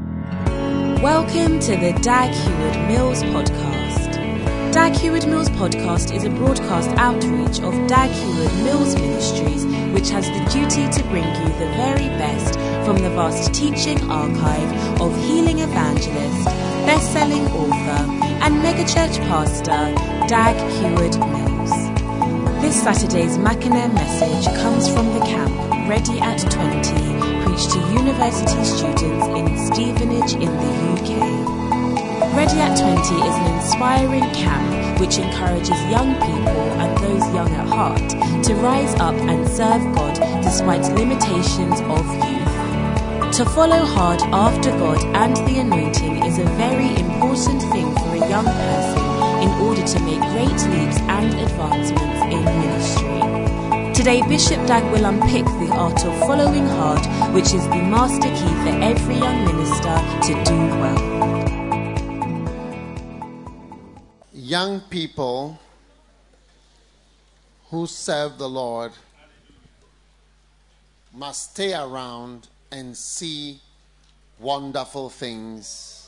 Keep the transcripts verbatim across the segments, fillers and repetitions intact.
Welcome to the Dag Heward Mills podcast. Dag Heward Mills podcast is a broadcast outreach of Dag Heward Mills Ministries, which has the duty to bring you the very best from the vast teaching archive of healing evangelist, best-selling author, and megachurch pastor Dag Heward Mills. This Saturday's Mackinac message comes from the camp Ready at twenty, preached to university students in Stevenage in the U K. Ready at twenty is an inspiring camp which encourages young people and those young at heart to rise up and serve God despite limitations of youth. To follow hard after God and the anointing is a very important thing for a young person in order to make great leaps and advancements in ministry. Today, Bishop Dag will unpick the art of following hard, which is the master key for every young minister to do well. Young people who serve the Lord must stay around and see wonderful things,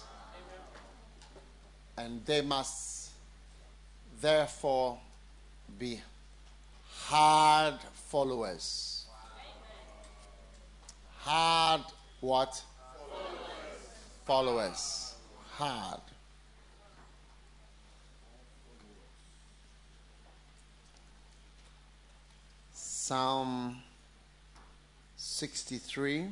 and they must therefore be hard followers. Hard what? Followers. Followers. Hard. Psalm sixty-three.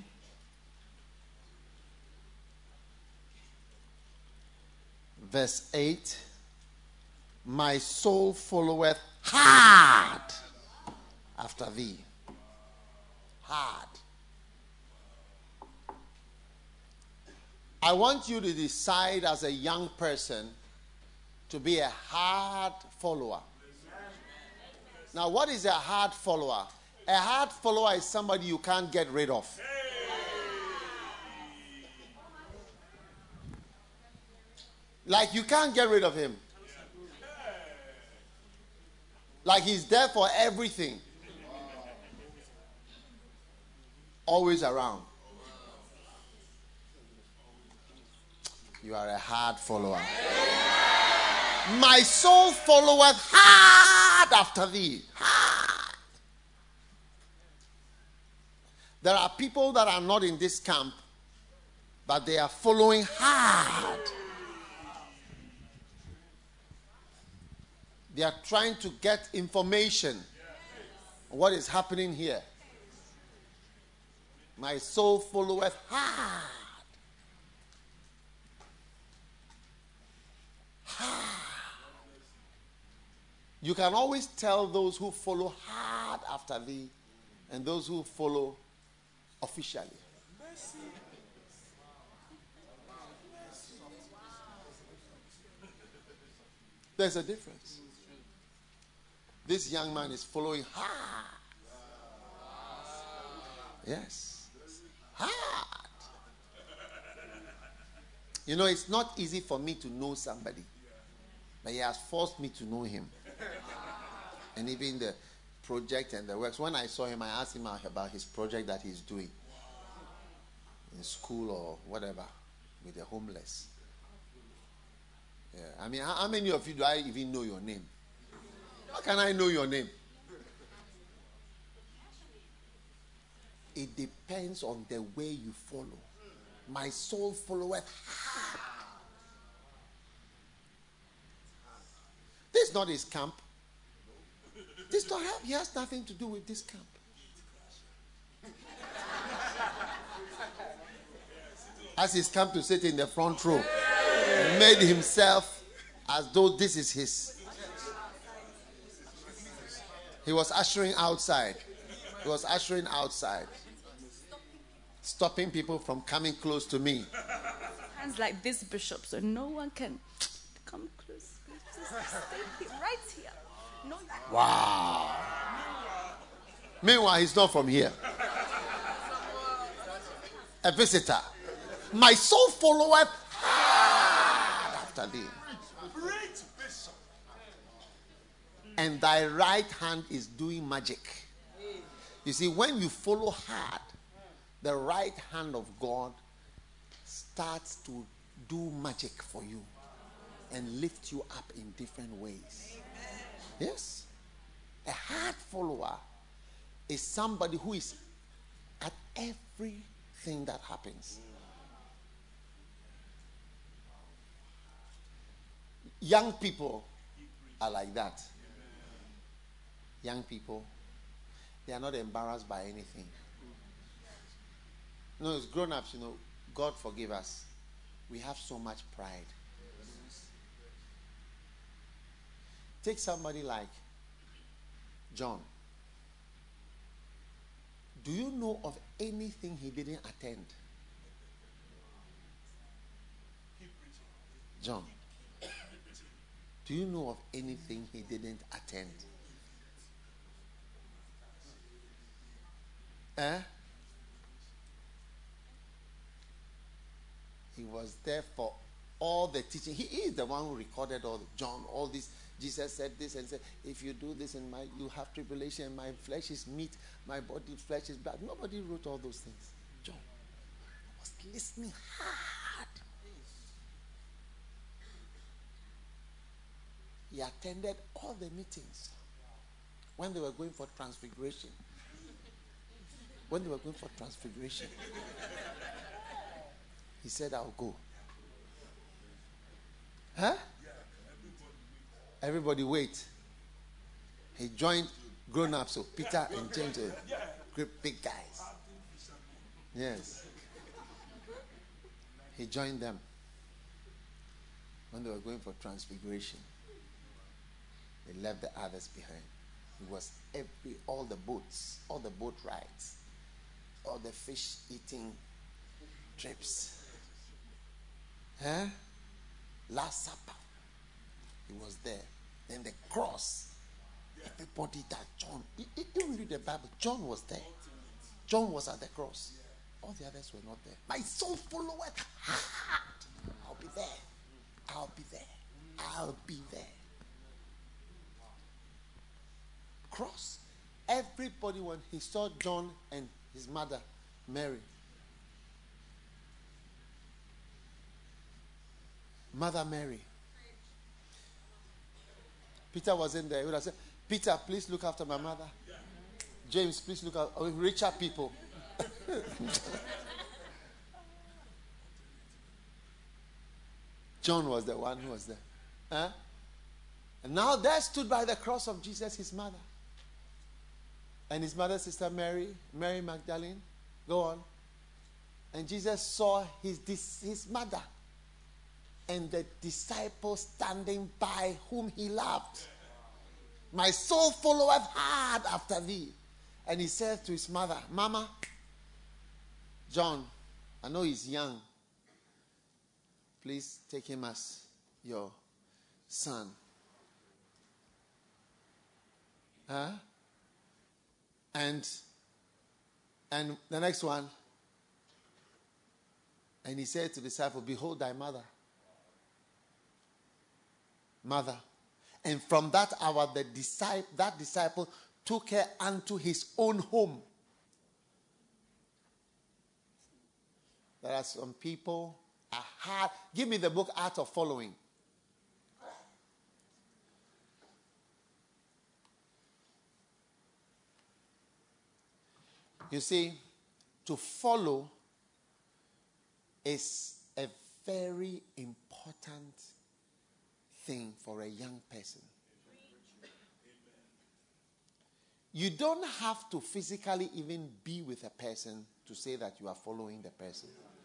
Verse eight. My soul followeth hard after thee. Hard. I want you to decide as a young person to be a hard follower. Now, what is a hard follower? A hard follower is somebody you can't get rid of. Like you can't get rid of him. Like he's there for everything. Always around. You are a hard follower. My soul followeth hard after thee. Hard. There are people that are not in this camp, but they are following hard. They are trying to get information on what is happening here. My soul followeth hard. Hard. You can always tell those who follow hard after thee and those who follow officially. There's a difference. This young man is following hard. Yes. Hard. You know, it's not easy for me to know somebody, but he has forced me to know him. And even the project and the works. When I saw him, I asked him about his project that he's doing in school or whatever with the homeless. Yeah. I mean, how, how many of you do I even know your name? How can I know your name? It depends on the way you follow. My soul followeth hard. This is not his camp. This don't have, he has nothing to do with this camp. As he's come to sit in the front row, made himself as though this is his. He was ushering outside. He was ushering outside. Stopping people from coming close to me. Hands like this, Bishop, so no one can come close. Just stay right here. No. Wow. Meanwhile, he's not from here. A visitor. My soul followeth hard after thee. And thy right hand is doing magic. You see, when you follow hard, the right hand of God starts to do magic for you and lift you up in different ways. Yes. A hard follower is somebody who is at everything that happens. Young people are like that. Young people, they are not embarrassed by anything. No, it's grown-ups, you know, God forgive us. We have so much pride. Take somebody like John. Do you know of anything he didn't attend? John. Do you know of anything he didn't attend? Eh? He was there for all the teaching. He is the one who recorded all the, John, all this. Jesus said this and said, if you do this in my, you have tribulation. My flesh is meat, my body flesh is blood. Nobody wrote all those things. John was listening hard. He attended all the meetings when they were going for transfiguration. When they were going for transfiguration, he said, I'll go. Huh? Everybody wait. He joined grown-ups, so Peter and James are great big guys. Yes. He joined them when they were going for transfiguration. They left the others behind. It was every all the boats, all the boat rides, all the fish eating trips. Huh? Last Supper. He was there. Then the cross. Everybody that John. You read the Bible. John was there. John was at the cross. All the others were not there. My soul followeth hard. I'll be there. I'll be there. I'll be there. Cross. Everybody, when he saw John and his mother, Mary. Mother Mary. Peter wasn't there. He would have said, Peter, please look after my mother. James, please look after richer people. John was the one who was there. Huh? And now there stood by the cross of Jesus his mother. And his mother, Sister Mary, Mary Magdalene. Go on. And Jesus saw his, his mother and the disciples standing by whom he loved. My soul followeth hard after thee. And he said to his mother, Mama, John, I know he's young. Please take him as your son. Huh? And and the next one. And he said to the disciple, behold thy mother. Mother. And from that hour, the disciple, that disciple took her unto his own home. There are some people are hard. Give me the book Art of Following. You see, to follow is a very important thing for a young person. You don't have to physically even be with a person to say that you are following the person.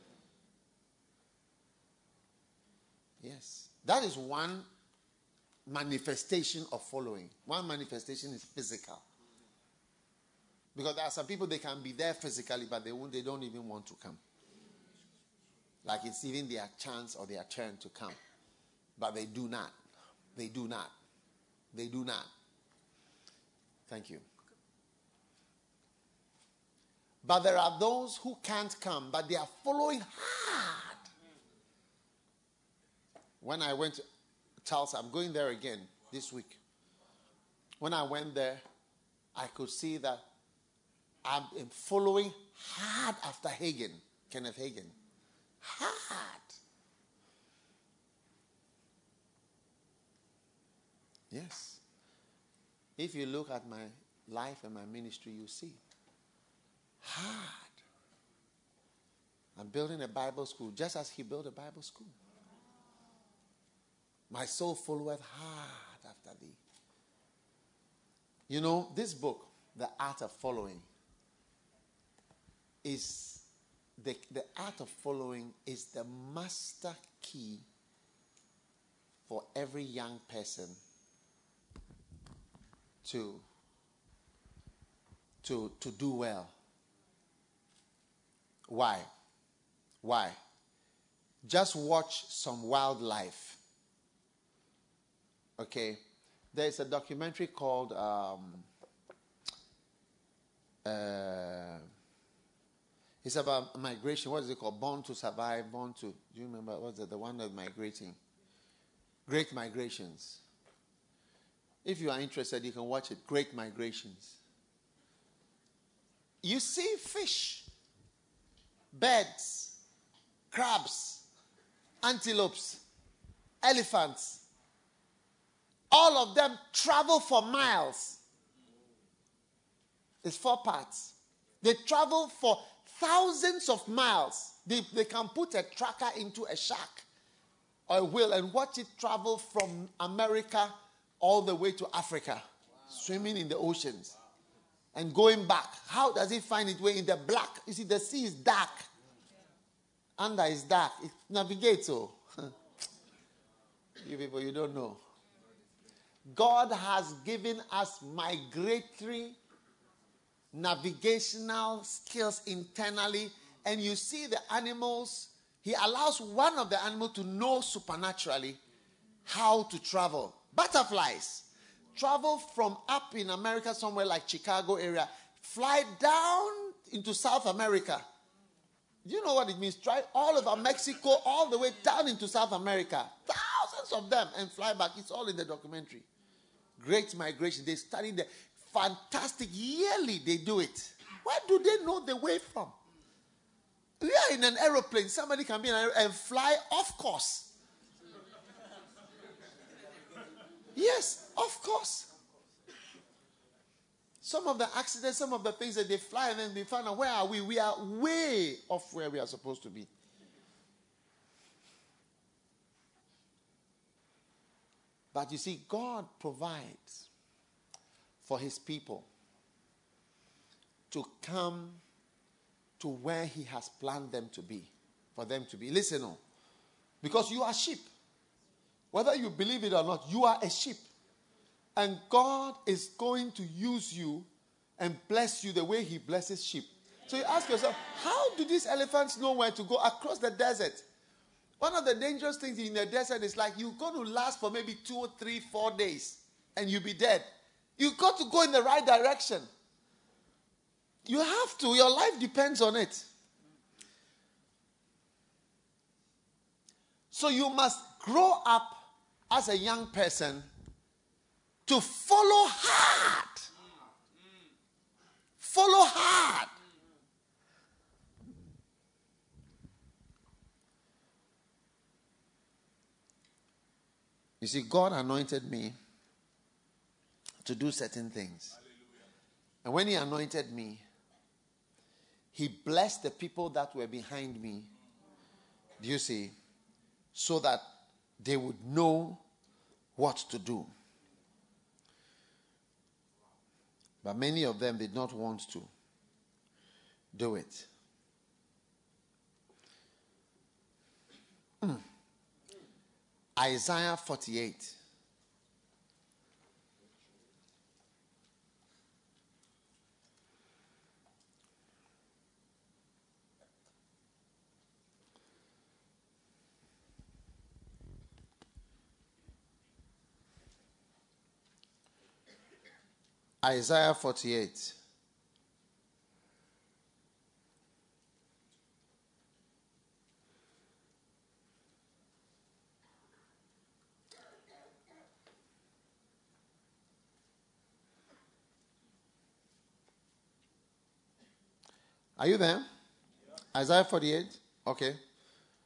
Yes. That is one manifestation of following. One manifestation is physical. Because there are some people, they can be there physically, but they won't, they don't even want to come. Like it's even their chance or their turn to come. But they do not. They do not. They do not. Thank you. But there are those who can't come, but they are following hard. When I went to Charles, I'm going there again this week. When I went there, I could see that I'm following hard after Hagin, Kenneth Hagin. Hard. Yes. If you look at my life and my ministry, you see. Hard. I'm building a Bible school just as he built a Bible school. My soul followeth hard after thee. You know, this book, The Art of Following, is the, the art of following is the master key for every young person to, to, to do well. Why? Why? Just watch some wildlife. Okay? There's a documentary called um, uh, it's about migration. What is it called? Born to Survive, Born to... Do you remember? What's it? The one that's migrating. Great Migrations. If you are interested, you can watch it. Great Migrations. You see fish, birds, crabs, antelopes, elephants. All of them travel for miles. It's four parts. They travel for thousands of miles. They, they can put a tracker into a shark or a whale and watch it travel from America all the way to Africa, wow. Swimming in the oceans and going back. How does it find its way in the black? You see, the sea is dark. Under is dark. It navigates. Oh. You people, you don't know. God has given us migratory navigational skills internally, and you see the animals. He allows one of the animals to know supernaturally how to travel. Butterflies travel from up in America, somewhere like Chicago area, fly down into South America. Do you know what it means? Try all over Mexico, all the way down into South America. Thousands of them, and fly back. It's all in the documentary. Great Migration. They study the fantastic. Yearly they do it. Where do they know the way from? We are in an aeroplane. Somebody can be in an aeroplane and fly off course. Yes, of course. Some of the accidents, some of the things that they fly and then they find out, where are we? We are way off where we are supposed to be. But you see, God provides for his people to come to where he has planned them to be, for them to be. Listen, oh, because you are sheep. Whether you believe it or not, you are a sheep. And God is going to use you and bless you the way he blesses sheep. So you ask yourself, how do these elephants know where to go across the desert? One of the dangerous things in the desert is like you're going to last for maybe two or three, four days and you'll be dead. You've got to go in the right direction. You have to. Your life depends on it. So you must grow up as a young person to follow hard. Follow hard. You see, God anointed me to do certain things. And when he anointed me, he blessed the people that were behind me. Do you see? So that they would know what to do. But many of them did not want to do it. Mm. Isaiah forty-eight. Isaiah forty-eight. Are you there? Yeah. Isaiah forty-eight? Okay.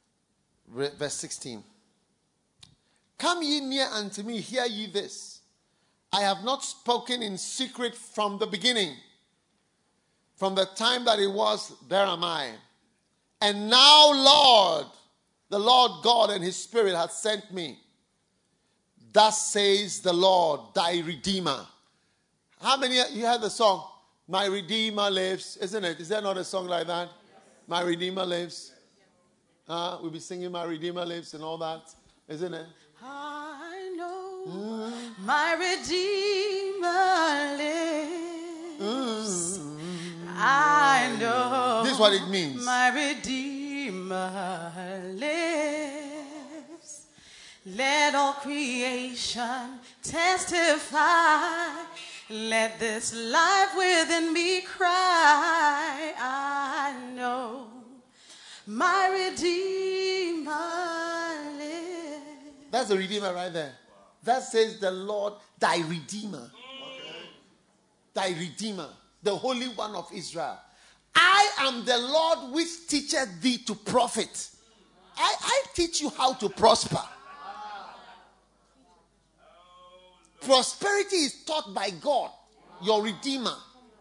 Verse sixteen. Come ye near unto me, hear ye this. I have not spoken in secret from the beginning. From the time that it was, there am I. And now, Lord, the Lord God and his Spirit hath sent me. Thus says the Lord, thy Redeemer. How many, you heard the song, My Redeemer lives, isn't it? Is there not a song like that? My Redeemer lives. Uh, we'll be singing My Redeemer lives and all that, isn't it? I know mm. my Redeemer lives. Mm. I know. This is what it means. My Redeemer lives. Let all creation testify. Let this life within me cry. I know my Redeemer lives. That's the Redeemer right there. That says the Lord, thy Redeemer. Okay. Thy Redeemer, the Holy One of Israel. I am the Lord which teacheth thee to profit. I, I teach you how to prosper. Prosperity is taught by God, your Redeemer.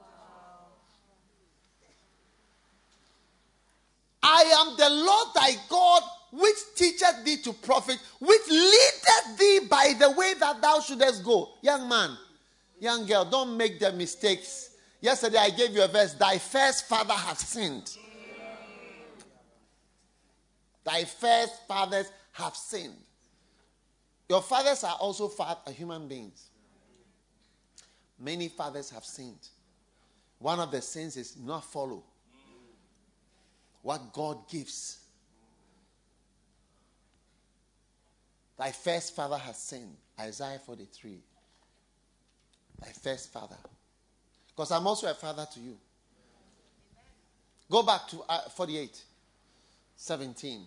I am the Lord thy God, which teacheth thee to profit, which leadeth thee by the way that thou shouldest go. Young man, young girl, don't make the mistakes. Yesterday I gave you a verse. Thy first father hath sinned. Thy first fathers have sinned. Your fathers are also fa- human beings. Many fathers have sinned. One of the sins is not follow what God gives. Thy first father has sinned. Isaiah forty-three. Thy first father. Because I'm also a father to you. Go back to uh, forty-eight. seventeen.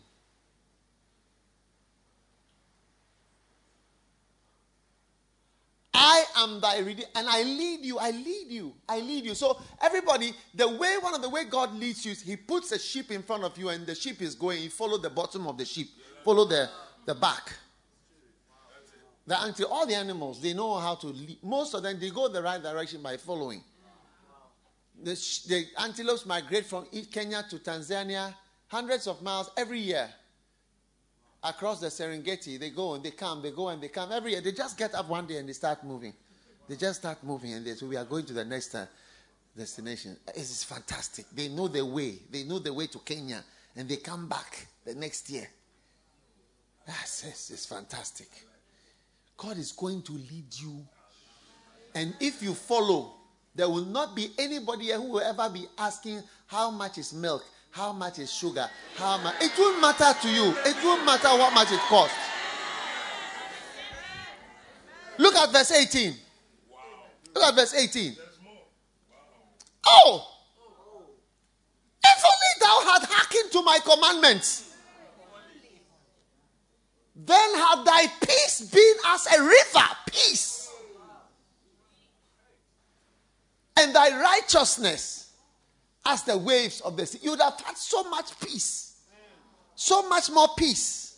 I am thy redeemer, and I lead you, I lead you, I lead you. So everybody, the way, one of the way God leads you is he puts a sheep in front of you and the sheep is going. You follow the bottom of the sheep. Follow the, the back. The until all the animals, they know how to lead. Most of them, they go the right direction by following. The, the antelopes migrate from Kenya to Tanzania hundreds of miles every year. Across the Serengeti, they go and they come, they go and they come every year. They just get up one day and they start moving. They just start moving and they say, we are going to the next uh, destination. It is fantastic. They know the way. They know the way to Kenya and they come back the next year. Yes, yes, it's fantastic. God is going to lead you. And if you follow, there will not be anybody who will ever be asking how much is milk. How much is sugar? How much? It won't matter to you. It won't matter what much it costs. Look at verse eighteen. Look at verse eighteen. Oh! If only thou had hearkened to my commandments, then had thy peace been as a river, peace, and thy righteousness as the waves of the sea. You would have had so much peace. So much more peace.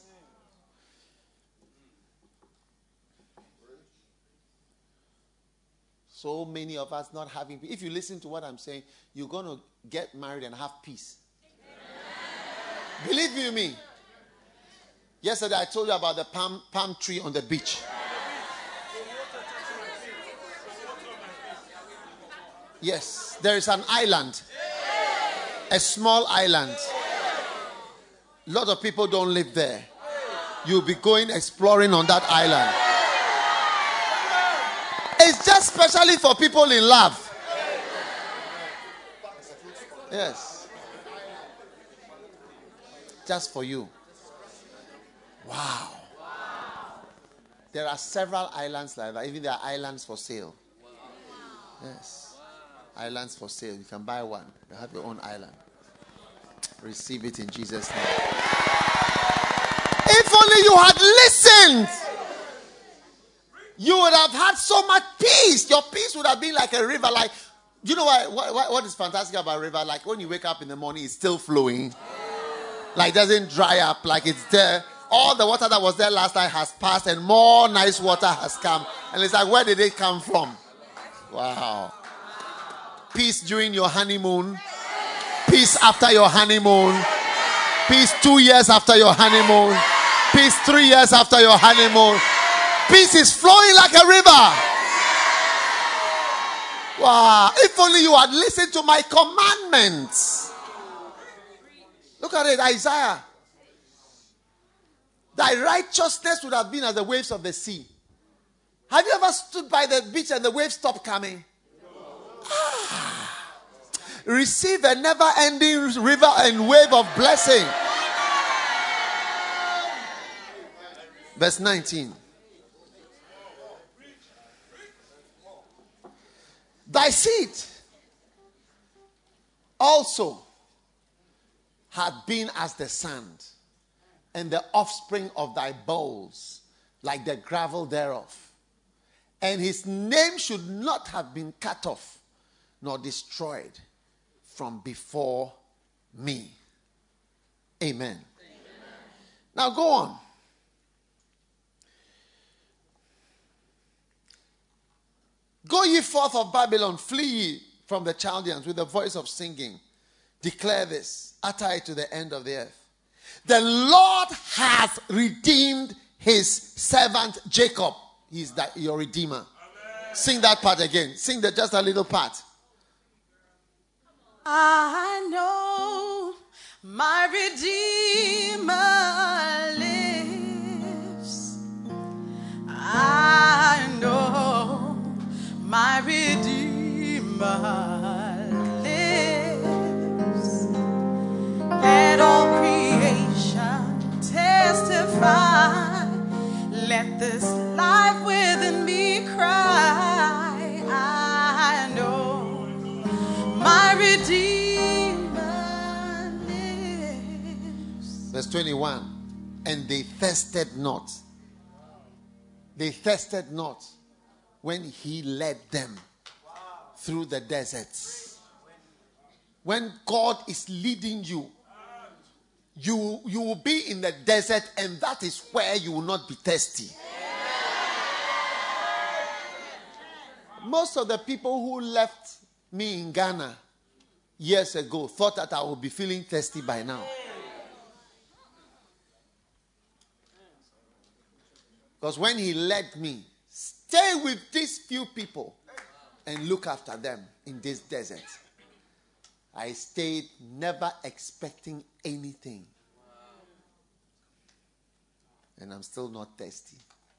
So many of us not having peace. If you listen to what I'm saying, you're going to get married and have peace. Amen. Believe you me. Yesterday I told you about the palm, palm tree on the beach. Yes, there is an island. A small island. A lot of people don't live there. You'll be going exploring on that island. It's just specially for people in love. Yes. Just for you. Wow. There are several islands like that. Even there are islands for sale. Yes. Islands for sale. You can buy one. You have your own island. Receive it in Jesus' name. If only you had listened, you would have had so much peace. Your peace would have been like a river. Like, you know what, what, what is fantastic about a river? Like when you wake up in the morning, it's still flowing. Like it doesn't dry up, like it's there. All the water that was there last night has passed and more nice water has come. And it's like, where did it come from? Wow. Peace during your honeymoon. Peace after your honeymoon. Peace two years after your honeymoon. Peace three years after your honeymoon. Peace is flowing like a river. Wow. If only you had listened to my commandments. Look at it, Isaiah. Thy righteousness would have been as the waves of the sea. Have you ever stood by the beach and the waves stopped coming? Ah. Receive a never-ending river and wave of blessing. Verse nineteen. Thy seed also had been as the sand, and the offspring of thy bowls like the gravel thereof. And his name should not have been cut off nor destroyed from before me. Amen. Amen. Now go on. Go ye forth of Babylon, flee ye from the Chaldeans with the voice of singing. Declare this, utter it to the end of the earth. The Lord has redeemed his servant Jacob. He's that, your redeemer. Amen. Sing that part again. Sing the, just a little part. I know my Redeemer lives. I know my Redeemer lives. Let all creation testify. Let this life within me cry. I know my Redeemer lives. Verse twenty-one. And they thirsted not. They thirsted not when he led them through the deserts. When God is leading you, you, you will be in the desert, and that is where you will not be thirsty. Most of the people who left me in Ghana years ago thought that I would be feeling thirsty by now. Because when he led me, stay with these few people and look after them in this desert, I stayed never expecting anything. And I'm still not thirsty.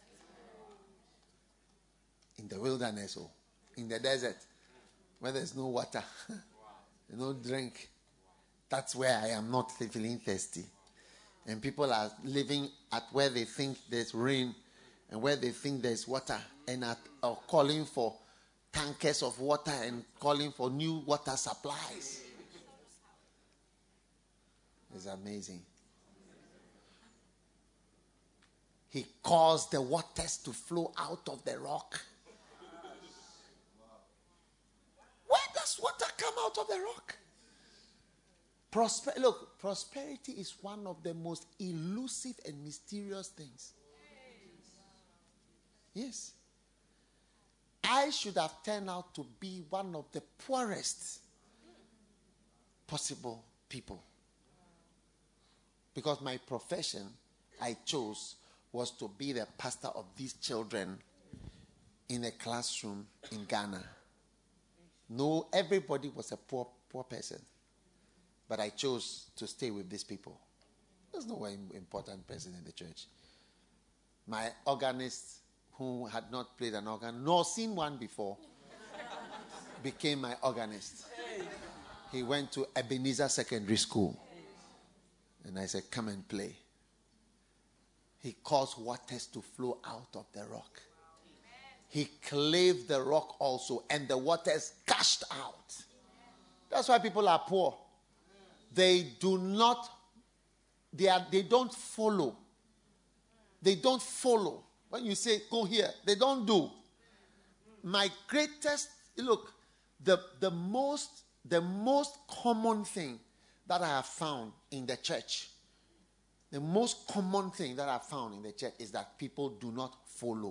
In the wilderness or in the desert, where there's no water, no drink, that's where I am not feeling thirsty. And people are living at where they think there's rain and where they think there's water, and are, are calling for tankers of water and calling for new water supplies. It's amazing. He caused the waters to flow out of the rock. Where does water come out of the rock? Prosper- Look, prosperity is one of the most elusive and mysterious things. Yes. I should have turned out to be one of the poorest possible people. Because my profession I chose was to be the pastor of these children in a classroom in Ghana. No, everybody was a poor, poor person. But I chose to stay with these people. There's no one important person in the church. My organist, who had not played an organ, nor seen one before, became my organist. He went to Ebenezer Secondary School. And I said, come and play. He caused waters to flow out of the rock. He clave the rock also, and the waters gushed out. That's why people are poor. They do not, they are, they don't follow. They don't follow. When you say, go here, they don't do. My greatest, look, the, the most, the most common thing that I have found in the church The most common thing that I found in the church is that people do not follow.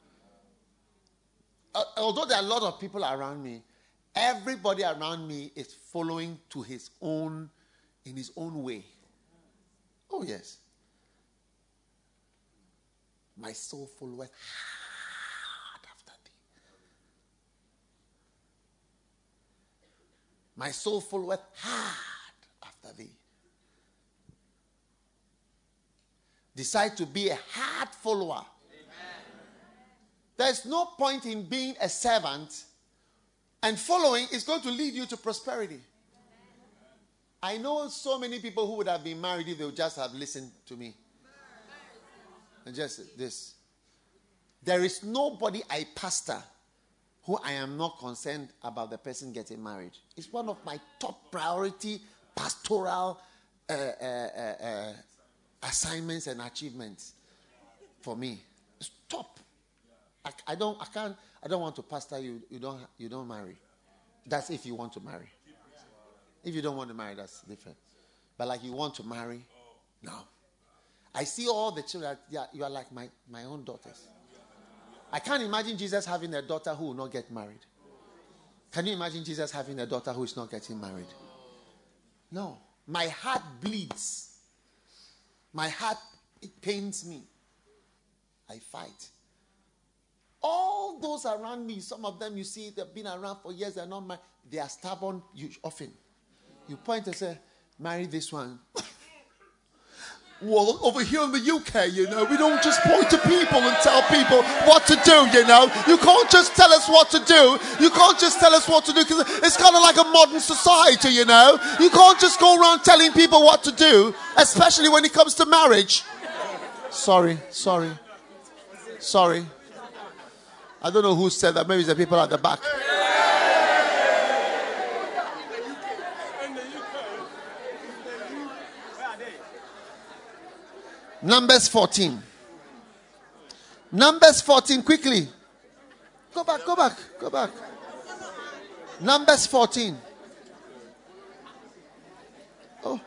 Uh, although there are a lot of people around me, everybody around me is following to his own, in his own way. Oh yes. My soul followeth hard after thee. My soul followeth hard after thee. Decide to be a hard follower. Amen. There's no point in being a servant, and following is going to lead you to prosperity. I know so many people who would have been married if they would just have listened to me. And just this. There is nobody I pastor who I am not concerned about the person getting married. It's one of my top priority pastoral uh, uh, uh, uh, assignments and achievements for me. It's top. I, I don't. I can't. I don't want to pastor you. You don't. You don't marry. That's if you want to marry. If you don't want to marry, that's different. But like you want to marry, no. I see all the children. Yeah, you are like my, my own daughters. I can't imagine Jesus having a daughter who will not get married. Can you imagine Jesus having a daughter who is not getting married? No. My heart bleeds. My heart, it pains me. I fight. All those around me, some of them you see, they've been around for years, they're not married. They are stubborn, you often. You point and say, marry this one. Well, over here in the U K, you know, we don't just point to people and tell people what to do, you know. You can't just tell us what to do. You can't just tell us what to do, because it's kind of like a modern society, you know. You can't just go around telling people what to do, especially when it comes to marriage. Sorry, sorry, sorry. I don't know who said that. Maybe it's the people at the back. Numbers fourteen. Numbers fourteen, quickly. Go back, go back, go back. Numbers fourteen. Oh.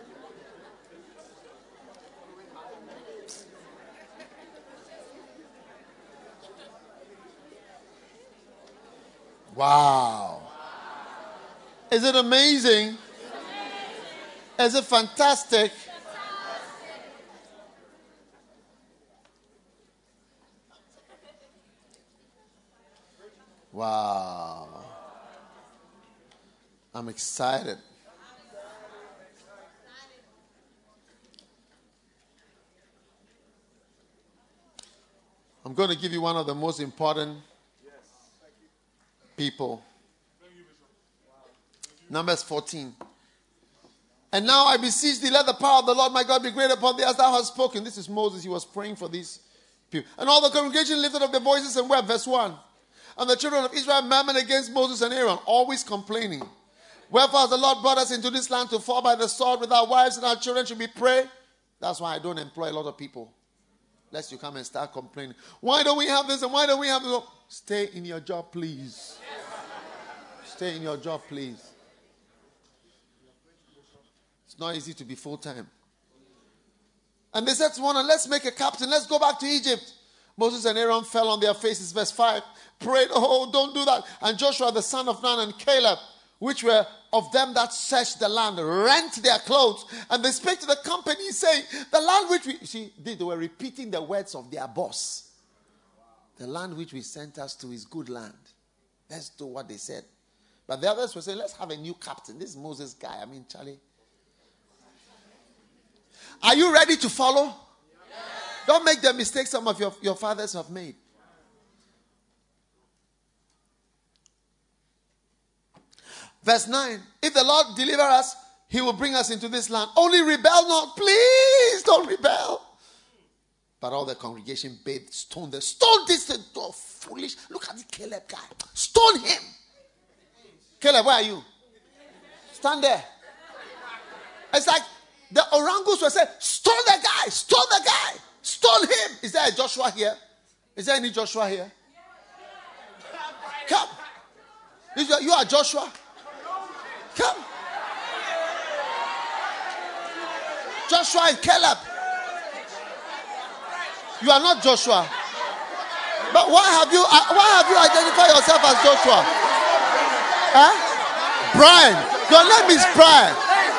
Wow. Is it amazing? Is it fantastic? Wow. I'm excited. I'm going to give you one of the most important people. Numbers fourteen. And now I beseech thee, let the power of the Lord my God be great upon thee as thou hast spoken. This is Moses. He was praying for these people. And all the congregation lifted up their voices and wept. Verse one. And the children of Israel murmured against Moses and Aaron, always complaining. Wherefore has the Lord brought us into this land to fall by the sword with our wives and our children? Should we pray? That's why I don't employ a lot of people. Lest you come and start complaining. Why don't we have this and why don't we have this? Stay in your job, please. Stay in your job, please. It's not easy to be full-time. And they said to one another, let's make a captain. Let's go back to Egypt. Moses and Aaron fell on their faces. Verse five. Prayed, oh, don't do that. And Joshua the son of Nun and Caleb, which were of them that searched the land, rent their clothes. And they spake to the company, saying, the land which we... You see, they, they were repeating the words of their boss. The land which we sent us to is good land. Let's do what they said. But the others were saying, let's have a new captain. This Moses guy, I mean, Charlie. Are you ready to follow? Yes. Don't make the mistakes some of your, your fathers have made. Verse nine. If the Lord deliver us, he will bring us into this land. Only rebel not. Please don't rebel. But all the congregation bade, stone them. Stone this oh, foolish. Look at the Caleb guy. Stone him. Caleb, where are you? Stand there. It's like the orangus were saying, stone the guy. Stone the guy. Stone him. Is there a Joshua here? Is there any Joshua here? Come. You are Joshua. Come. Joshua and Caleb. You are not Joshua. But why have you uh, why have you identified yourself as Joshua? Huh? Brian. Your name is Brian.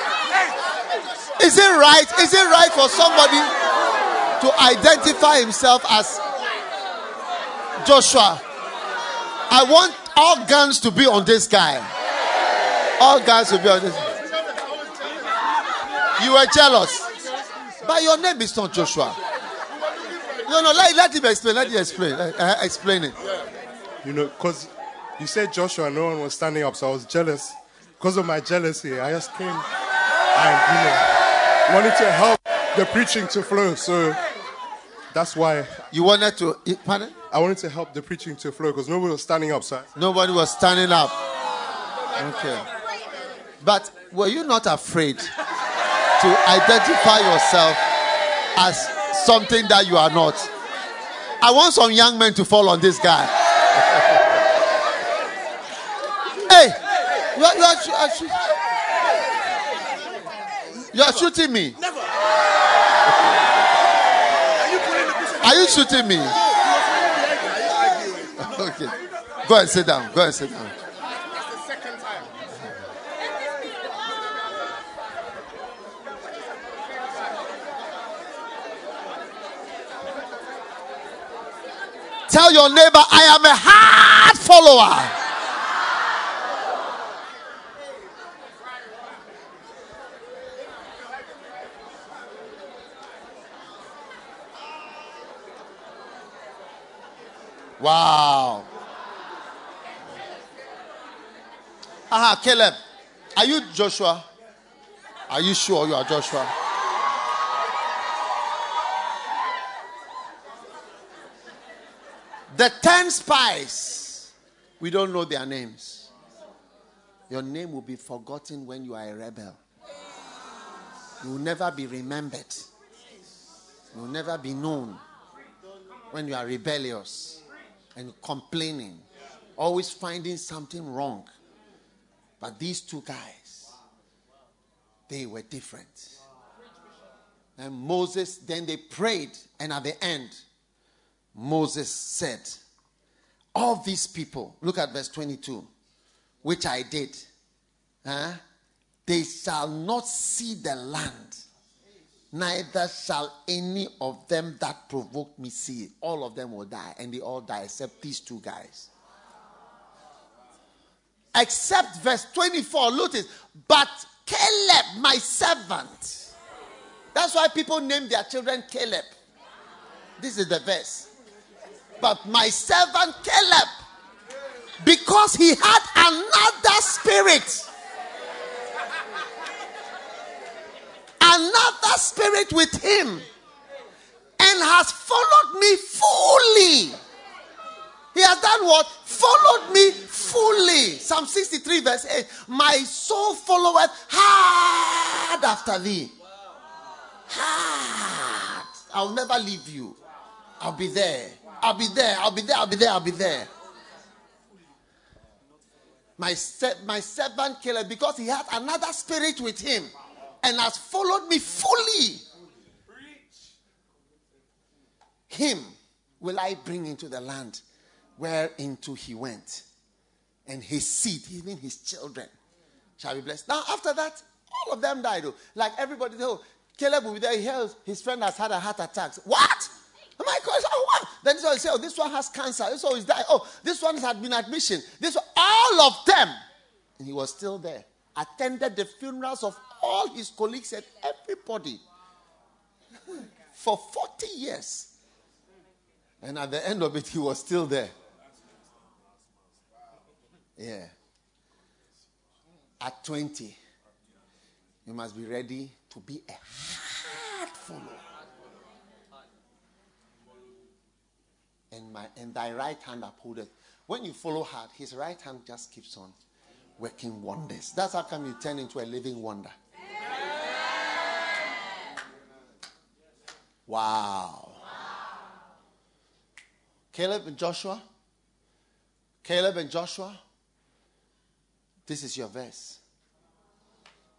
Is it right? Is it right for somebody to identify himself as Joshua? I want all guns to be on this guy. All guns to be on this. You were jealous. But your name is not Joshua. No, no, let, let him explain. Let him explain. Uh, explain it. You know, because you said Joshua, no one was standing up, so I was jealous. Because of my jealousy, I just came and, you know, wanted to help the preaching to flow. So that's why. You wanted to, pardon? I wanted to help the preaching to flow because nobody was standing up. So Nobody was standing up. Okay. But were you not afraid to identify yourself as something that you are not? I want some young men to fall on this guy. Hey, you are, you are, you are, you are shooting me. Never. Are you shooting me? Okay. Go and sit down. Go and sit down. That's the second time. Tell your neighbor, I am a hard follower. Wow. Aha, Caleb. Are you Joshua? Are you sure you are Joshua? The ten spies, we don't know their names. Your name will be forgotten when you are a rebel. You will never be remembered. You will never be known when you are rebellious and complaining, always finding something wrong. But these two guys, they were different. And Moses, then they prayed, and at the end, Moses said, all these people, look at verse twenty-two, which I did, huh? They shall not see the land, neither shall any of them that provoked me see it. All of them will die, and they all die except these two guys. Except verse twenty-four, look it. But Caleb, my servant. That's why people name their children Caleb. This is the verse. But my servant Caleb, because he had another spirit, another spirit with him, and has followed me fully. He has done what? Followed me fully. Psalm sixty-three verse eight. My soul followeth hard after thee. Hard. I'll never leave you. I'll be there. I'll be there. I'll be there. I'll be there. I'll be there. My, se- my servant Caleb, because he had another spirit with him and has followed me fully. Him will I bring into the land whereinto he went, and his seed, even his children, shall be blessed. Now, after that, all of them died. Though. Like everybody, oh, Caleb will be there. He hears his friend has had a heart attack. What? Oh my gosh, oh what? Then this one say, oh, this one has cancer. This one is dying. Oh, this one has been admission. This one, all of them. And he was still there. Attended the funerals of all his colleagues and everybody for forty years. And at the end of it, he was still there. Yeah. At twenty, you must be ready to be a hard follower. And my and thy right hand upholdeth. When you follow hard, his right hand just keeps on working wonders. That's how come you turn into a living wonder. Wow. Caleb and Joshua. Caleb and Joshua. This is your verse.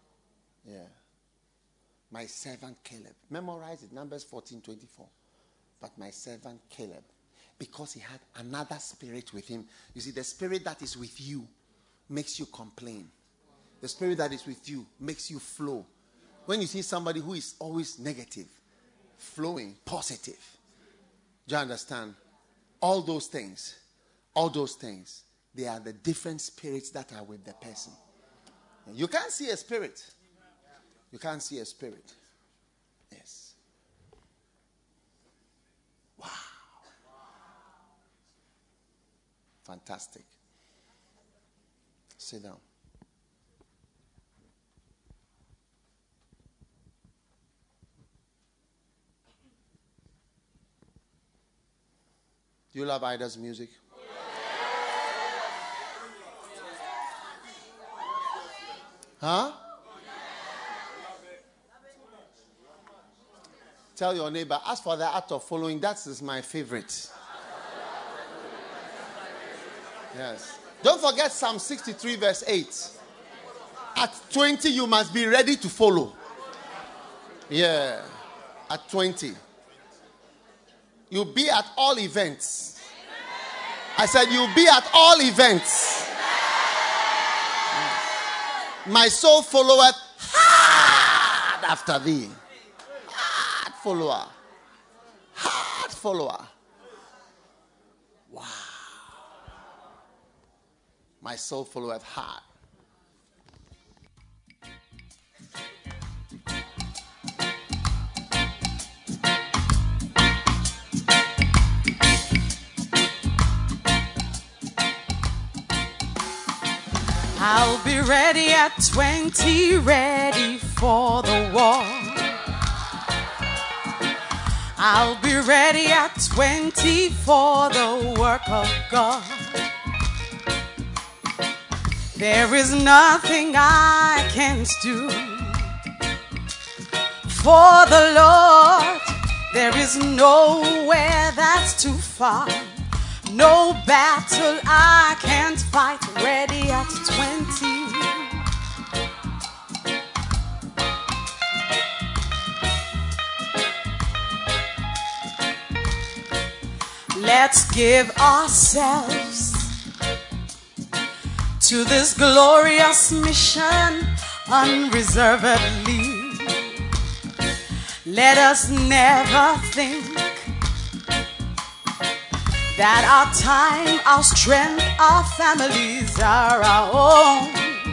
Yeah. My servant Caleb. Memorize it. Numbers fourteen twenty-four. but my servant Caleb, because he had another spirit with him. You see, the spirit that is with you makes you complain. The spirit that is with you makes you flow. When you see somebody who is always negative, flowing, positive, do you understand? All those things, all those things, they are the different spirits that are with the person. You can't see a spirit. You can't see a spirit. Yes. Wow. Fantastic. Sit down. Do you love Ida's music? Huh? Tell your neighbor, as for the act of following, that is my favorite. Yes. Don't forget Psalm sixty-three verse eight. At twenty, you must be ready to follow. Yeah. At twenty. You'll be at all events. I said you'll be at all events. My soul followeth hard after thee. Hard follower. Hard follower. Wow. My soul followeth hard. I'll be ready at twenty, ready for the war. I'll be ready at twenty for the work of God. There is nothing I can't do for the Lord. There is nowhere that's too far. No battle I can't fight, ready at twenty. Let's give ourselves to this glorious mission unreservedly. Let us never think that our time, our strength, our families are our own.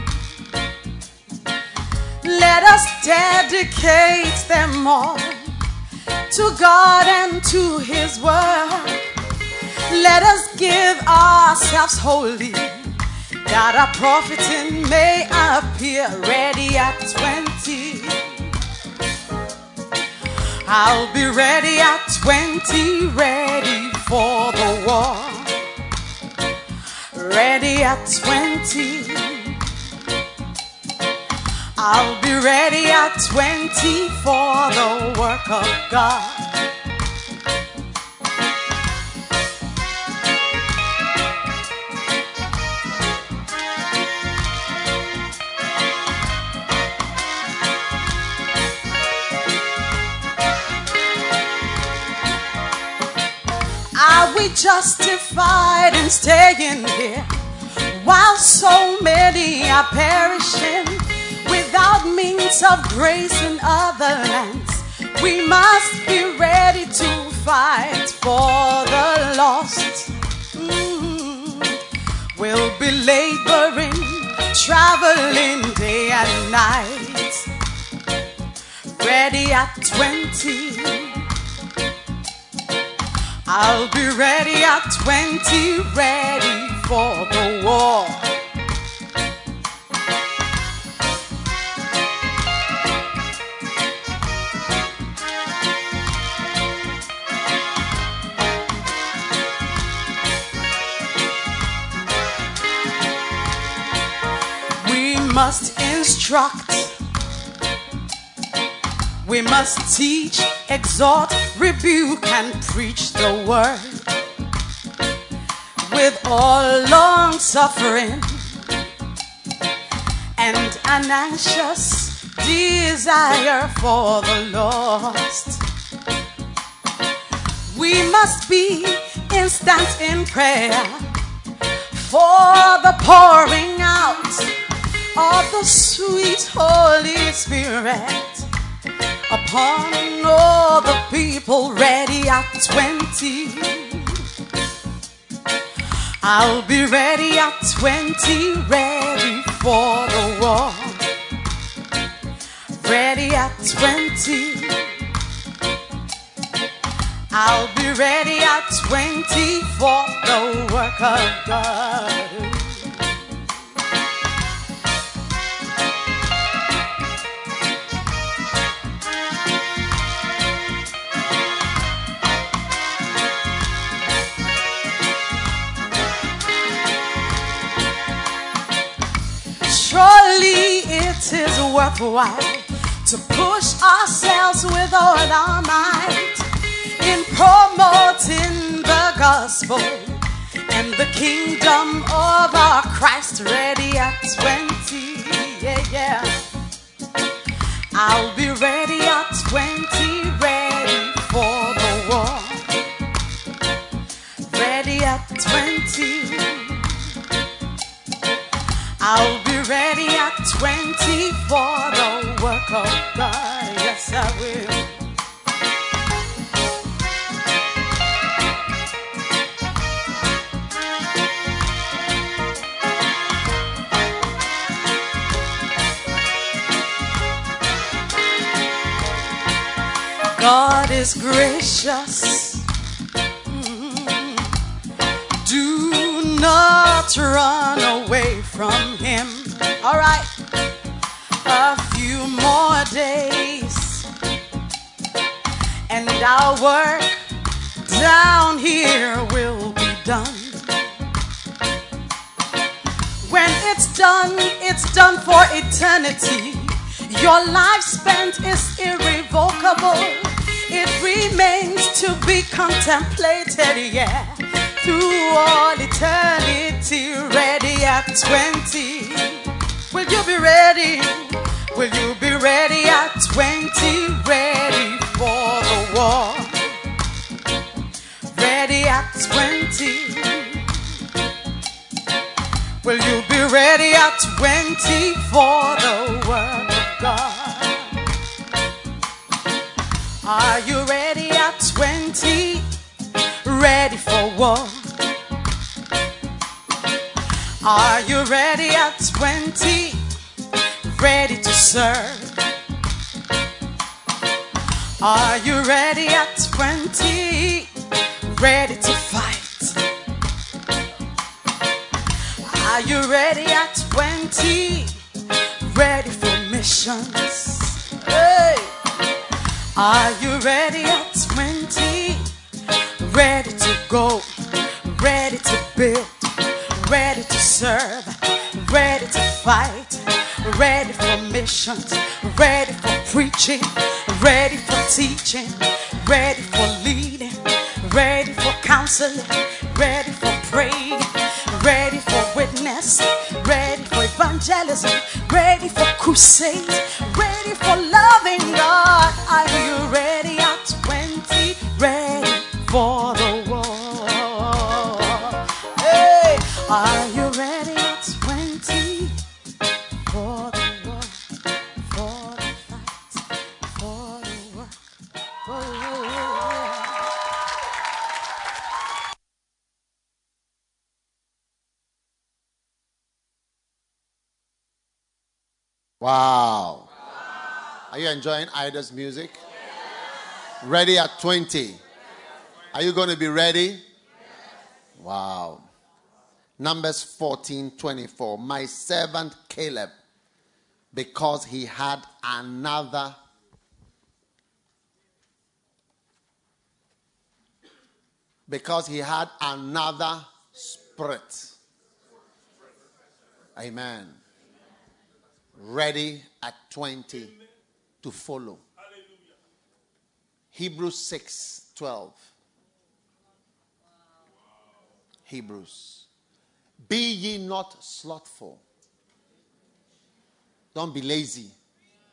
Let us dedicate them all to God and to His Word. Let us give ourselves wholly, that our profiting may appear, ready at twenty. I'll be ready at twenty, ready for the war. Ready at twenty. I'll be ready at twenty for the work of God. Are we justified in staying here while so many are perishing without means of grace in other lands? We must be ready to fight for the lost. Mm-hmm. We'll be laboring, traveling day and night, ready at twenty. I'll be ready at twenty, ready for the war. We must instruct. We must teach, exhort, rebuke, and preach the word with all long suffering and an anxious desire for the lost. We We must be instant in prayer for the pouring out of the sweet Holy Spirit upon all the people ready at twenty. I'll be ready at twenty, ready for the war. Ready at twenty. I'll be ready at twenty for the work of God. Surely it is worthwhile to push ourselves with all our might in promoting the gospel and the kingdom of our Christ. Ready at twenty, yeah, yeah. I'll be ready at twenty, ready for the war. Ready at twenty. I'll be ready at twenty for the work of God. Yes, I will. God is gracious. Mm. Do not run away from Him. All right, a few more days, and our work down here will be done. When it's done, it's done for eternity. Your life spent is irrevocable. It remains to be contemplated, yeah, through all eternity. Ready at twenty. Will you be ready? Will you be ready at twenty? Ready for the war. Ready at twenty. Will you be ready at twenty for the work of God? Are you ready at twenty? Ready for war? Are you ready at twenty? Ready to serve? Are you ready at twenty? Ready to fight? Are you ready at twenty? Ready for missions? Hey! Are you ready at twenty? Ready to go? Ready to build? Ready to serve? Ready to fight? Ready for missions? Ready for preaching? Ready for teaching? Ready for leading? Ready for counseling? Ready for praying? Ready for witness? Ready for evangelism? Ready for crusade? Ready for loving God? Are you ready at twenty? Ready for the war? Hey, are you ready at twenty? For the war, for the fight, for the work. Oh. Wow. Are you enjoying Ida's music? Yes. Ready at twenty. Yes. Are you going to be ready? Yes. Wow. Numbers fourteen twenty-four. My servant Caleb, because he had another because he had another spirit. Amen. Ready at twenty to follow. Hebrews six twelve. Hebrews. Be ye not slothful. Don't be lazy.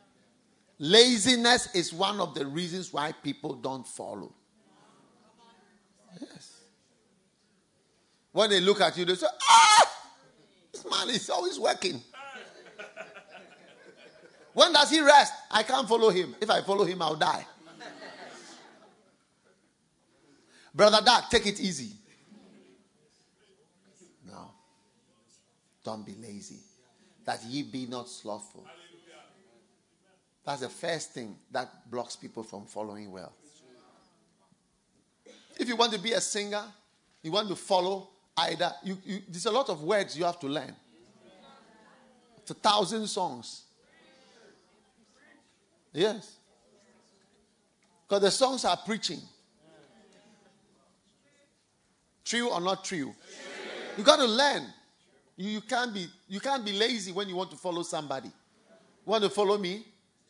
Laziness is one of the reasons why people don't follow. Yes. When they look at you, they say, ah, this man is always working. When does he rest? I can't follow him. If I follow him, I'll die. Brother Doug, take it easy. No. Don't be lazy. That ye be not slothful. That's the first thing that blocks people from following well. If you want to be a singer, you want to follow either, you, you, there's a lot of words you have to learn. It's a thousand songs. Yes. Because the songs are preaching. True or not true? You got to learn. You, you can't be you can't be lazy when you want to follow somebody. Want to follow me?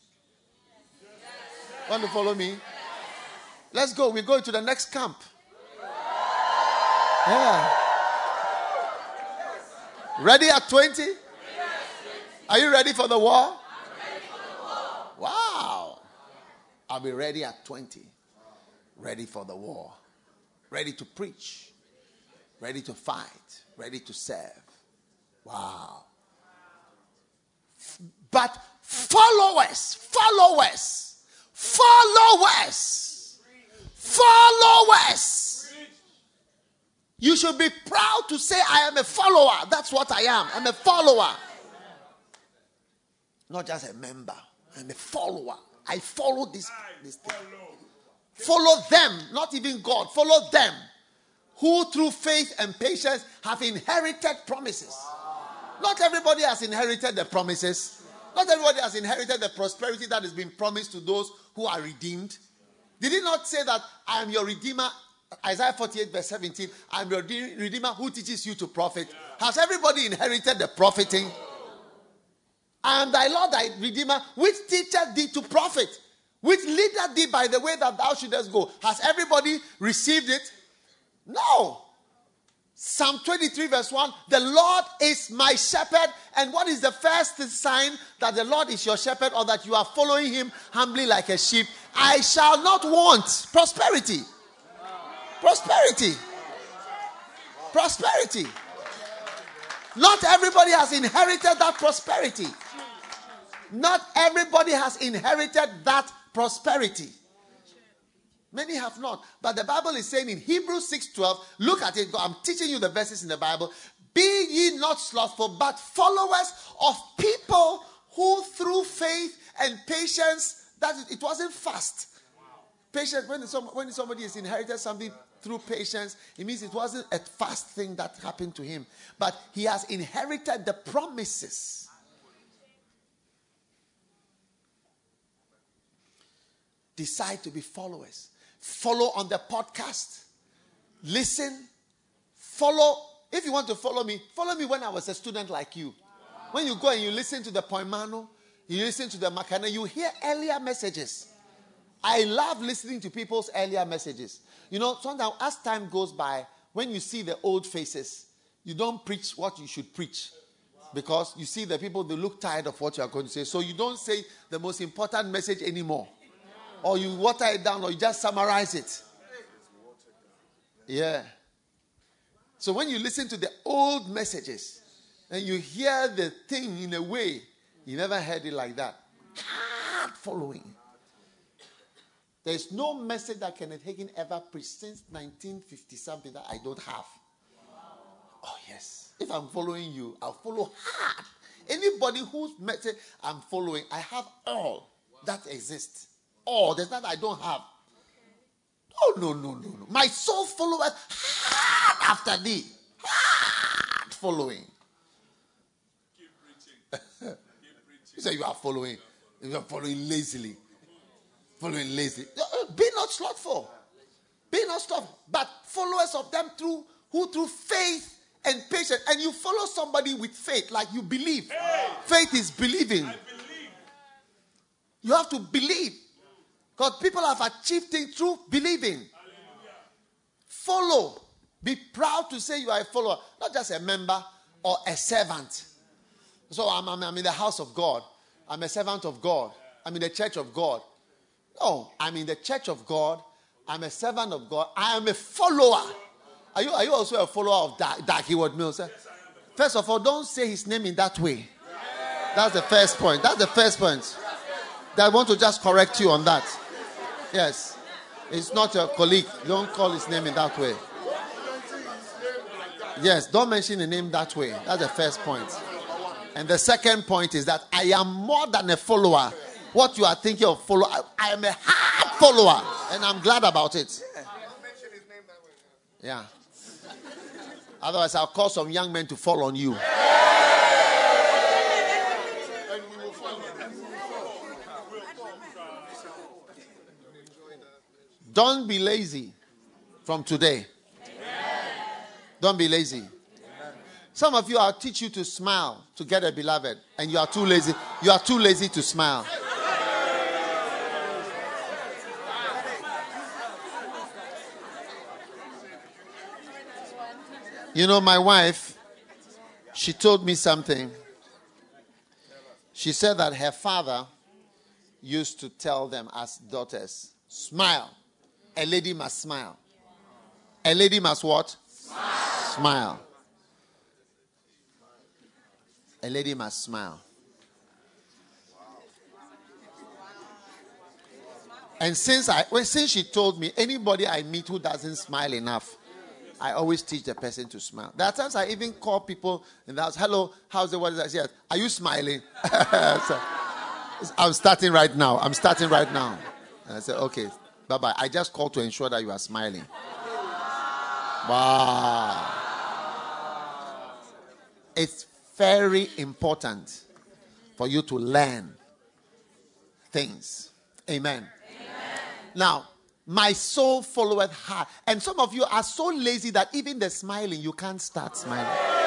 Want to follow me? Let's go. We're going to the next camp. Yeah. Ready at twenty? Are you ready for the war? Wow. I'll be ready at twenty. Ready for the war. Ready to preach. Ready to fight. Ready to serve. Wow. But followers, followers, followers, followers. You should be proud to say, I am a follower. That's what I am. I'm a follower. Not just a member. I'm a follower. I follow this, this thing. Follow them, not even God. Follow them who through faith and patience have inherited promises. Not everybody has inherited the promises. Not everybody has inherited the prosperity that has been promised to those who are redeemed. Did he not say that I am your redeemer? Isaiah forty-eight verse seventeen. I am your redeemer who teaches you to profit. Has everybody inherited the profiting? I am thy Lord, thy redeemer, which teacheth thee to profit, which leadeth thee by the way that thou shouldest go. Has everybody received it? No. Psalm twenty-three verse one, the Lord is my shepherd. And what is the first sign that the Lord is your shepherd, or that you are following him humbly like a sheep? I shall not want prosperity. Prosperity. Prosperity. Not everybody has inherited that prosperity. Not everybody has inherited that prosperity. Many have not. But the Bible is saying in Hebrews six twelve, look at it. I'm teaching you the verses in the Bible. Be ye not slothful, but followers of people who through faith and patience, that it wasn't fast. Patience, when, some, when somebody has inherited something through patience, it means it wasn't a fast thing that happened to him. But he has inherited the promises. Decide to be followers. Follow on the podcast. Listen. Follow. If you want to follow me, follow me when I was a student like you. When you go and you listen to the Poimano, you listen to the Makana, you hear earlier messages. I love listening to people's earlier messages. You know, sometimes as time goes by, when you see the old faces, you don't preach what you should preach. Because you see the people, they look tired of what you are going to say. So you don't say the most important message anymore. Or you water it down, or you just summarize it. Yeah. So when you listen to the old messages, and you hear the thing in a way, you never heard it like that. Hard following. There's no message that Kenneth Hagin ever preached since nineteen fifty something that I don't have. Oh yes. If I'm following you, I'll follow hard. Anybody whose message I'm following, I have all that exists. All. There's nothing I don't have. Oh no, no, no, no. My soul followeth hard after thee. Hard following. Keep preaching. Keep preaching. You say you are following. You are following lazily. Following lazy. Be not slothful. Be not slothful. But followers of them through who through faith and patience. And you follow somebody with faith, like you believe. Hey, faith is believing. I believe. You have to believe. Because people have achieved things through believing. Hallelujah. Follow. Be proud to say you are a follower. Not just a member or a servant. So I'm, I'm, I'm in the house of God. I'm a servant of God. I'm in the church of God. No, I'm in the church of God, I'm a servant of God. I am a follower. Are you, are you also a follower of Dag, Dag Heward-Mills? Eh? First of all, don't say his name in that way. That's the first point. That's the first point. I want to just correct you on that. Yes. It's not your colleague. Don't call his name in that way. Yes, don't mention the name that way. That's the first point. And the second point is that I am more than a follower. What you are thinking of follow, I, I am a hard follower. And I'm glad about it. Yeah. Otherwise, I'll call some young men to fall on you. Don't be lazy from today. Don't be lazy. Some of you, I'll teach you to smile to get a beloved, and you are too lazy. You are too lazy to smile. You know, my wife, she told me something. She said that her father used to tell them as daughters, smile. A lady must smile. A lady must what? Smile. Smile. A lady must smile. And since I, well, since she told me, anybody I meet who doesn't smile enough, I always teach the person to smile. There are times I even call people in the house, hello, how's the weather? Yes, are you smiling? So, I'm starting right now. I'm starting right now. And I said, okay, bye-bye. I just called to ensure that you are smiling. Wow. It's very important for you to learn things. Amen. Amen. Now, my soul followeth her. And some of you are so lazy that even the smiling, you can't start smiling.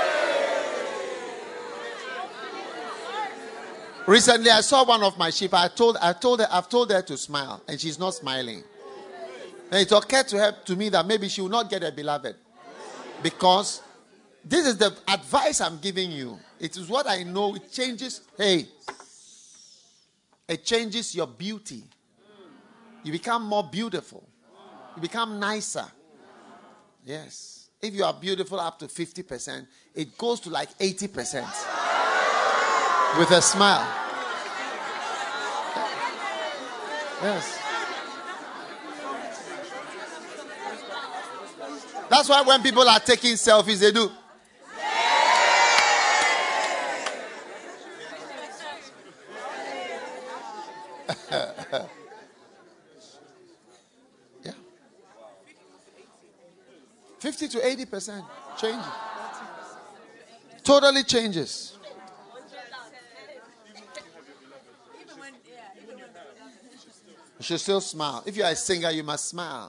Recently, I saw one of my sheep. I told, I told her, I've told her to smile, and she's not smiling. And it occurred to her, to me, that maybe she will not get a beloved, because this is the advice I'm giving you. It is what I know. It changes. Hey, it changes your beauty. You become more beautiful. You become nicer. Yes. If you are beautiful up to fifty percent, it goes to like eighty percent. With a smile. Yes. That's why when people are taking selfies, they do. Yeah. fifty to eighty percent change. Totally changes. You should still smile. If you are a singer, you must smile.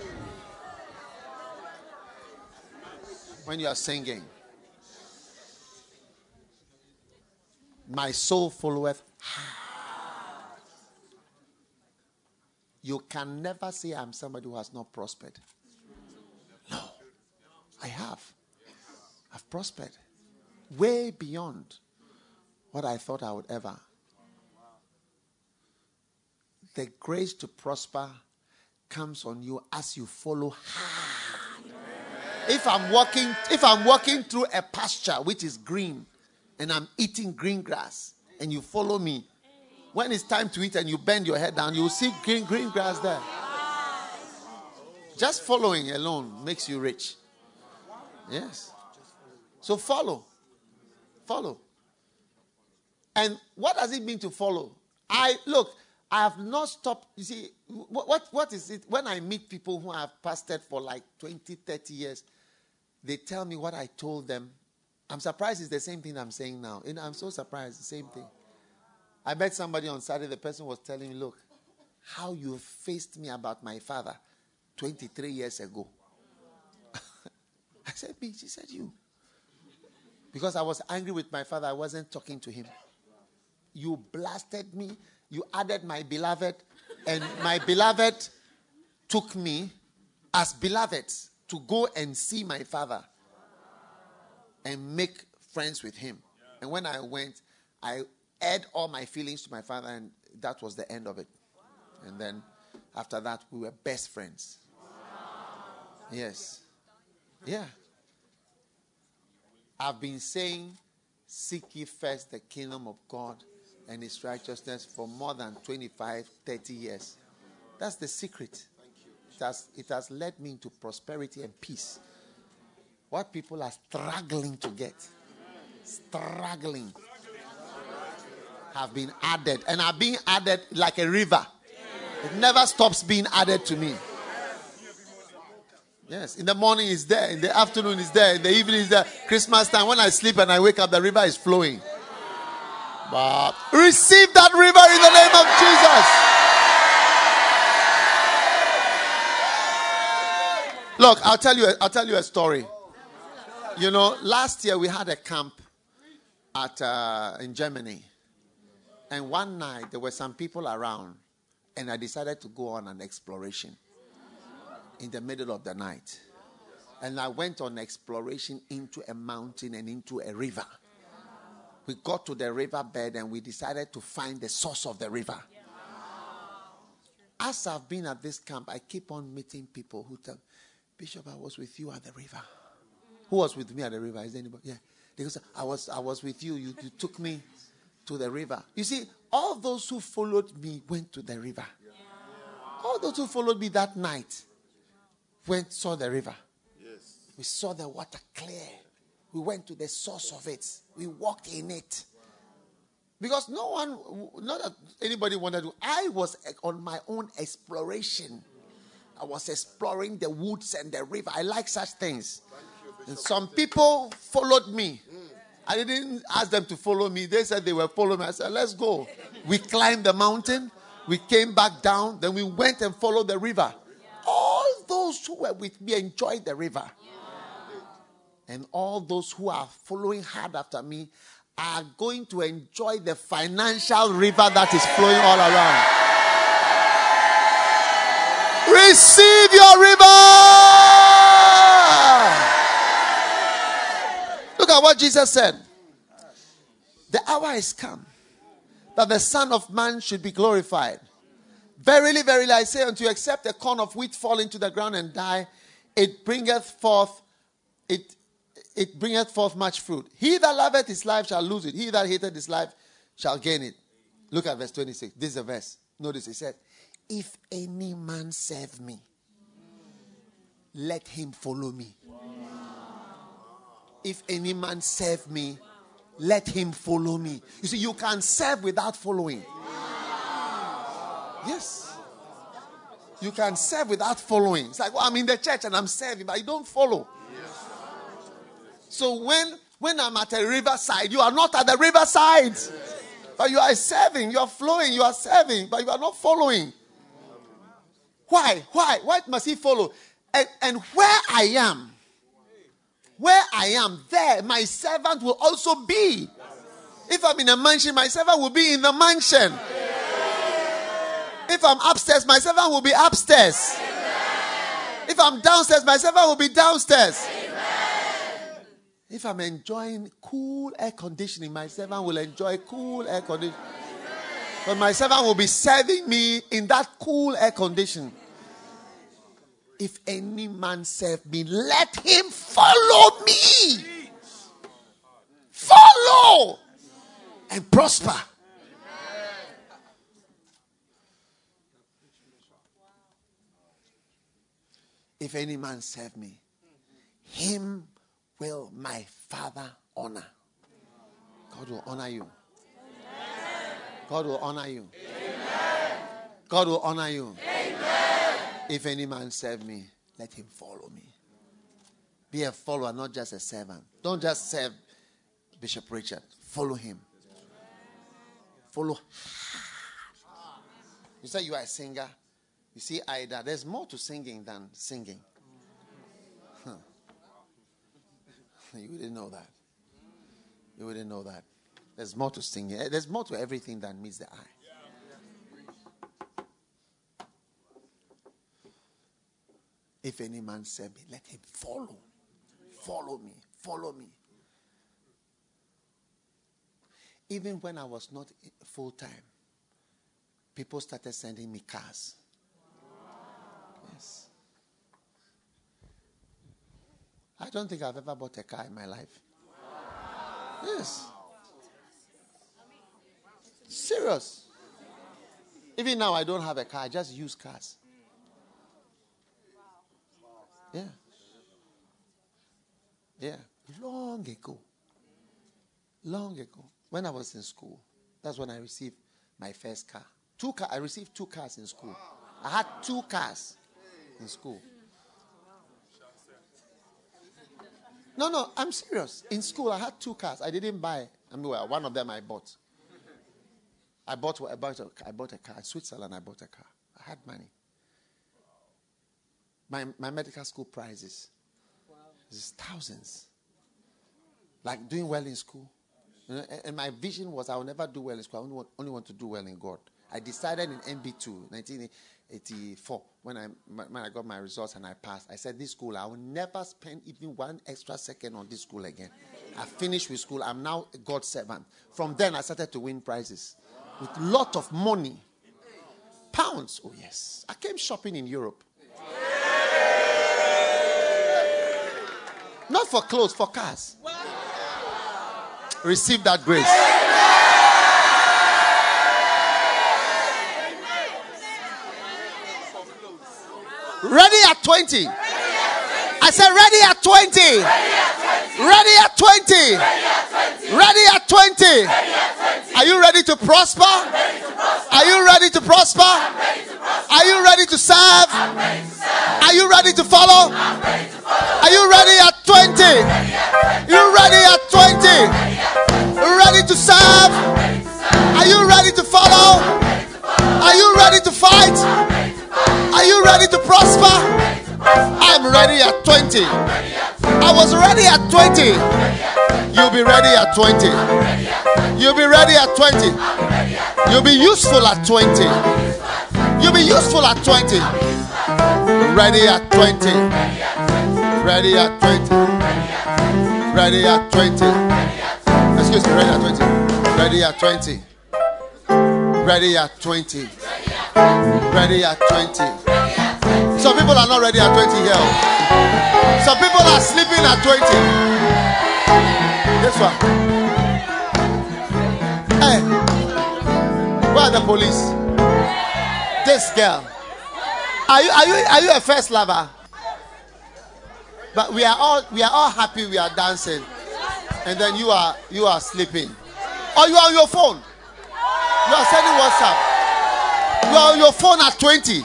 When you are singing. My soul followeth her. You can never say I'm somebody who has not prospered. No. I have. I've prospered. Way beyond what I thought I would ever. The grace to prosper comes on you as you follow hard. If I'm walking, if I'm walking through a pasture which is green, and I'm eating green grass, and you follow me, when it's time to eat and you bend your head down, you will see green green grass there. Just following alone makes you rich. Yes. So follow, follow. And what does it mean to follow? I look. I have not stopped. You see, what, what, what is it? When I meet people who have pastored for like twenty, thirty years, they tell me what I told them. I'm surprised it's the same thing I'm saying now. And I'm so surprised, the same thing. I met somebody on Saturday. The person was telling me, look, how you faced me about my father twenty-three years ago. I said, me. She said, you. Because I was angry with my father. I wasn't talking to him. You blasted me. You added my beloved, and my beloved took me as beloveds to go and see my father and make friends with him. And when I went, I aired all my feelings to my father, and that was the end of it. And then After that, we were best friends. Yes. Yeah. I've been saying, seek ye first the kingdom of God and his righteousness for more than twenty-five, thirty years. That's the secret. It has, it has led me into prosperity and peace. What people are struggling to get, struggling, have been added. And are being added like a river. It never stops being added to me. Yes, in the morning it's there, in the afternoon it's there, in the evening it's there. Christmas time, when I sleep and I wake up, the river is flowing. But receive that river in the name of Jesus. Look, I'll tell you, I'll tell you a story. You know, last year we had a camp at uh, in Germany, and one night there were some people around, and I decided to go on an exploration in the middle of the night. And I went on exploration into a mountain and into a river. We got to the riverbed and we decided to find the source of the river. As I've been at this camp, I keep on meeting people who tell, Bishop, I was with you at the river. Who was with me at the river? Is there anybody? Yeah. They go, I was, I was with you. you. You took me to the river. You see, all those who followed me went to the river. All those who followed me that night went, saw the river. Yes. We saw the water clear. We went to the source of it. We walked in it. Because no one, not that anybody wanted to. I was on my own exploration. I was exploring the woods and the river. I like such things. And some people followed me. I didn't ask them to follow me. They said they were following me. I said, let's go. We climbed the mountain. We came back down. Then we went and followed the river. All those who were with me enjoyed the river. And all those who are following hard after me are going to enjoy the financial river that is flowing all around. Receive your river. Look at what Jesus said. The hour is come that the Son of Man should be glorified. Verily, verily, I say unto you, except a corn of wheat fall into the ground and die, it bringeth forth, it, it bringeth forth much fruit. He that loveth his life shall lose it. He that hateth his life shall gain it. Look at verse twenty-six. This is a verse. Notice it said, if any man serve me, let him follow me. If any man serve me, let him follow me. You see, you can serve without following. Yes. You can serve without following. It's like, well, I'm in the church and I'm serving, but I don't follow. So when, when I'm at a riverside, you are not at the riverside. But you are serving, you are flowing, you are serving, but you are not following. Why? Why? Why must he follow? And, and where I am, where I am, there my servant will also be. If I'm in a mansion, my servant will be in the mansion. If I'm upstairs, my servant will be upstairs. Amen. If I'm downstairs, my servant will be downstairs. Amen. If I'm enjoying cool air conditioning, my servant will enjoy cool air conditioning. But my servant will be serving me in that cool air conditioning. If any man serve me, let him follow me. Follow and prosper. If any man serve me, him will my Father honor. God will honor you. Amen. God will honor you. Amen. God will honor you. Amen. If any man serve me, let him follow me. Be a follower, not just a servant. Don't just serve Bishop Richard. Follow him. Follow. You say you are a singer. You see, Ida, there's more to singing than singing. Huh. You wouldn't know that. You wouldn't know that. There's more to singing. There's more to everything than meets the eye. If any man serve me, let him follow. Follow me. Follow me. Even when I was not full time, people started sending me cars. Yes. I don't think I've ever bought a car in my life. Yes. Serious. Even now, I don't have a car. I just use cars. Yeah. Yeah. Long ago. Long ago. When I was in school. That's when I received my first car. Two car. I received two cars in school. I had two cars in school. No, no, I'm serious. In school, I had two cars. I didn't buy. I mean, well, one of them I bought. I bought, I bought, a, I bought a car. In Switzerland, I bought a car. I had money. My my medical school prizes. Wow. Is thousands. Like doing well in school. You know, and, and my vision was I will never do well in school. I only want, only want to do well in God. I decided in M B two, nineteen eighty-four, when I when I got my results and I passed, I said, this school, I will never spend even one extra second on this school again. I finished with school. I'm now a God's servant. From then, I started to win prizes with a lot of money. Pounds. Oh, yes. I came shopping in Europe. Not for clothes, for cars. Receive that grace. Ready at twenty. I said ready at twenty. Ready at twenty. Ready at twenty. Are you ready to prosper? Are you ready to prosper? Are you ready to serve? Are you ready to follow? Are you ready at twenty? You ready at twenty? Ready to serve? Are you ready to follow? Are you ready to fight? Are you ready to prosper? I'm ready at twenty. I was ready at twenty. You'll be ready at twenty. You'll be ready at twenty. You'll be useful at twenty. You'll be useful at twenty. Ready at twenty. Ready at twenty. Ready at twenty. Excuse me, ready at twenty. Ready at twenty. Ready at twenty. Ready at twenty. Some people are not ready at twenty here. Some people are sleeping at twenty. This one. Hey, where are the police? This girl. Are you are you are you a first lover? But we are all we are all happy. We are dancing, and then you are you are sleeping. Or you are on your phone. You are sending WhatsApp. You are on your phone at twenty.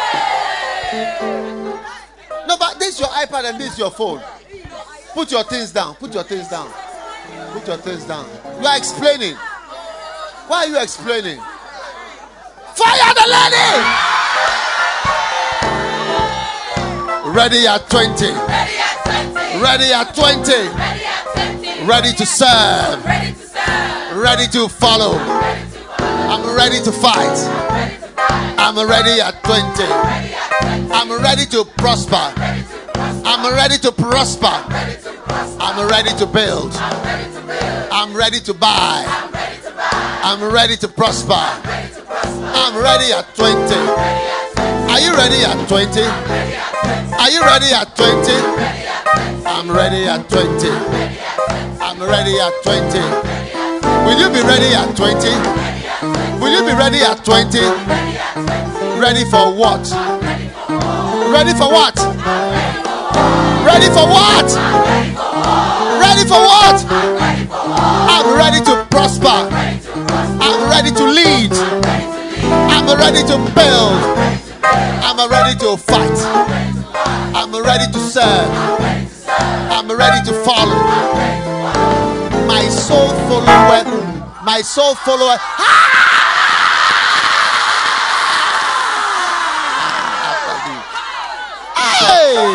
No, but this is your iPad and this is your phone. Put your things down. Put your things down. Put your things down. You are explaining. Why are you explaining? Fire the lady! Ready at twenty. Ready at twenty. Ready to serve. Ready to follow. I'm ready to fight. I'm ready at twenty. I'm ready to prosper. I'm ready to prosper. I'm ready to build. I'm ready to buy. I'm ready to prosper. I'm ready at twenty. Are you ready at twenty? Are you ready at twenty? I'm ready at twenty. I'm ready at twenty. Will you be ready at twenty? Will you be ready at twenty? Ready for what? Ready for what? Ready for what? Ready for what? I'm ready to prosper. I'm ready to lead. I'm ready to build. I'm ready to fight. I'm ready to serve. I'm ready to follow. My soul follower. My soul follower. Hey!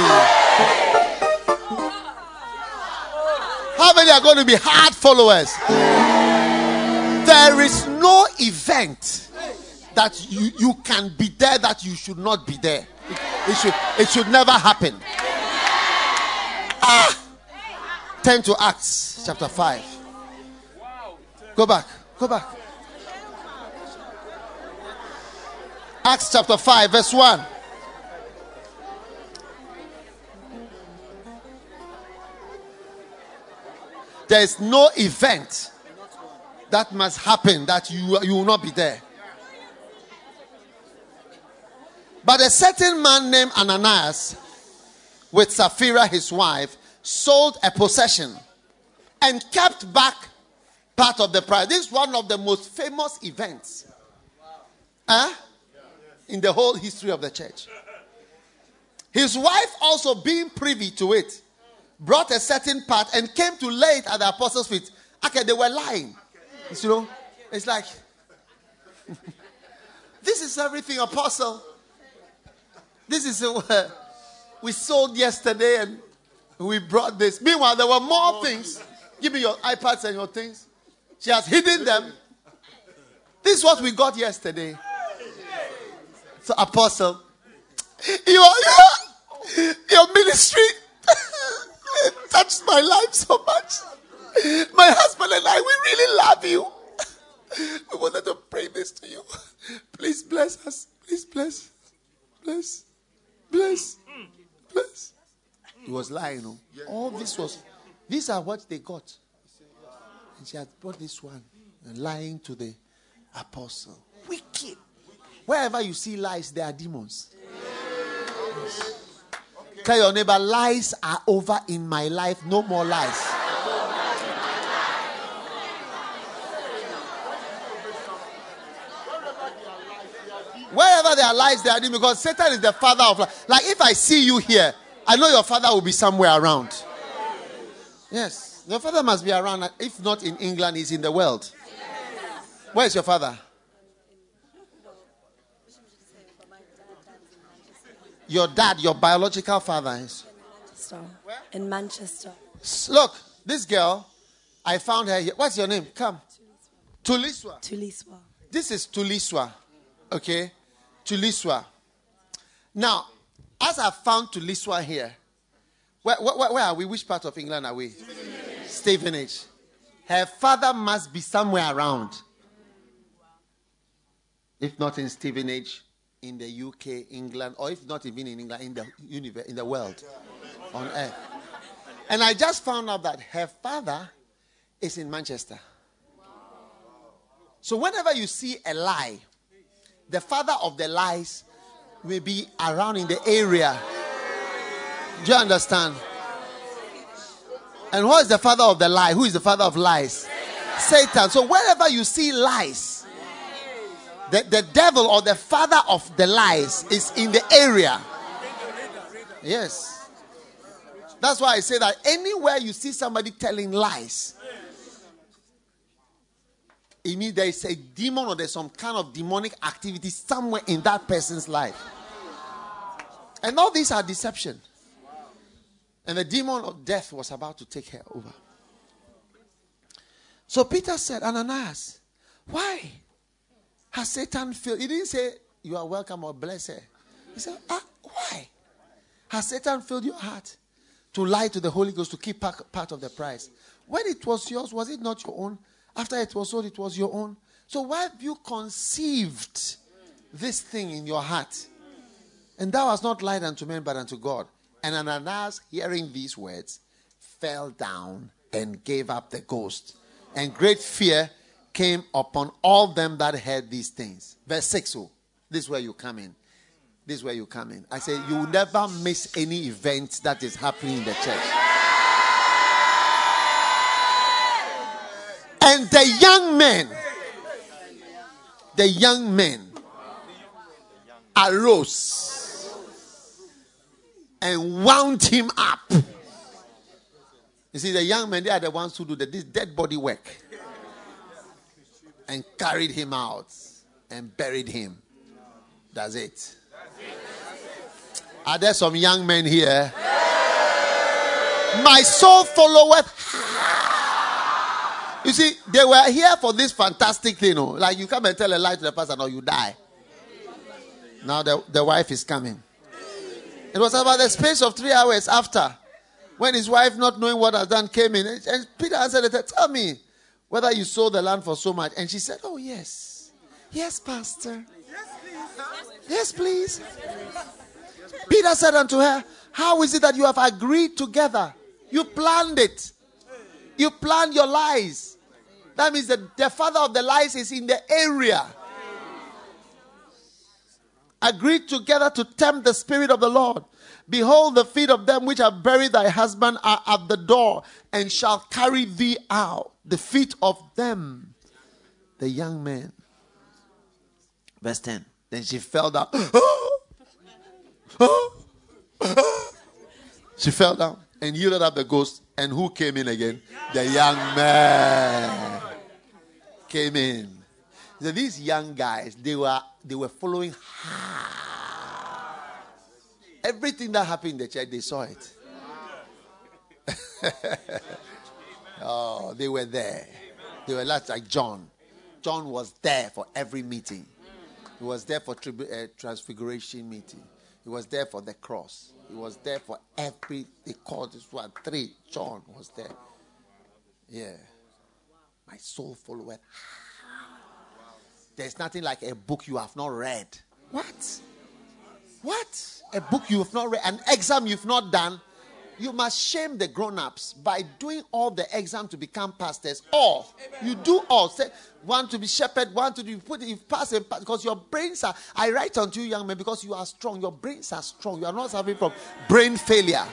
How many are going to be hard followers? There is no event that you, you can be there that you should not be there. It, it should it should never happen. Ah! Turn to Acts chapter five. Go back. Go back. Acts chapter five, verse one. There is no event that must happen that you, you will not be there. But a certain man named Ananias, with Sapphira his wife, sold a possession and kept back part of the price. This is one of the most famous events huh? in the whole history of the church. His wife, also being privy to it, brought a certain part and came to lay it at the apostles' feet. Okay, they were lying. You know, it's like, this is everything, apostle. This is uh, we sold yesterday and we brought this. Meanwhile, there were more things. Give me your iPads and your things. She has hidden them. This is what we got yesterday. So, apostle, your, your, your ministry touched my life so much. My husband and I, we really love you. We wanted to pray this to you. Please bless us. Please bless. Bless. Bless. Bless. He was lying. No? All this was, these are what they got. And she had brought this one and lying to the apostle. Wicked. Wherever you see lies, there are demons. Yes. Tell your neighbor, lies are over in my life. No more lies. Wherever there are lies, there are demons. Because Satan is the father of lies. Like if I see you here, I know your father will be somewhere around. Yes. Your father must be around. If not in England, he's in the world. Where is your father? Your dad, your biological father is? In Manchester. Look, this girl, I found her here. What's your name? Come. Tuliswa. Tuliswa. This is Tuliswa. Okay? Tuliswa. Now, as I found Tuliswa here, where, where, where are we? Which part of England are we? Stevenage. Stevenage. Her father must be somewhere around. If not in Stevenage, in the U K, England, or if not even in England, in the universe, in the world, on earth. And I just found out that her father is in Manchester. So whenever you see a lie, the father of the lies will be around in the area. Do you understand? And what is the father of the lie? Who is the father of lies? Satan. So wherever you see lies, the, the devil or the father of the lies is in the area. Yes. That's why I say that anywhere you see somebody telling lies, it means there is a demon or there's some kind of demonic activity somewhere in that person's life. And all these are deception. And the demon of death was about to take her over. So Peter said, Ananias, why has Satan filled? He didn't say, you are welcome or blessed. He said, ah, why has Satan filled your heart to lie to the Holy Ghost to keep part of the price? When it was yours, was it not your own? After it was sold, it was your own. So why have you conceived this thing in your heart? And thou hast not lied unto men, but unto God. And Ananias, hearing these words, fell down and gave up the ghost. And great fear came upon all them that heard these things. Verse six. Oh, this is where you come in. This is where you come in. I say, you will never miss any event that is happening in the church. And the young men, the young men arose and wound him up. You see, the young men, they are the ones who do the, this dead body work. And carried him out and buried him. That's it. Are there some young men here? My soul followeth. You see, they were here for this fantastic thing. You know? Like you come and tell a lie to the person or you die. Now the, the wife is coming. It was about the space of three hours after, when his wife, not knowing what had done, came in. And Peter answered her, tell me whether you sold the land for so much. And she said, oh yes. Yes, Pastor. Yes, please. Peter said unto her, how is it that you have agreed together? You planned it. You plan your lies. That means that the father of the lies is in the area. Agreed together to tempt the Spirit of the Lord. Behold, the feet of them which have buried thy husband are at the door, and shall carry thee out. The feet of them, the young men. Verse ten. Then she fell down. She fell down and yielded up the ghost. And who came in again? The young man came in. So these young guys, they were they were following hard. Everything that happened in the church, they saw it. Oh, they were there. They were like John. John was there for every meeting. He was there for tribu- uh, transfiguration meeting. He was there for the cross. He was there for every, they called this one, three. John was there. Yeah. My soul followed. There's nothing like a book you have not read. What? What? A book you have not read, an exam you've not done. You must shame the grown-ups by doing all the exam to become pastors. All. You do all. Say, one to be shepherd, one to be put in pass and pass. Because your brains are, I write unto you, young men, because you are strong. Your brains are strong. You are not suffering from brain failure.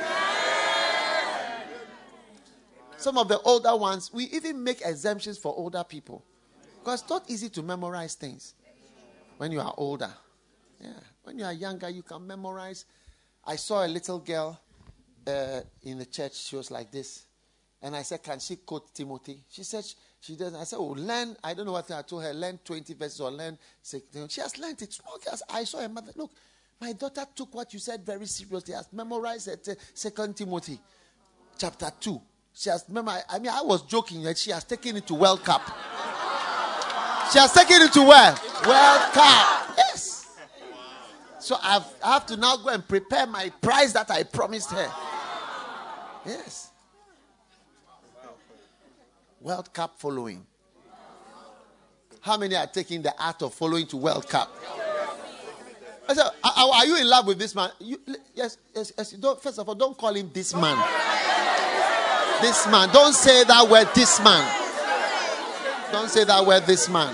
Some of the older ones, we even make exemptions for older people. Because it's not easy to memorize things when you are older. Yeah. When you are younger, you can memorize. I saw a little girl Uh, in the church. She was like this, and I said, can she quote Timothy? She said she, she doesn't. I said, oh, learn. I don't know what I told her. Learn twenty verses or learn sixteen. She has learned it. Small girls. I saw her mother. Look, my daughter took what you said very seriously. Has memorized it. Uh, Second Timothy, chapter two. She has memorized. I mean, I was joking that she has taken it to World Cup. She has taken it to where? World Cup. Yes. So I've, I have to now go and prepare my prize that I promised her. Yes. World Cup following. How many are taking the art of following to World Cup? I said, are, are you in love with this man? You, yes, yes, yes. Don't, first of all, don't call him this man. This man. Don't say that word, this man. Don't say that word, this man.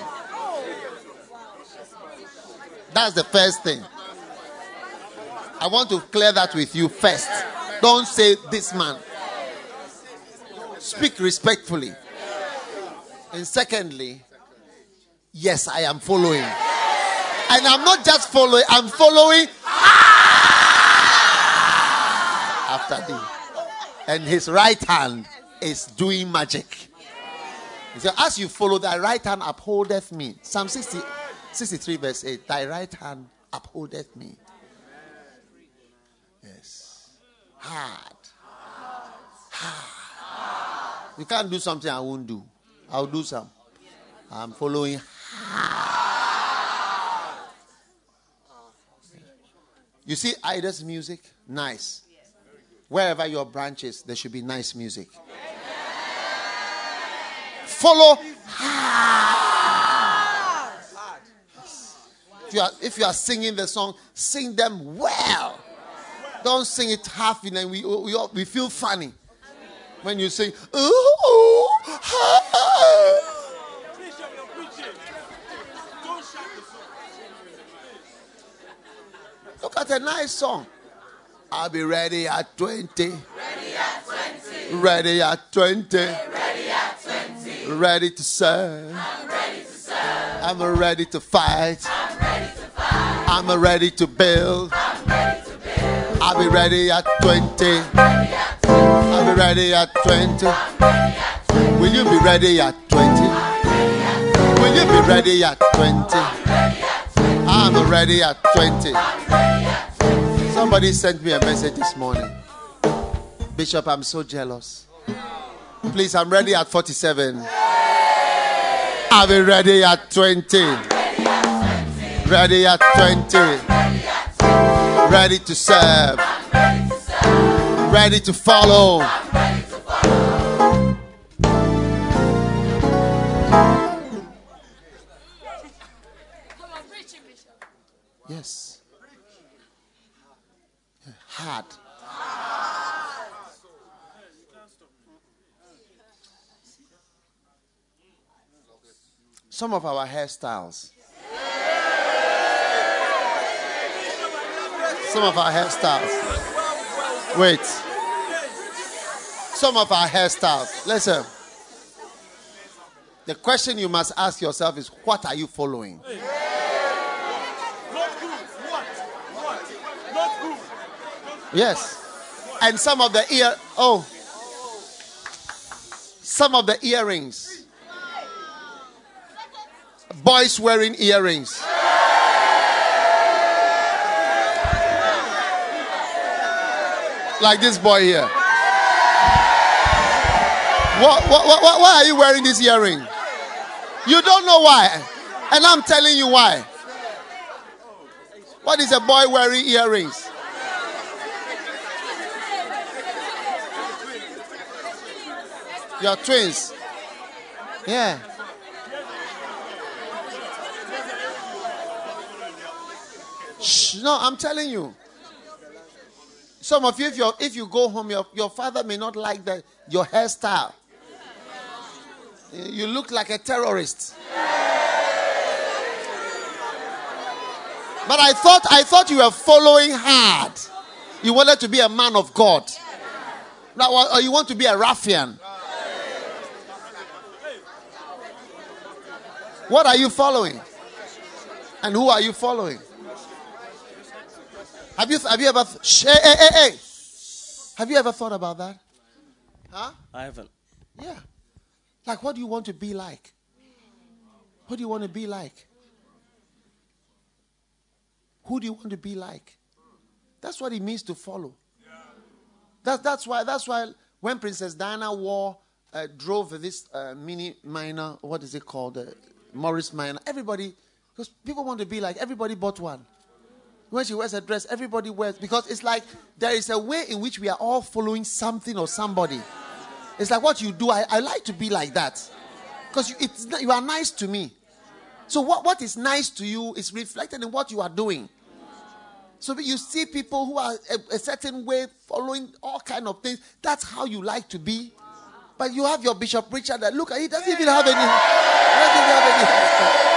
That's the first thing. I want to clear that with you first. Don't say this man. Speak respectfully. And secondly, yes, I am following. And I'm not just following, I'm following after thee. And his right hand is doing magic. So as you follow, thy right hand upholdeth me. Psalm sixty, sixty-three verse eight. Thy right hand upholdeth me. Hard. Hard. You can't do something I won't do. I'll do some. I'm following hard. You see Ida's music? Nice. Wherever your branch is, there should be nice music. Follow hard. If you are, if you are singing the song, sing them well. Don't sing it half in and we, we, we feel funny. When you sing, ooh, ooh, ah. Look at a nice song. I'll be ready at twenty. Ready at twenty. Ready at twenty. Ready at twenty. Ready to serve. I'm ready to serve. I'm ready to fight. I'm ready to fight. I'm ready to build. I'm ready to build. I'll be ready at twenty. Ready at twenty. I'll be ready at twenty. I'm ready at twenty. Will you be ready at twenty? I'm ready at twenty. Will you be ready at twenty? I'm ready at twenty. I'm ready at twenty. I'm ready at twenty. Somebody sent me a message this morning. Bishop, I'm so jealous. Please, I'm ready at forty-seven. I'll be ready at twenty. Ready at twenty. Ready to serve. Ready to follow. Yes. Hard. some of our hairstyles. Some of our hairstyles. Wait. Some of our hairstyles. Listen. The question you must ask yourself is, what are you following? Not good. What? What? Not good. Yes. And some of the ear, oh, some of the earrings. Boys wearing earrings. Like this boy here. What, what, what, why are you wearing this earring? You don't know why. And I'm telling you why. What is a boy wearing earrings? Your twins. Yeah. Shh, no, I'm telling you. Some of you, if, you're, if you go home, your, your father may not like the, your hairstyle. You look like a terrorist. But I thought, I thought you were following hard. You wanted to be a man of God. Now, or you want to be a ruffian. What are you following? And who are you following? Have you have you ever sh- hey, hey, hey, hey. Have you ever thought about that? Huh? I haven't. Yeah. Like, what do you want to be like? What do you want to be like? Who do you want to be like? That's what it means to follow. That, that's why that's why when Princess Diana wore uh, drove this uh, mini minor, what is it called? Uh, Morris Minor. Everybody, because people want to be like, everybody bought one. When she wears a dress, everybody wears, because it's like there is a way in which we are all following something or somebody. It's like what you do. I, I like to be like that. Because you, it's, you are nice to me. So what, what is nice to you is reflected in what you are doing. So you see people who are a, a certain way following all kind of things. That's how you like to be. But you have your Bishop Richard that, look, he doesn't even have any. He doesn't even have any.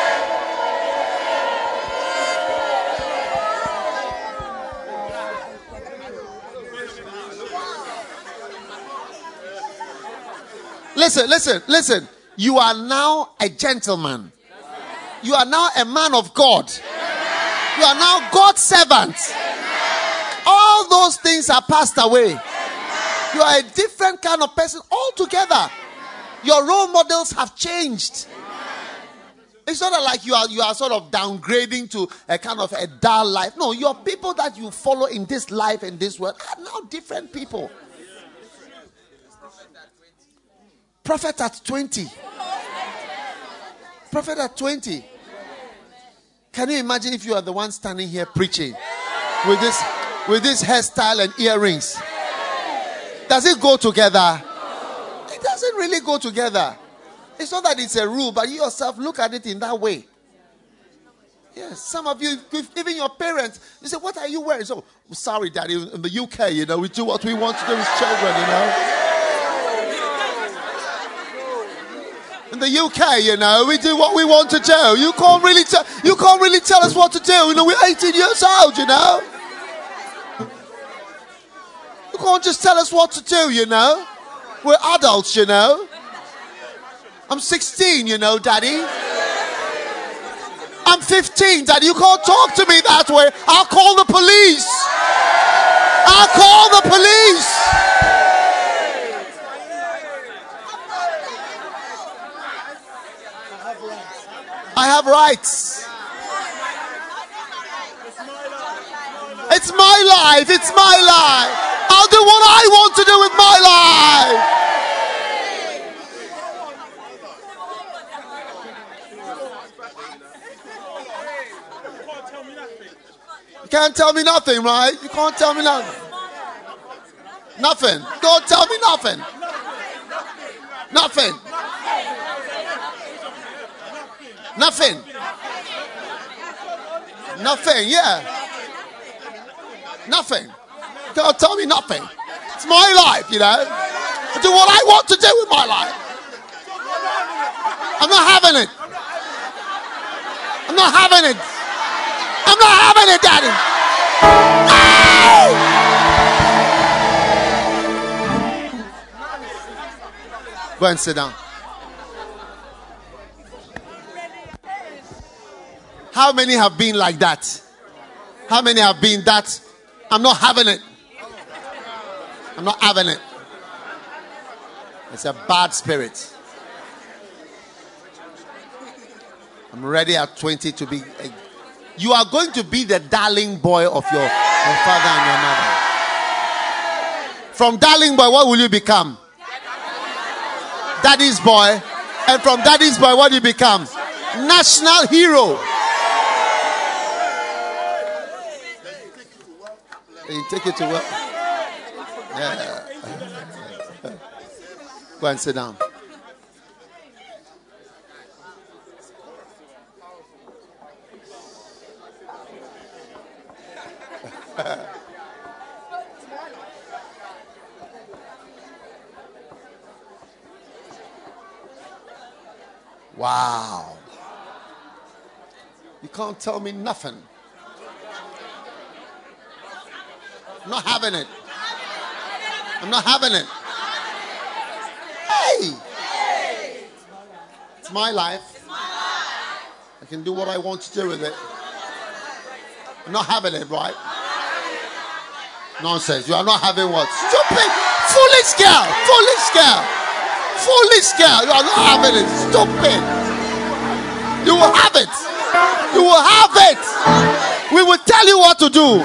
Listen, listen, listen. You are now a gentleman. You are now a man of God. You are now God's servant. All those things are passed away. You are a different kind of person altogether. Your role models have changed. It's not like you are you are sort of downgrading to a kind of a dull life. No, your people that you follow in this life and this world are now different people. Prophet at twenty. Prophet at twenty. Can you imagine if you are the one standing here preaching with this with this hairstyle and earrings? Does it go together? It doesn't really go together. It's not that it's a rule, but you yourself look at it in that way. Yes, some of you, even your parents, you say, what are you wearing? So, sorry, Daddy, in the U K, you know, we do what we want to do with children, you know. In the U K, you know, we do what we want to do. You can't really tell. You can't really tell us what to do. You know, we're eighteen years old. You know, you can't just tell us what to do. You know, we're adults. You know, I'm sixteen. You know, Daddy. I'm fifteen, Daddy. You can't talk to me that way. I'll call the police. I'll call the police. I have rights. It's my life. It's my life. I'll do what I want to do with my life. You can't tell me nothing, right? You can't tell me nothing. Nothing. Don't tell me nothing. Nothing. Nothing. Nothing, yeah. Nothing. Don't tell me nothing. It's my life, you know. I do what I want to do with my life. I'm not having it. not having it. I'm not having it, Daddy. Hey! Go and sit down. How many have been like that? How many have been that? I'm not having it. I'm not having it. It's a bad spirit. I'm ready at twenty to be. A, you are going to be the darling boy of your, your father and your mother. From darling boy, what will you become? Daddy's boy. And from daddy's boy, what do you become? National hero. You take it to work. Yeah. Go and sit down. Wow. You can't tell me nothing. I'm not having it. I'm not having it. Hey! It's my life. I can do what I want to do with it. I'm not having it, right? Nonsense. You are not having what? Stupid! Foolish girl! Foolish girl! Foolish girl! You are not having it. Stupid! You will have it. You will have it. We will tell you what to do.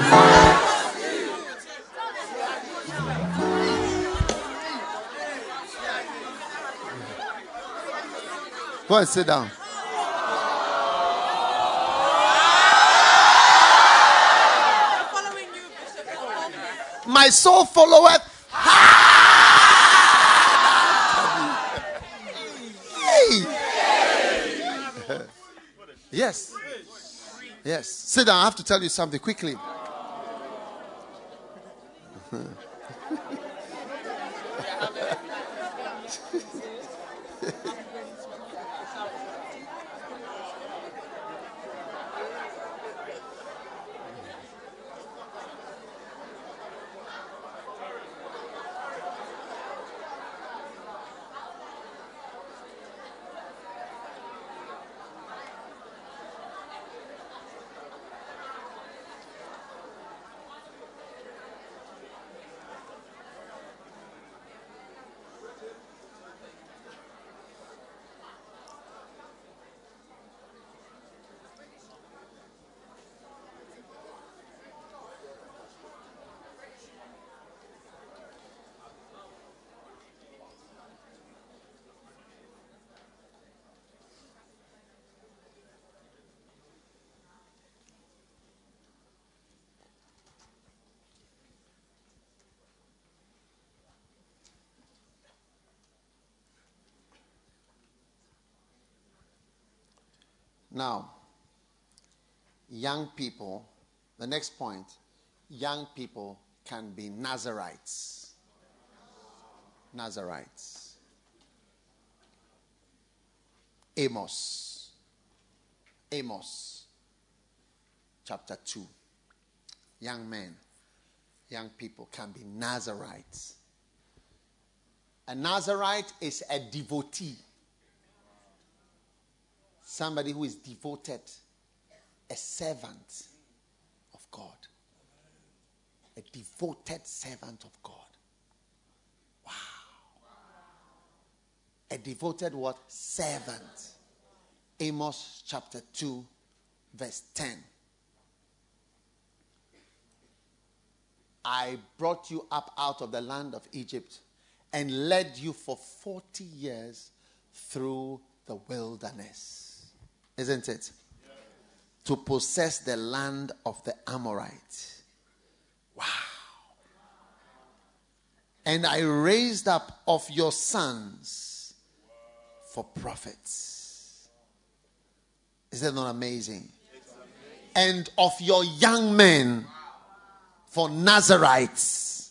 Go and sit down. My soul followeth. Hey. Yes. Yes. Sit down. I have to tell you something quickly. Now, young people, the next point, young people can be Nazarites. Nazarites. Amos. Amos, chapter two. Young men, young people can be Nazarites. A Nazarite is a devotee. Somebody who is devoted, a servant of God. A devoted servant of God. Wow. A devoted what? Servant. Amos chapter two, verse ten. I brought you up out of the land of Egypt and led you for forty years through the wilderness. Isn't it? Yeah. To possess the land of the Amorites. Wow. And I raised up of your sons for prophets. Is that not amazing? amazing? And of your young men for Nazarites.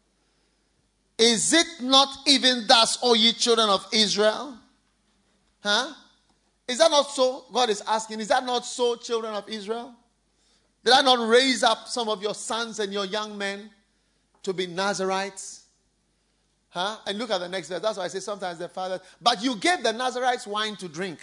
Is it not even thus, O ye children of Israel? Huh? Is that not so? God is asking, is that not so, children of Israel? Did I not raise up some of your sons and your young men to be Nazarites? Huh? And look at the next verse. That's why I say sometimes the father, but you gave the Nazarites wine to drink.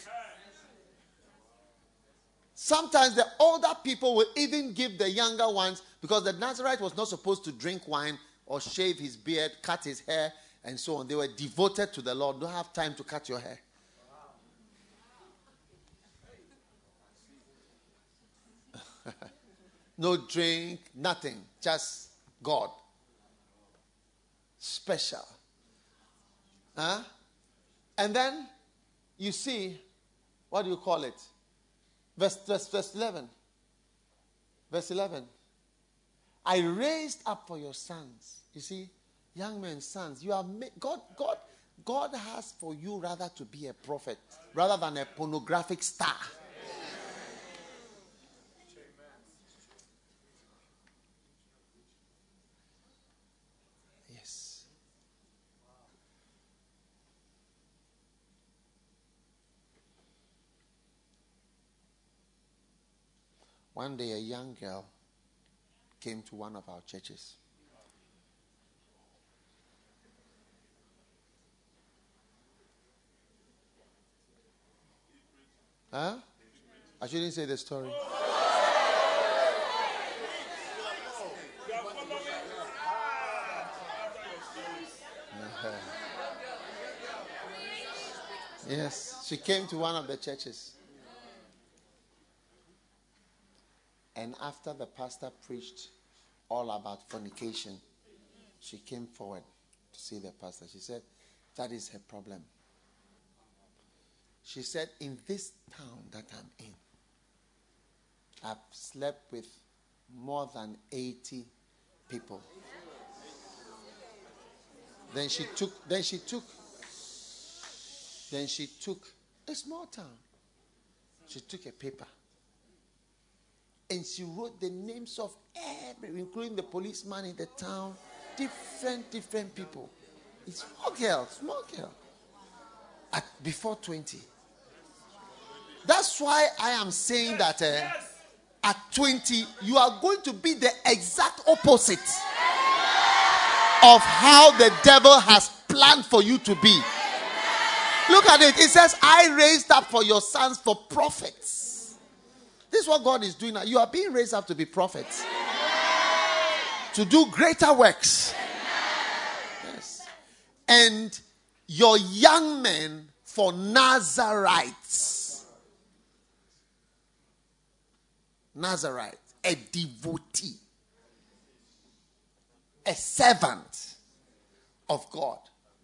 Sometimes the older people will even give the younger ones, because the Nazarite was not supposed to drink wine or shave his beard, cut his hair, and so on. They were devoted to the Lord. Don't have time to cut your hair. No drink, nothing. Just God. Special. Huh? And then you see, what do you call it? Verse, verse, verse eleven. Verse eleven. I raised up for your sons. You see, young men, sons. You are ma- God. God. God has for you rather to be a prophet rather than a pornographic star. Yes. One day, a young girl came to one of our churches. Huh? I shouldn't say the story. Yes, she came to one of the churches. And after the pastor preached all about fornication, she came forward to see the pastor. She said, that is her problem. She said, in this town that I'm in, I've slept with more than eighty people. Then she took, then she took, then she took a small town. She took a paper. And she wrote the names of every, including the policeman in the town, different, different people. It's small girl, small girl. At before twenty. That's why I am saying that uh, at twenty, you are going to be the exact opposite of how the devil has planned for you to be. Look at it. It says, I raised up for your sons for prophets. This is what God is doing now. You are being raised up to be prophets. To do greater works. Yes. And your young men for Nazarites. Nazarite. A devotee. A servant of God.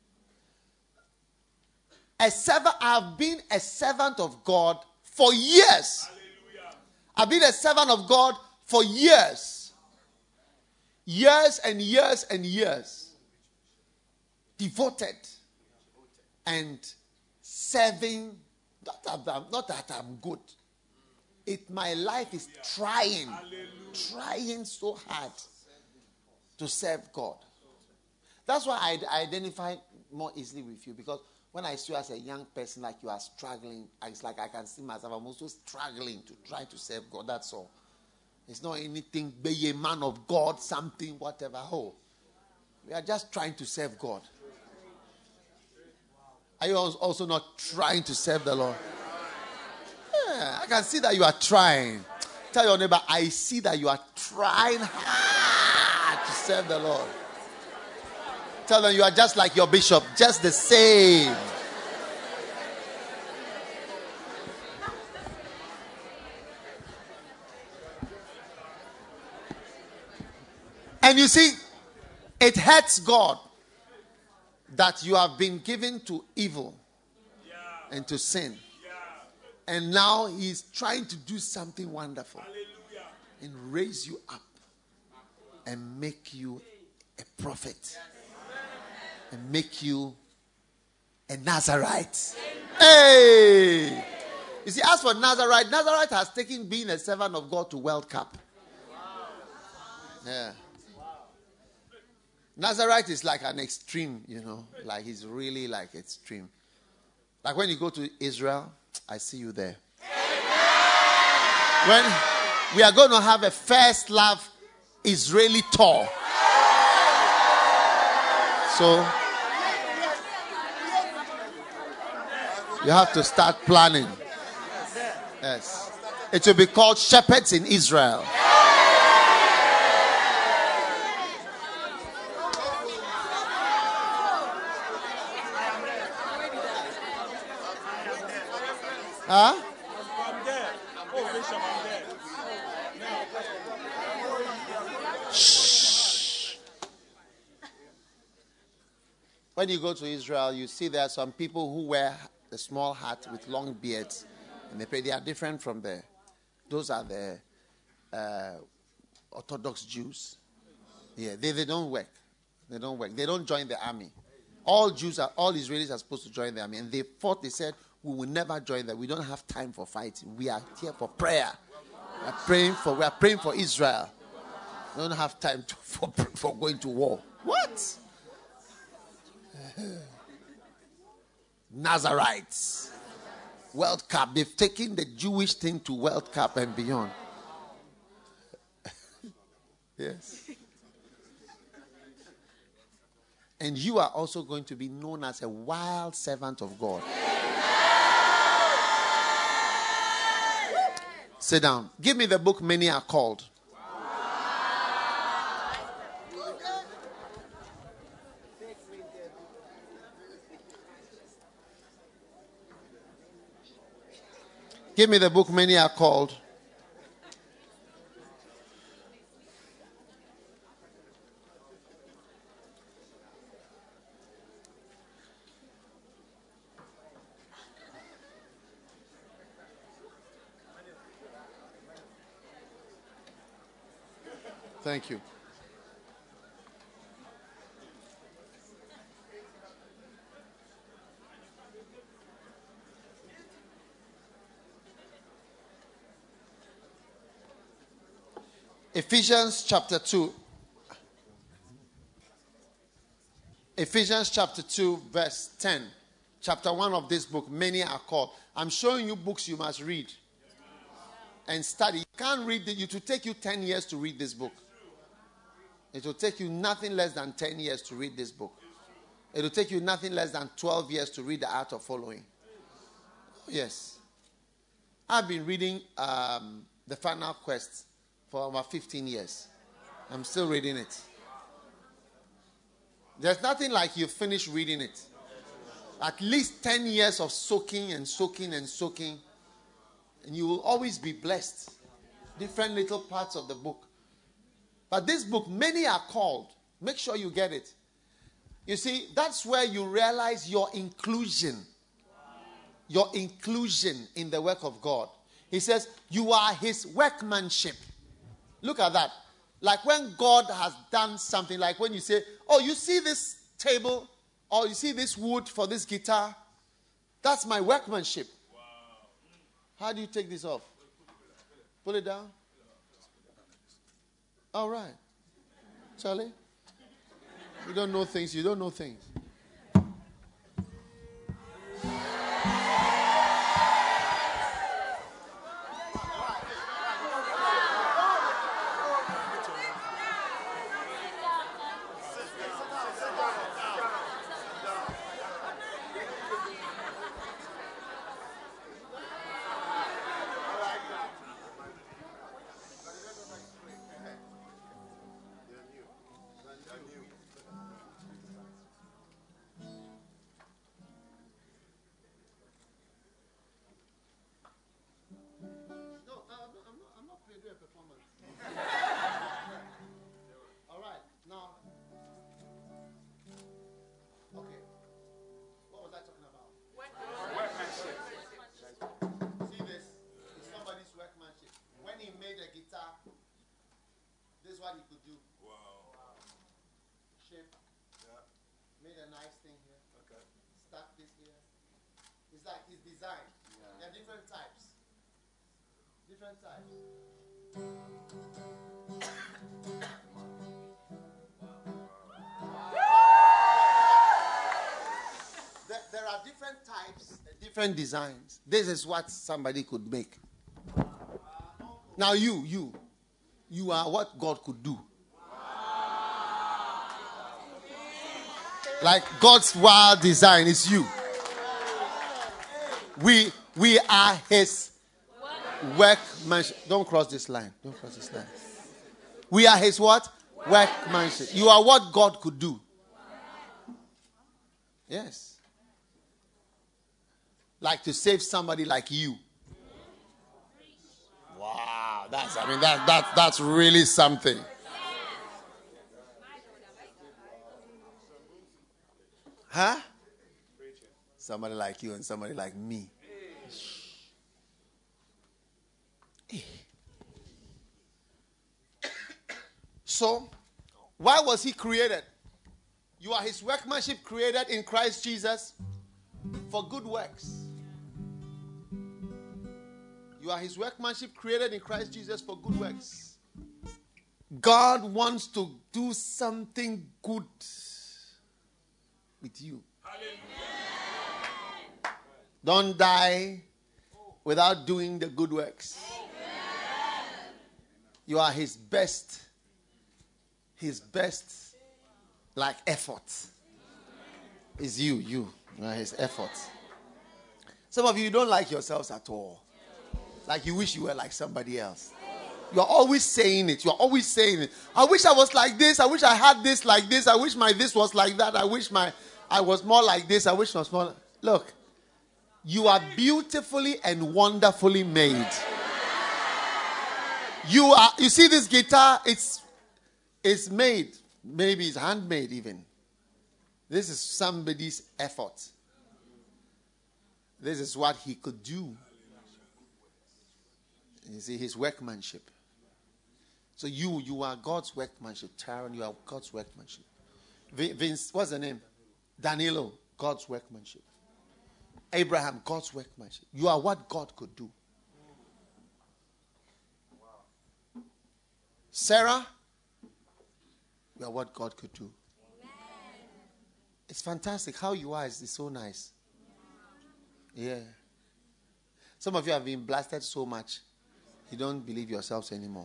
A servant. I have been a servant of God for years. I've been a servant of God for years. Years and years and years. Devoted. And serving. Not that I'm, not that I'm good. It, my life is trying. Trying so hard to serve God. That's why I, I identify more easily with you. Because when I see you as a young person, like you are struggling, it's like I can see myself. I'm also struggling to try to serve God. That's all. It's not anything, be a man of God, something, whatever. Oh, we are just trying to serve God. Are you also not trying to serve the Lord? Yeah, I can see that you are trying. Tell your neighbor, I see that you are trying hard to serve the Lord. Tell them you are just like your bishop, just the same. And you see, it hurts God that you have been given to evil and to sin. And now he's trying to do something wonderful and raise you up and make you a prophet. And make you a Nazarite. Hey! You see, as for Nazarite, Nazarite has taken being a servant of God to World Cup. Yeah. Nazarite is like an extreme, you know. Like he's really like extreme. Like when you go to Israel, I see you there. When we are going to have a First Love Israeli tour. So you have to start planning. Yes. It will be called Shepherds in Israel. Huh? I'm there. Oh, Bishop, I'm there. Shh. When you go to Israel, you see there are some people who wear a small hat with long beards, and they pray. They are different from the. Those are the uh, Orthodox Jews. Yeah, they, they don't work. They don't work. They don't join the army. All Jews are, all Israelis are supposed to join the army, and they fought. They said, we will never join them. We don't have time for fighting. We are here for prayer. We are praying for. We are praying for Israel. We don't have time to, for for going to war. What? Nazarites. World Cup. They've taken the Jewish thing to World Cup and beyond. Yes. And you are also going to be known as a wild servant of God. Sit down. Give me the book Many Are Called. Give me the book Many Are Called. Thank you. Ephesians chapter two. Ephesians chapter two, verse ten. Chapter one of this book, Many Are Called. I'm showing you books you must read and study. You can't read it. It will take you ten years to read this book. It will take you nothing less than ten years to read this book. It will take you nothing less than twelve years to read The Art of Following. Oh, yes. I've been reading um, The Final Quest for about fifteen years. I'm still reading it. There's nothing like you finish reading it. At least ten years of soaking and soaking and soaking. And you will always be blessed. Different little parts of the book. But this book, Many Are Called. Make sure you get it. You see, that's where you realize your inclusion. Your inclusion in the work of God. He says, you are his workmanship. Look at that. Like when God has done something, like when you say, oh, you see this table, or you see this wood for this guitar, that's my workmanship. Wow. How do you take this off? Put it down. All right. Charlie, you don't know things, you don't know things. There are different types and different designs. This is what somebody could make. Now you, you, you are what God could do. Like God's wild design is you. We we are his workmanship. Don't cross this line. Don't cross this line. We are his what? Workmanship. You are what God could do. Yes. Like to save somebody like you. Wow, that's I mean that that that's really something. Huh? Somebody like you and somebody like me. So, why was he created? You are his workmanship created in Christ Jesus for good works. You are his workmanship created in Christ Jesus for good works. God wants to do something good with you. Amen. Don't die without doing the good works. Amen. You are his best, his best, like effort. Is you, you. You are his effort. Some of you don't like yourselves at all. Like you wish you were like somebody else. You're always saying it. You're always saying it. I wish I was like this. I wish I had this like this. I wish my this was like that. I wish my I was more like this. I wish I was more. Look, you are beautifully and wonderfully made. You are. You see this guitar? It's it's made. Maybe it's handmade even. This is somebody's effort. This is what he could do. You see his workmanship. So you, you are God's workmanship. Taron, you are God's workmanship. Vince, what's the name? Danilo, God's workmanship. Abraham, God's workmanship. You are what God could do. Sarah, you are what God could do. It's fantastic. How you are is so nice. Yeah. Some of you have been blasted so much, you don't believe yourselves anymore.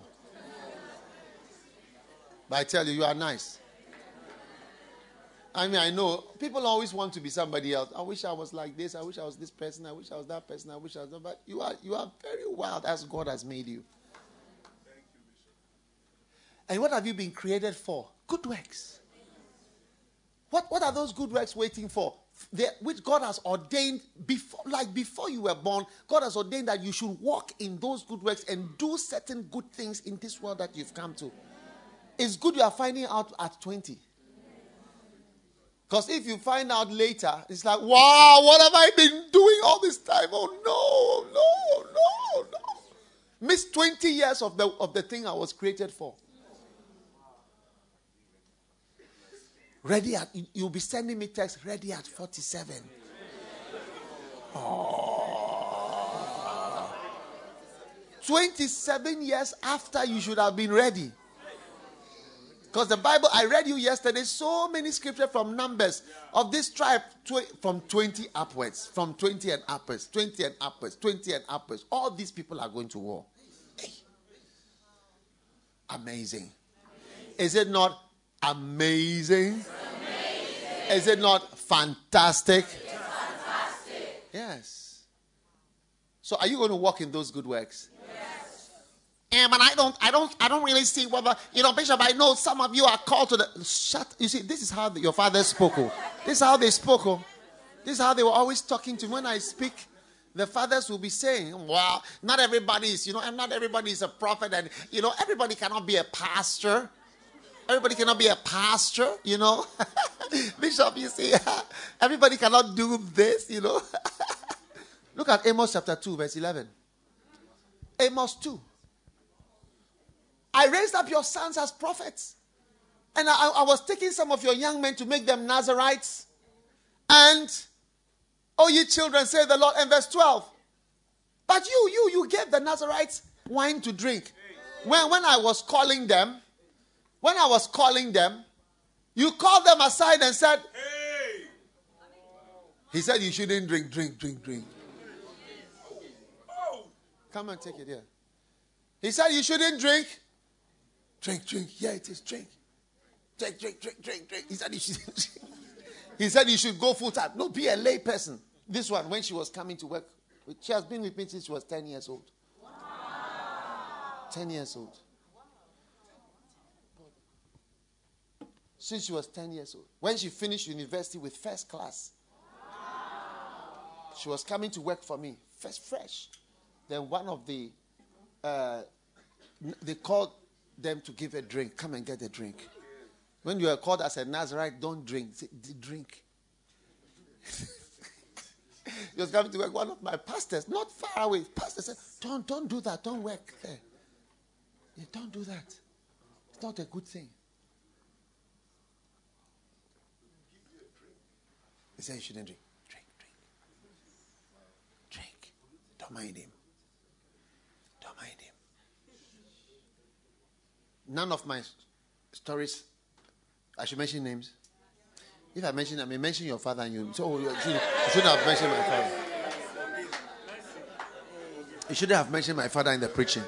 But I tell you, you are nice. I mean, I know people always want to be somebody else. I wish I was like this. I wish I was this person. I wish I was that person. I wish I was that. But you are, you are very wild as God has made you. Thank you, Bishop. And what have you been created for? Good works. What, what are those good works waiting for? The, which God has ordained before, like before you were born. God has ordained that you should walk in those good works and do certain good things in this world that you've come to. It's good you are finding out at twenty. Because if you find out later, it's like, wow, what have I been doing all this time? Oh, no, no, no, no. Missed twenty years of the, of the thing I was created for. Ready at, you'll be sending me text, ready at forty-seven. Oh. twenty-seven years after you should have been ready. Because the Bible, I read you yesterday, so many scriptures from Numbers of this tribe tw- from twenty upwards, from twenty and upwards, twenty and upwards, twenty and upwards. All these people are going to war. Hey. Amazing. Is it not amazing? Amazing. Is it not fantastic? It's fantastic. Yes. So are you going to walk in those good works? Yeah, but I don't, I don't, I don't really see whether, you know, Bishop, I know some of you are called to the, shut, you see, this is how the, your father spoke. Oh. This is how they spoke. Oh. This is how they were always talking to me. When I speak, the fathers will be saying, well, not everybody is, you know, and not everybody is a prophet, and, you know, everybody cannot be a pastor. Everybody cannot be a pastor, you know. Bishop, you see, everybody cannot do this, you know. Look at Amos chapter two, verse eleven. Amos two. I raised up your sons as prophets. And I, I was taking some of your young men to make them Nazarites. And, oh, ye children, say the Lord. And verse twelve. But you, you, you gave the Nazarites wine to drink. When, when I was calling them, when I was calling them, you called them aside and said, hey. He said you shouldn't drink, drink, drink, drink. Come and take it here. He said you shouldn't drink. Drink, drink. Yeah, it is drink. Drink, drink, drink, drink, drink. He said you should. He said you should go full time. No, be a lay person. This one, when she was coming to work, she has been with me since she was ten years old. Wow. ten years old. Since she was ten years old. When she finished university with first class, she was coming to work for me, first fresh. Then one of the, uh, they called them to give a drink. Come and get a drink. When you are called as a Nazarite, don't drink. Say, drink. He was coming to work. One of my pastors, not far away, pastor said, don't, don't do that. Don't work there. Yeah, don't do that. It's not a good thing. He said you shouldn't drink. Drink, drink. Drink. Don't mind him. Don't mind him. None of my stories, I should mention names. If I mention, I may mention your father and you. So oh, you, should, you shouldn't have mentioned my father. You shouldn't have mentioned my father in the preaching.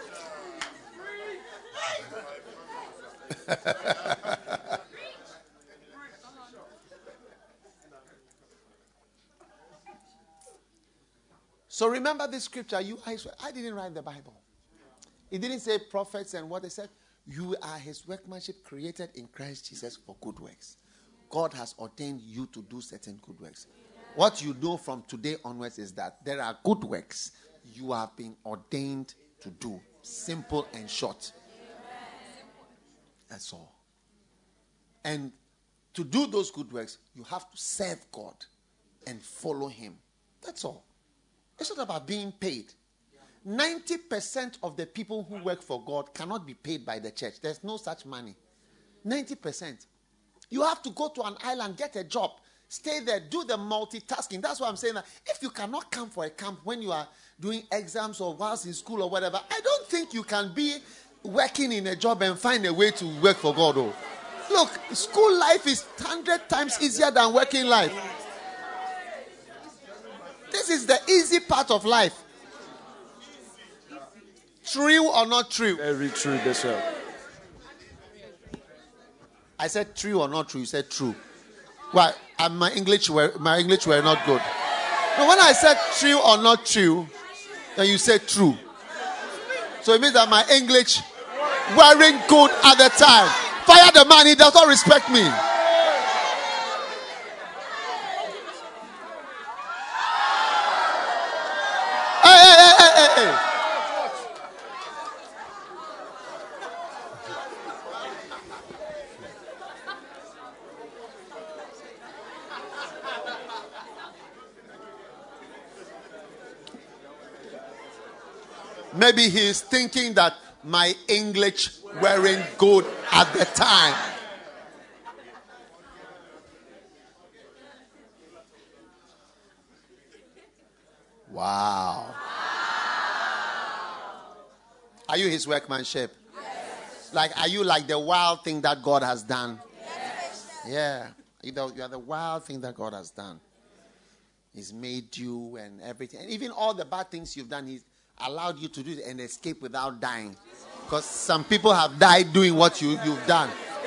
So remember this scripture. You, I, I didn't write the Bible. It didn't say prophets and what they said. You are his workmanship created in Christ Jesus for good works. God has ordained you to do certain good works. What you know from today onwards is that there are good works you have been ordained to do. Simple and short. That's all. And to do those good works, you have to serve God and follow him. That's all. It's not about being paid. ninety percent of the people who work for God cannot be paid by the church. There's no such money. ninety percent. You have to go to an island, get a job, stay there, do the multitasking. That's why I'm saying that if you cannot come for a camp when you are doing exams or whilst in school or whatever, I don't think you can be working in a job and find a way to work for God. Oh. Look, school life is one hundred times easier than working life. This is the easy part of life. True or not true? Very true, Bishop. I said true or not true. You said true. Why? And my English were my English were not good. No, when I said true or not true, then you said true. So it means that my English weren't good at the time. Fire the man. He does not respect me. Hey, hey, hey, hey, hey, hey. Maybe he's thinking that my English weren't good at the time. Wow. Are you his workmanship? Yes. Like, are you like the wild thing that God has done? Yes. Yeah. You know, you are the wild thing that God has done. He's made you and everything. And even all the bad things you've done, he's allowed you to do it and escape without dying. Because some people have died doing what you, you've done.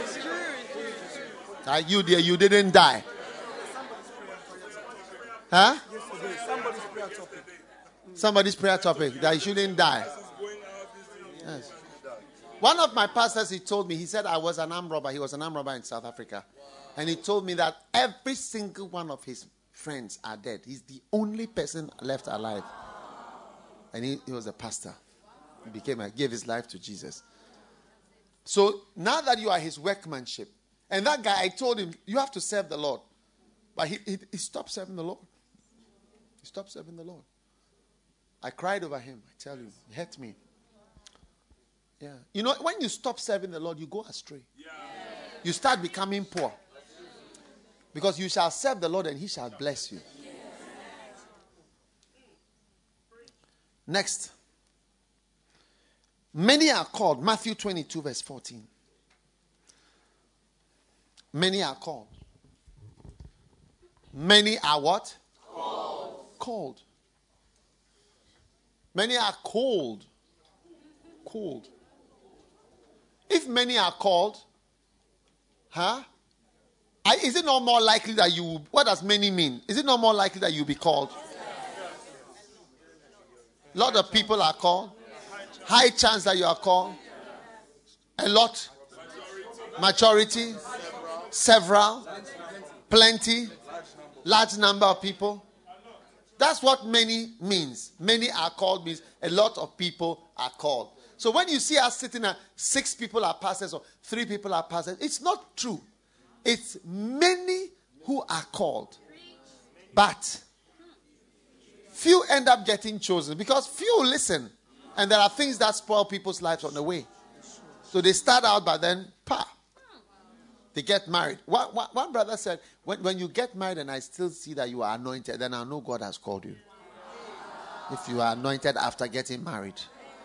Uh, you dear, you didn't die. Huh? Somebody's prayer topic. Somebody's prayer topic that you shouldn't die. Yes. One of my pastors, he told me, he said I was an armed robber. He was an armed robber in South Africa. And he told me that every single one of his friends are dead. He's the only person left alive. And he, he was a pastor. He became, a, gave his life to Jesus. So now that you are his workmanship, and that guy, I told him, you have to serve the Lord. But he, he, he stopped serving the Lord. He stopped serving the Lord. I cried over him. I tell you, it hurt me. Yeah. You know, when you stop serving the Lord, you go astray. Yeah. You start becoming poor. Because you shall serve the Lord and he shall bless you. Next. Many are called. Matthew twenty-two verse fourteen. Many are called. Many are what? Called. Called. Many are cold. Cold. If many are called, huh? I, is it not more likely that you, what does many mean? Is it not more likely that you'll be called? A lot of people are called. High chance that you are called. A lot. Majority. Several. Plenty. Large number of people. That's what many means. Many are called means a lot of people are called. So when you see us sitting at six people are pastors or three people are pastors, it's not true. It's many who are called. But few end up getting chosen because few listen. And there are things that spoil people's lives on the way. So they start out, but then, pa, they get married. One, one, one brother said, when, when you get married and I still see that you are anointed, then I know God has called you. If you are anointed after getting married.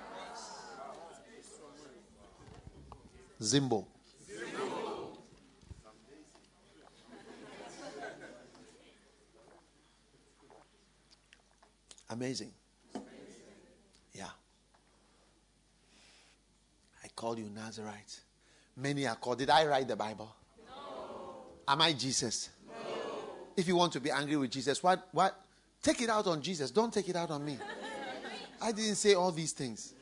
Zimbo. Amazing. Yeah. I call you Nazarite. Many are called. Did I write the Bible? No. Am I Jesus? No. If you want to be angry with Jesus, what? What? Take it out on Jesus. Don't take it out on me. I didn't say all these things.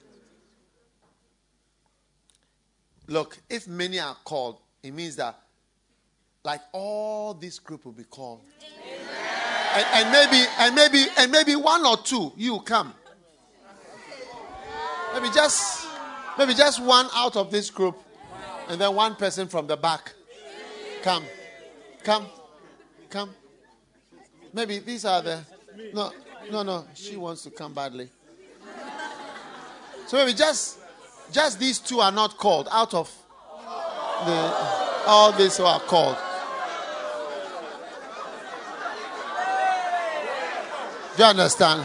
Look, if many are called, it means that like all this group will be called. And, and maybe and maybe and maybe one or two you come. Maybe just maybe just one out of this group, and then one person from the back. Come. Come. Come. Maybe these are the no no no she wants to come badly. So maybe just just these two are not called out of the all these who are called. Do you understand?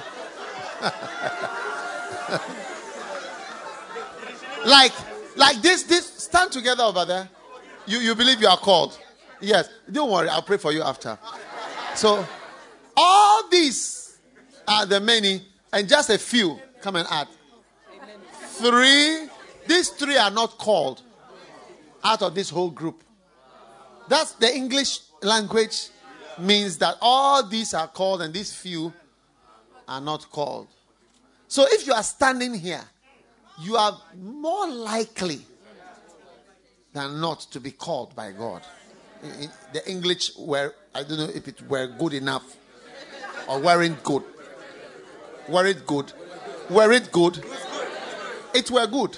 like, like this, this, stand together over there. You, you believe you are called? Yes. Don't worry, I'll pray for you after. So, all these are the many, and just a few. Come and add. Three. These three are not called out of this whole group. That's the English language means that all these are called and these few are not called. So if you are standing here, you are more likely than not to be called by God. The English were, I don't know if it were good enough or weren't good. Were it good? Were it good? It were good.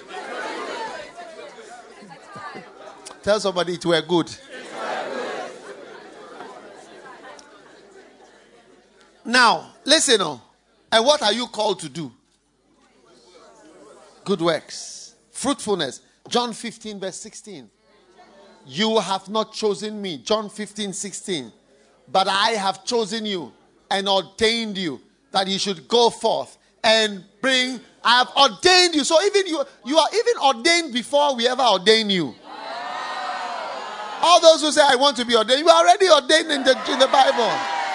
Tell somebody it were good. Now, listen on. And what are you called to do? Good works. Fruitfulness. John fifteen verse sixteen. You have not chosen me. John fifteen sixteen. But I have chosen you and ordained you that you should go forth and bring. I have ordained you. So even you, you are even ordained before we ever ordain you. All those who say I want to be ordained, you are already ordained in the, in the Bible.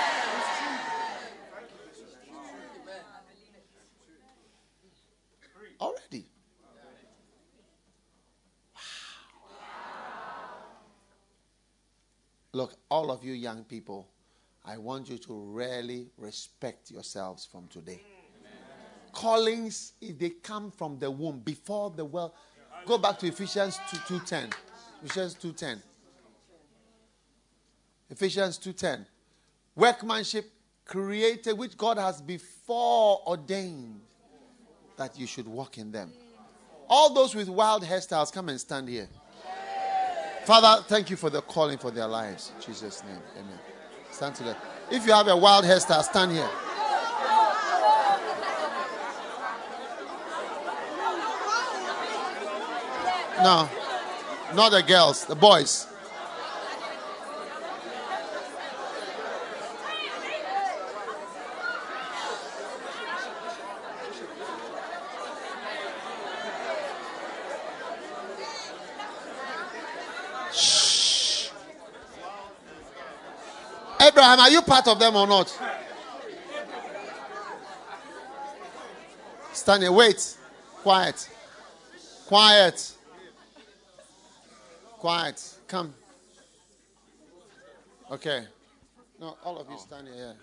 Already. Look, all of you young people, I want you to really respect yourselves from today. Amen. Callings, if they come from the womb, before the world. Go back to Ephesians two ten. Ephesians two ten. Ephesians two ten. Workmanship created, which God has before ordained that you should walk in them. All those with wild hairstyles, come and stand here. Father, thank you for the calling for their lives. In Jesus' name, amen. Stand to them. If you have a wild hairstyle, stand here. No, not the girls, the boys. Abraham, are you part of them or not? Stand here. Wait. Quiet. Quiet. Quiet. Come. Okay. No, all of you stand here.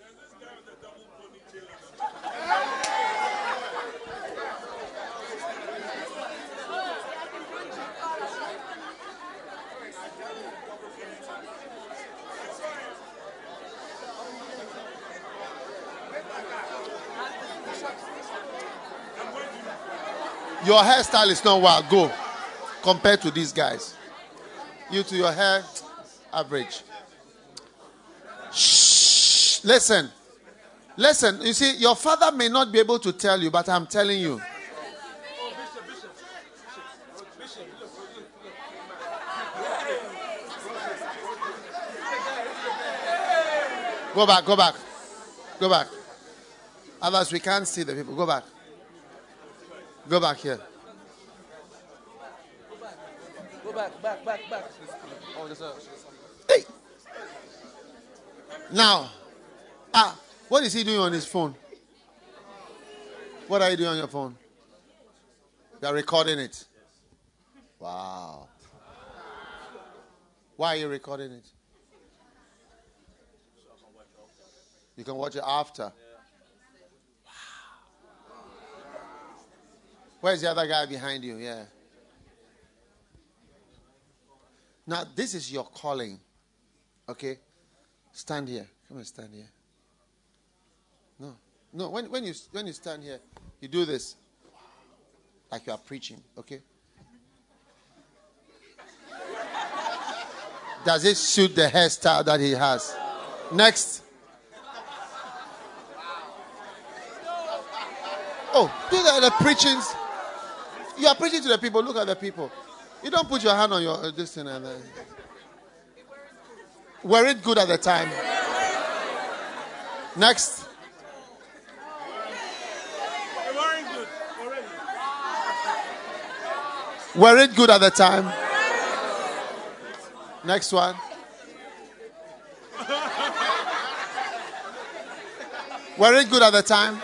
Your hairstyle is not wild. Go. Compared to these guys. You to your hair, average. Shh. Listen. Listen. You see, your father may not be able to tell you, but I'm telling you. Go back, go back. Go back. Otherwise, we can't see the people. Go back. Go back here. Go back, back, back, back. Oh, there's a... Hey. Now, ah, what is he doing on his phone? What are you doing on your phone? You are recording it. Wow. Why are you recording it? You can watch it after. Wow. Where's the other guy behind you? Yeah. Now, this is your calling. Okay? Stand here. Come and stand here. No. No, when, when, you, when you stand here, you do this. Like you are preaching. Okay? Does it suit the hairstyle that he has? Next. Oh, do the, the preachings. You are preaching to the people. Look at the people. You don't put your hand on your uh, this thing and then. Were it good at the time? Next. Were it good at the time? Next one. Were it good at the time?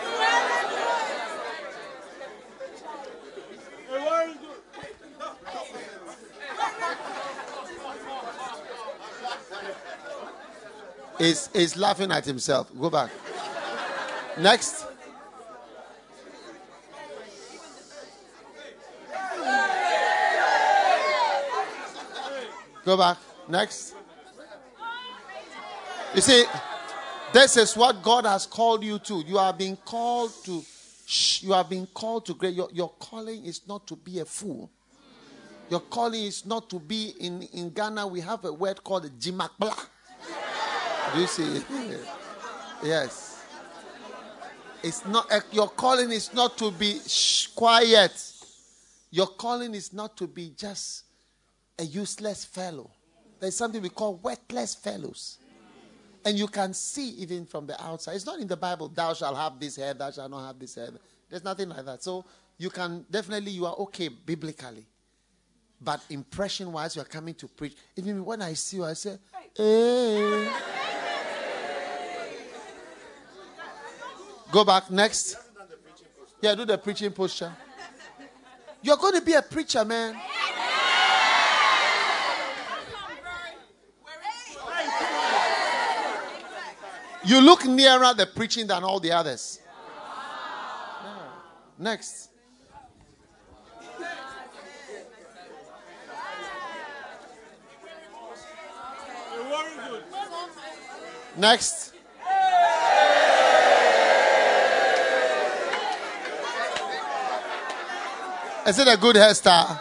Is is laughing at himself. Go back. Next. Go back. Next. You see, this is what God has called you to. You are being called to. Shh, you are being called to great. Your, your calling is not to be a fool. Your calling is not to be in, in Ghana. We have a word called jimakbla. Do you see it? Yes. It's not. Uh, your calling is not to be shh, quiet. Your calling is not to be just a useless fellow. There's something we call worthless fellows. And you can see even from the outside. It's not in the Bible, thou shalt have this hair, thou shalt not have this hair. There's nothing like that. So you can definitely, you are okay biblically. But impression-wise, you are coming to preach. Even when I see you, I say, hey. Go back. Next. Yeah, do the preaching posture. You're going to be a preacher, man. You look nearer the preaching than all the others. Yeah. Next. Next. Is it a good hairstyle?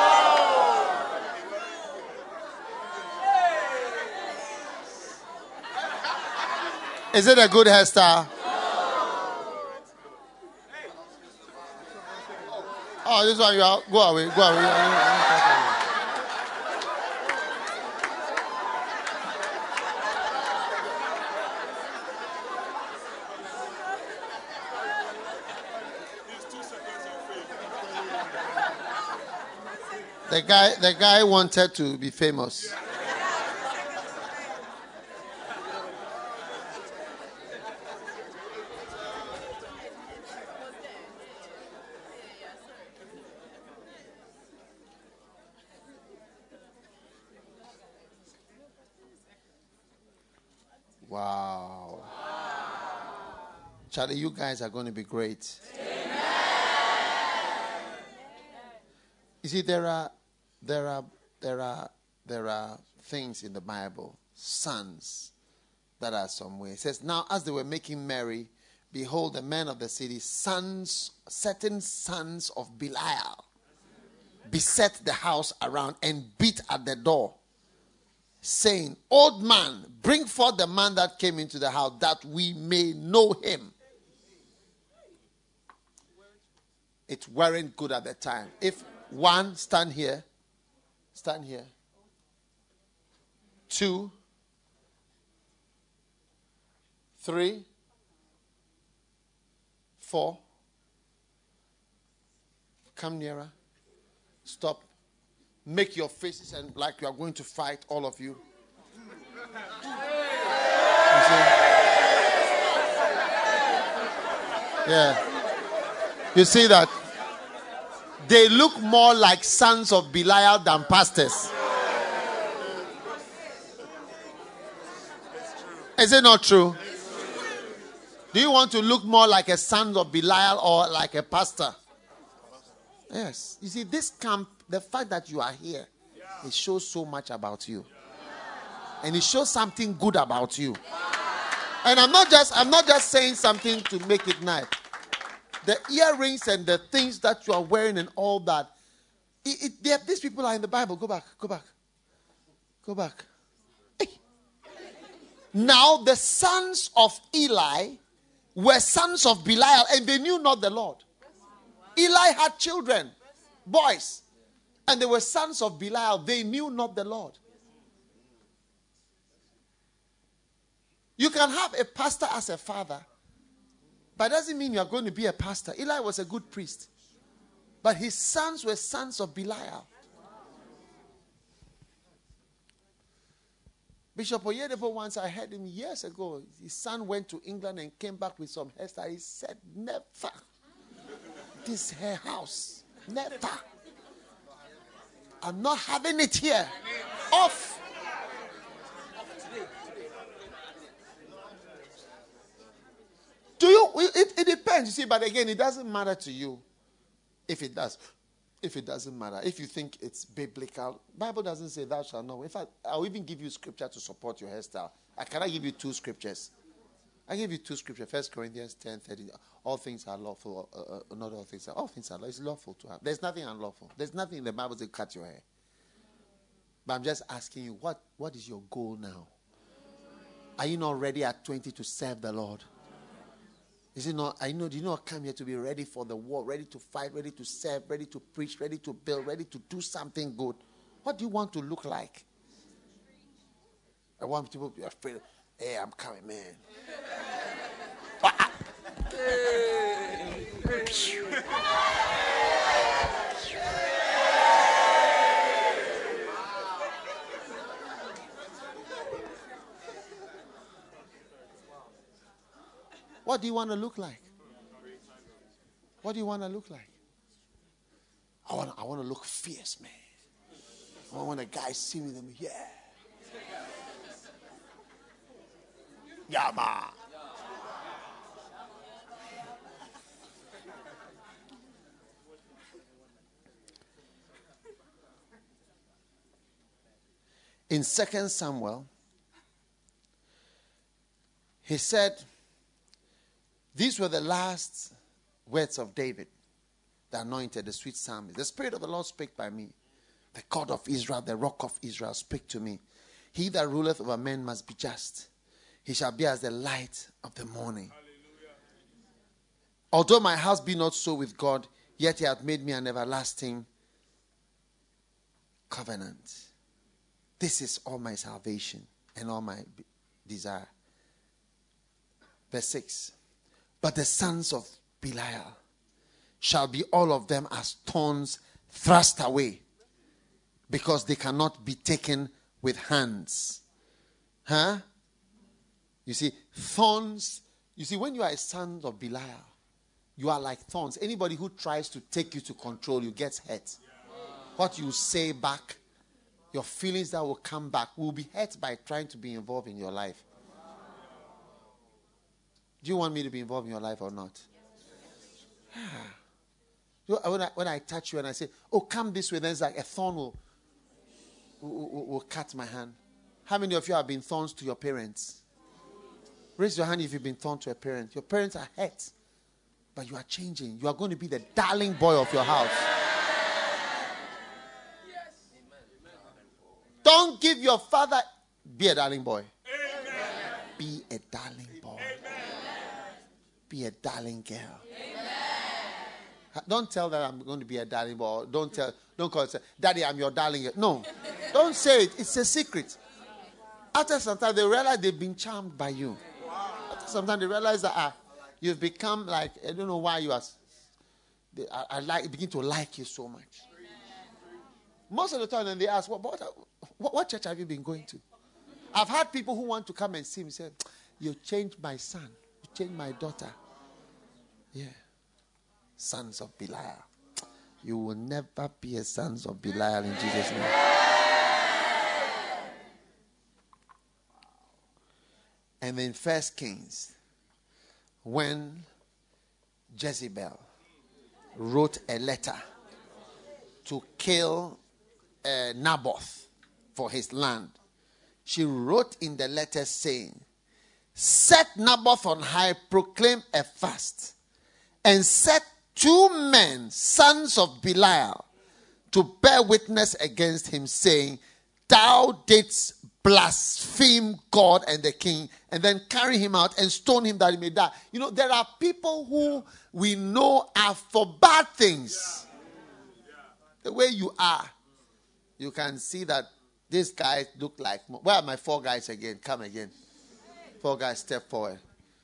Is it a good hairstyle? Oh, this one you are. Go away. Go away. The guy, the guy wanted to be famous. Wow. Charlie, you guys are going to be great. Amen. You see, there are, there are, there are, there are things in the Bible, sons, that are somewhere. It says, now as they were making merry, behold, the men of the city, sons, certain sons of Belial, beset the house around and beat at the door, saying, old man, bring forth the man that came into the house, that we may know him. It weren't good at the time. If one, stand here, stand here. Two, three, four. Come nearer. Stop. Make your faces and like you are going to fight, all of you. You see? Yeah. You see that? They look more like sons of Belial than pastors. Is it not true? Do you want to look more like a son of Belial or like a pastor? Yes. You see, this camp, the fact that you are here, it shows so much about you. And it shows something good about you. And I'm not just I'm not just saying something to make it nice. The earrings and the things that you are wearing and all that. It, it, they, these people are in the Bible. Go back. Go back. Go back. Hey. Now the sons of Eli were sons of Belial, and they knew not the Lord. Eli had children, boys, and they were sons of Belial. They knew not the Lord. You can have a pastor as a father, but it doesn't mean you are going to be a pastor. Eli was a good priest, but his sons were sons of Belial. Bishop Oyedepo, once I heard him years ago, his son went to England and came back with some hairstyle. He said, never. This hair house. Never. I'm not having it here. Off. Do you? It, it depends, you see, but again, it doesn't matter to you if it does. If it doesn't matter, if you think it's biblical, Bible doesn't say thou shalt not. In fact, I'll even give you scripture to support your hairstyle. I cannot give you two scriptures. I give you two scriptures. First Corinthians ten thirty. All things are lawful. Uh, uh, not all things are. All things are lawful. It's lawful to have. There's nothing unlawful. There's nothing in the Bible that cut your hair. But I'm just asking you, what, what is your goal now? Are you not ready at twenty to serve the Lord? Is it not? I know. Do you not come here to be ready for the war, ready to fight, ready to serve, ready to preach, ready to build, ready to do something good? What do you want to look like? I want people to be afraid. Hey, I'm coming, man. What do you want to look like? What do you want to look like? I want, I want to look fierce, man. I want when the guys see me, them, yeah. Yeah, man. In Second Samuel, he said, these were the last words of David, the anointed, the sweet psalmist. The Spirit of the Lord spake by me. The God of Israel, the rock of Israel, spake to me. He that ruleth over men must be just. He shall be as the light of the morning. Hallelujah. Although my house be not so with God, yet he hath made me an everlasting covenant. This is all my salvation and all my desire. Verse six. But the sons of Belial shall be all of them as thorns thrust away, because they cannot be taken with hands. Huh? You see, thorns. You see, when you are a son of Belial, you are like thorns. Anybody who tries to take you to control you gets hurt. What you say back, your feelings that will come back, will be hurt by trying to be involved in your life. Do you want me to be involved in your life or not? Yeah. When I, when I touch you and I say, oh, come this way, then it's like a thorn will, will, will, will cut my hand. How many of you have been thorns to your parents? Raise your hand if you've been thorn to a parent. Your parents are hurt, but you are changing. You are going to be the darling boy of your house. Don't give your father, be a darling boy. Be a darling boy. Be a darling girl. Don't tell that I'm going to be a darling boy. Don't tell, don't call it, say, Daddy, I'm your darling girl. No, don't say it. It's a secret. After some time, they realize they've been charmed by you. After some time, they realize that ah, you've become like, I don't know why you are, they, I, I like, begin to like you so much. Most of the time, then they ask, what, what, what, what church have you been going to? I've had people who want to come and see me say, you changed my son. You changed my daughter. Yeah. Sons of Belial. You will never be a sons of Belial in Jesus' name. And then First Kings, when Jezebel wrote a letter to kill uh, Naboth for his land, she wrote in the letter saying, set Naboth on high, proclaim a fast, and set two men, sons of Belial, to bear witness against him, saying, thou didst blaspheme God and the king, and then carry him out and stone him that he may die. You know, there are people who we know are for bad things. The way you are, you can see that these guys look like, where are my four guys again? Come again. Four guys, step forward.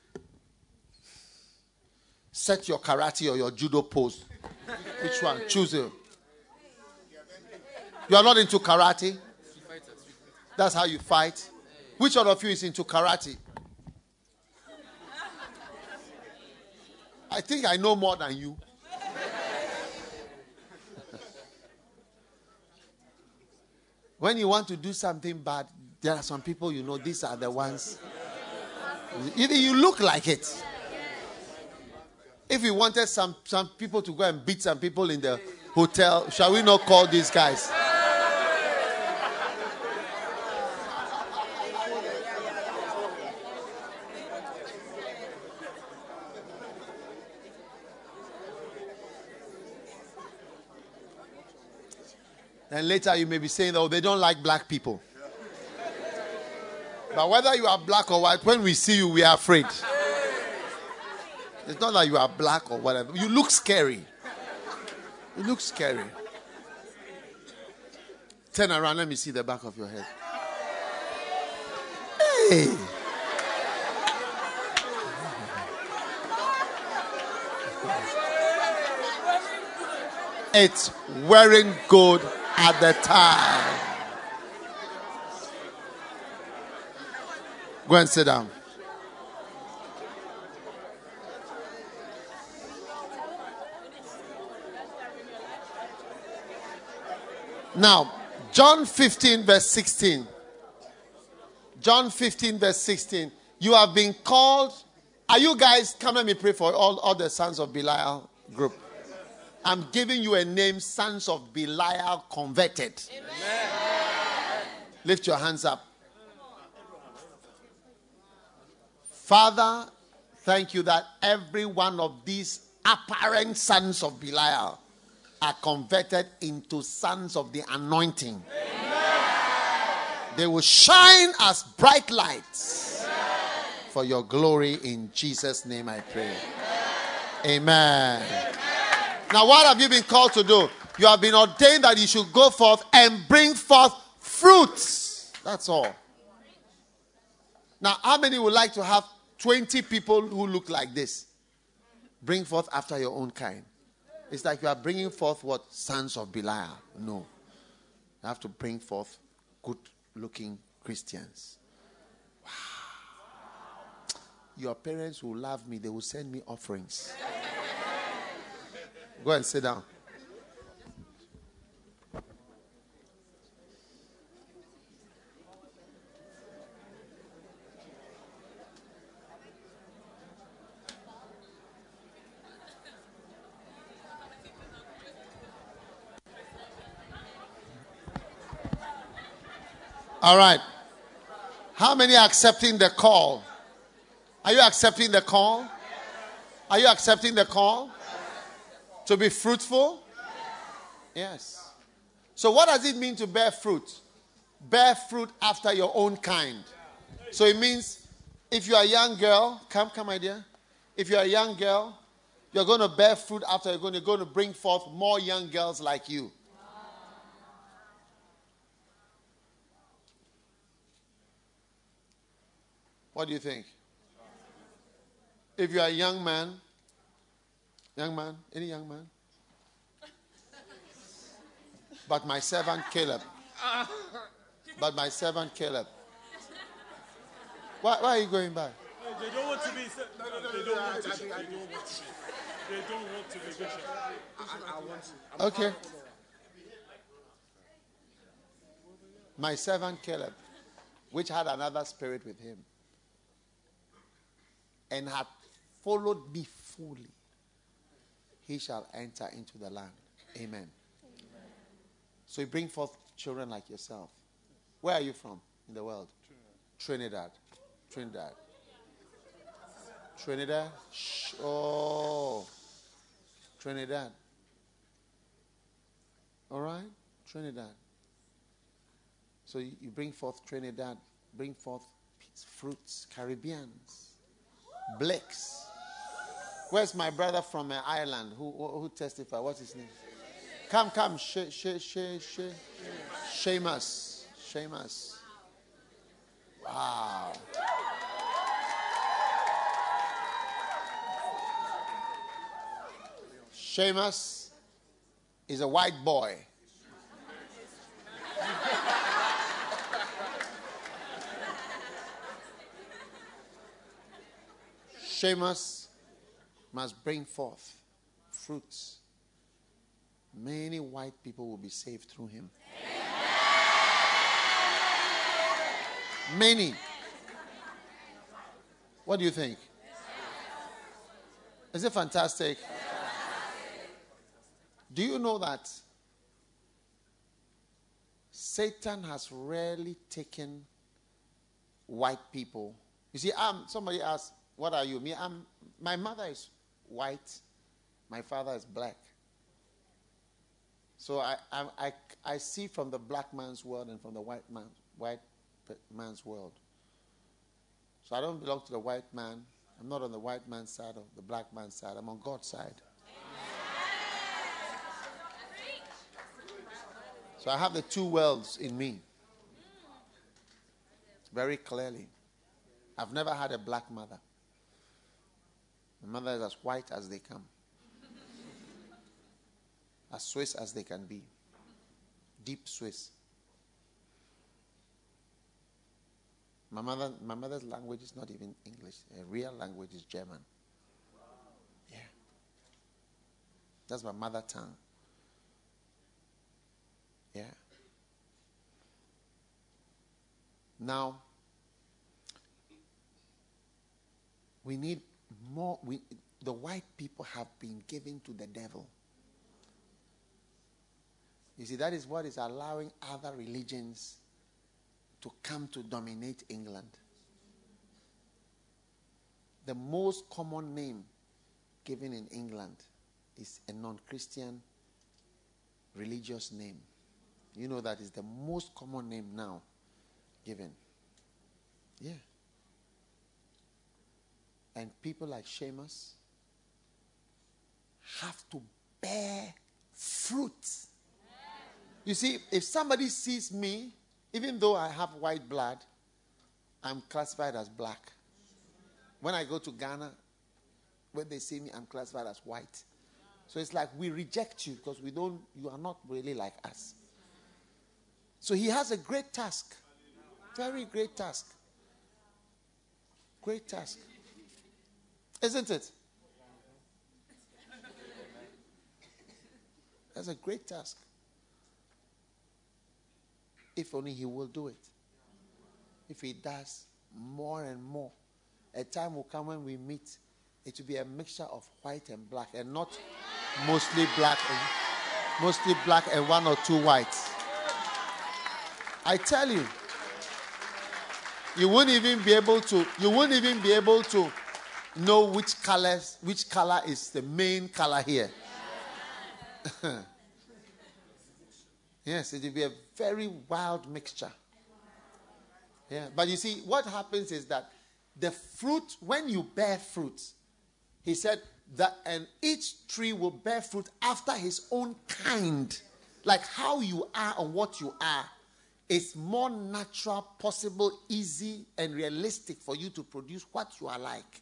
Set your karate or your judo pose. Which one? Choose it. You are not into karate? That's how you fight. Which one of you is into karate? I think I know more than you. When you want to do something bad, there are some people you know, these are the ones. Either you look like it. If we wanted some, some people to go and beat some people in the hotel, shall we not call these guys? And later you may be saying, oh, they don't like black people. But whether you are black or white, when we see you, we are afraid. It's not that you are black or whatever. You look scary. You look scary. Turn around, let me see the back of your head. Hey! It's wearing good at the time. Go and sit down. Now, John fifteen, verse sixteen. John fifteen, verse sixteen. You have been called. Are you guys, come let me pray for all, all the sons of Belial group. I'm giving you a name, sons of Belial converted. Amen. Lift your hands up. Father, thank you that every one of these apparent sons of Belial are converted into sons of the anointing. Amen. They will shine as bright lights. Amen. For your glory in Jesus' name I pray. Amen. Amen. Now what have you been called to do? You have been ordained that you should go forth and bring forth fruits. That's all. Now how many would like to have twenty people who look like this? Bring forth after your own kind. It's like you are bringing forth what? Sons of Belial. No. You have to bring forth good-looking Christians. Wow. Your parents will love me. They will send me offerings. Go and sit down. All right. How many are accepting the call? Are you accepting the call? Are you accepting the call? To be fruitful? Yes. So what does it mean to bear fruit? Bear fruit after your own kind. So it means if you are a young girl, come, come, my dear. If you are a young girl, you're going to bear fruit after you're going to, you're going to bring forth more young girls like you. What do you think? If you are a young man, young man, any young man? But my servant Caleb. But my servant Caleb. Why, why are you going back? They don't want to be. No, no, no, they don't want to be. They don't want to be. They don't want to be bishop. I, I want to. Okay. My servant Caleb, which had another spirit with him, and had followed me fully, he shall enter into the land. Amen. Amen. So you bring forth children like yourself. Where are you from in the world? Trinidad. Trinidad. Trinidad. Shh. Oh. Trinidad. All right? Trinidad. So you, you bring forth Trinidad. Bring forth fruits. Caribbeans. Blacks. Where's my brother from uh, Ireland who, who who testified? What's his name? Come, come. She, she, she, she. Seamus. Seamus. Wow. Seamus is a white boy. Seamus must bring forth fruits. Many white people will be saved through him. Many. What do you think? Is it fantastic? Do you know that Satan has rarely taken white people? You see, I'm, somebody asked, what are you? Me, I'm, my mother is white. My father is black. So I, I, I, I see from the black man's world and from the white man, white man's world. So I don't belong to the white man. I'm not on the white man's side or the black man's side. I'm on God's side. So I have the two worlds in me. Very clearly. I've never had a black mother. My mother is as white as they come. As Swiss as they can be. Deep Swiss. My mother, my mother's language is not even English. Her real language is German. Yeah. That's my mother tongue. Yeah. Now, we need more. We, the white people have been given to the devil. You see, that is what is allowing other religions to come to dominate England. The most common name given in England is a non-Christian religious name. You know that is the most common name now given. Yeah. And people like Seamus have to bear fruit. You see, if somebody sees me, even though I have white blood, I'm classified as black. When I go to Ghana, when they see me, I'm classified as white. So it's like we reject you because we don't, you are not really like us. So he has a great task. Very great task. Great task. Isn't it? That's a great task. If only he will do it. If he does more and more, a time will come when we meet, it will be a mixture of white and black, and not mostly black and mostly black and one or two whites. I tell you, You wouldn't even be able to, you wouldn't even be able to know which colors, which color is the main color here. Yes, it will be a very wild mixture. Yeah, but you see, what happens is that the fruit, when you bear fruit, he said that, and each tree will bear fruit after his own kind. Like how you are and what you are. It's more natural, possible, easy, and realistic for you to produce what you are like.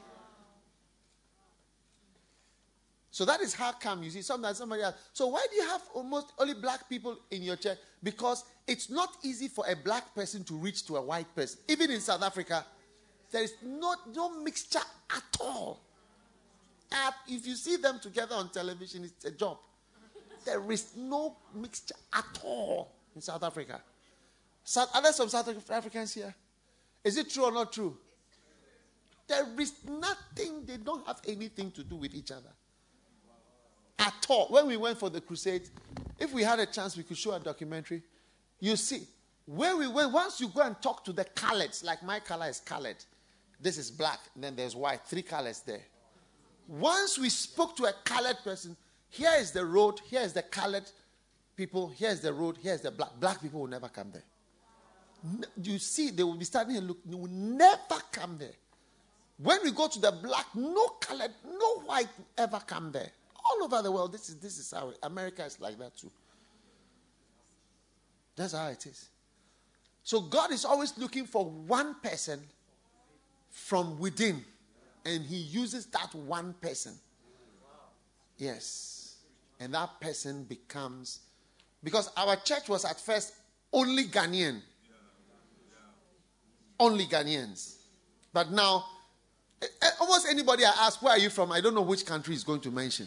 So that is how come, you see, sometimes somebody else. So why do you have almost only black people in your church? Because it's not easy for a black person to reach to a white person. Even in South Africa, there is no, no mixture at all. Uh, if you see them together on television, it's a job. There is no mixture at all in South Africa. South, are there some South Africans here? Is it true or not true? There is nothing, they don't have anything to do with each other. At all. When we went for the crusade, if we had a chance, we could show a documentary. You see, where we went, once you go and talk to the coloreds, like my color is colored, this is black, and then there's white, three colors there. Once we spoke to a colored person, here is the road, here is the colored people, here is the road, here is the black. Black people will never come there. You see, they will be standing here, look, they will never come there. When we go to the black, no colored, no white ever come there. All over the world, this is this is how America is like that too. That's how it is. So God is always looking for one person from within, and he uses that one person. Yes. And that person becomes, because our church was at first only Ghanaian. Only Ghanaians. But now, almost anybody I ask, where are you from? I don't know which country is going to mention.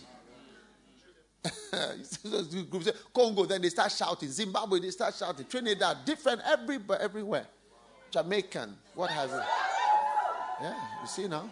Congo, then they start shouting. Zimbabwe, they start shouting. Trinidad, different everywhere, everywhere. Jamaican, what have you. Yeah, you see now.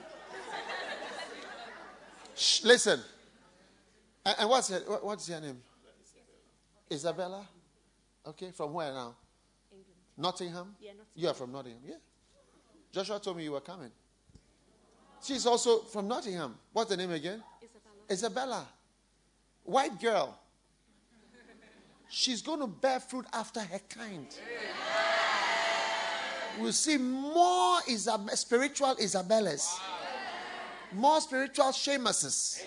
Shh, listen. And, and what's her, what, what's your name? Isabella. Okay, from where now? England. Nottingham? Yeah, Nottingham. You are from Nottingham, yeah. Joshua told me you were coming. She's also from Nottingham. What's the name again? Isabella. Isabella. White girl. She's going to bear fruit after her kind. We'll see more Isab- spiritual Isabellas. More spiritual Seamuses.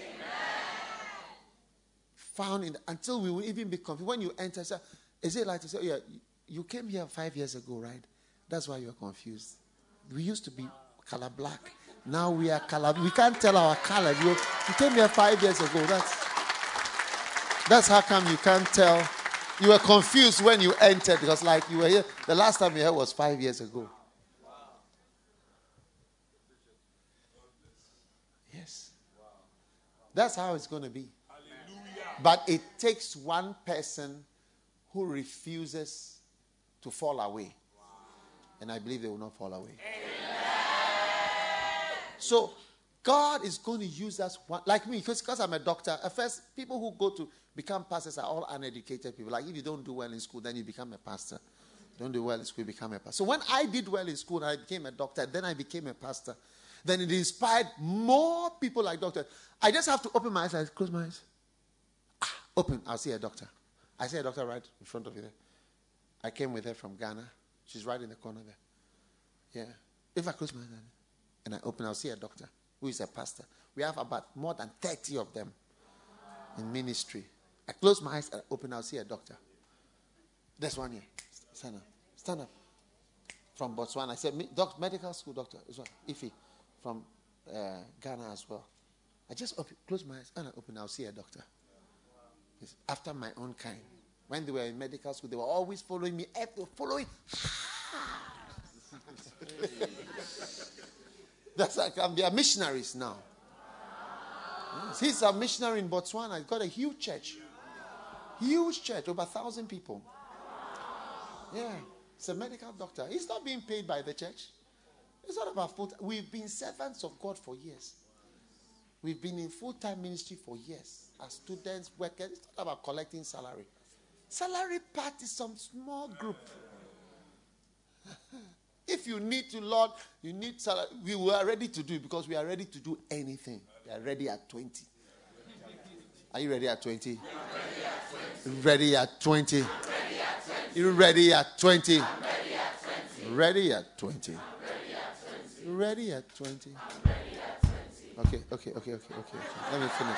Found in, until we will even be confused. When you enter, say, is it like to say, oh yeah, you came here five years ago, right? That's why you're confused. We used to be color black. Now we are color. We can't tell our color. You, you came here five years ago. That's That's how come you can't tell. You were confused when you entered because like you were here. The last time you were here was five years ago. Yes. That's how it's going to be. But it takes one person who refuses to fall away. And I believe they will not fall away. So God is going to use us, one, like me, because, because I'm a doctor. At first, people who go to become pastors are all uneducated people. Like if you don't do well in school, then you become a pastor. Don't do well in school, you become a pastor. So when I did well in school and I became a doctor, then I became a pastor. Then it inspired more people like doctors. I just have to open my eyes, I close my eyes. Ah, open, I'll see a doctor. I see a doctor right in front of you there. I came with her from Ghana. She's right in the corner there. Yeah. If I close my eyes and I open, I'll see a doctor who is a pastor. We have about more than thirty of them in ministry. I close my eyes and open, I'll see a doctor. There's one here. Stand up. Stand up. From Botswana. I said, doc, medical school doctor. Ife. From uh, Ghana as well. I just open, close my eyes and I open, I'll see a doctor. It's after my own kind. When they were in medical school, they were always following me. Following. That's like um, they are missionaries now. Yes, he's a missionary in Botswana. He's got a huge church. Huge church, over a thousand people. Yeah, he's a medical doctor. He's not being paid by the church. It's not about full time. We've been servants of God for years. We've been in full-time ministry for years. As students, workers, it's not about collecting salary. Salary part is some small group. if you need to, Lord, you need salary, we were ready to do it because we are ready to do anything. We are ready at twenty. Are you ready at twenty? Ready at twenty. You ready at twenty? Ready at twenty. Ready at twenty. Okay, okay, okay, okay, okay, okay. Let me finish.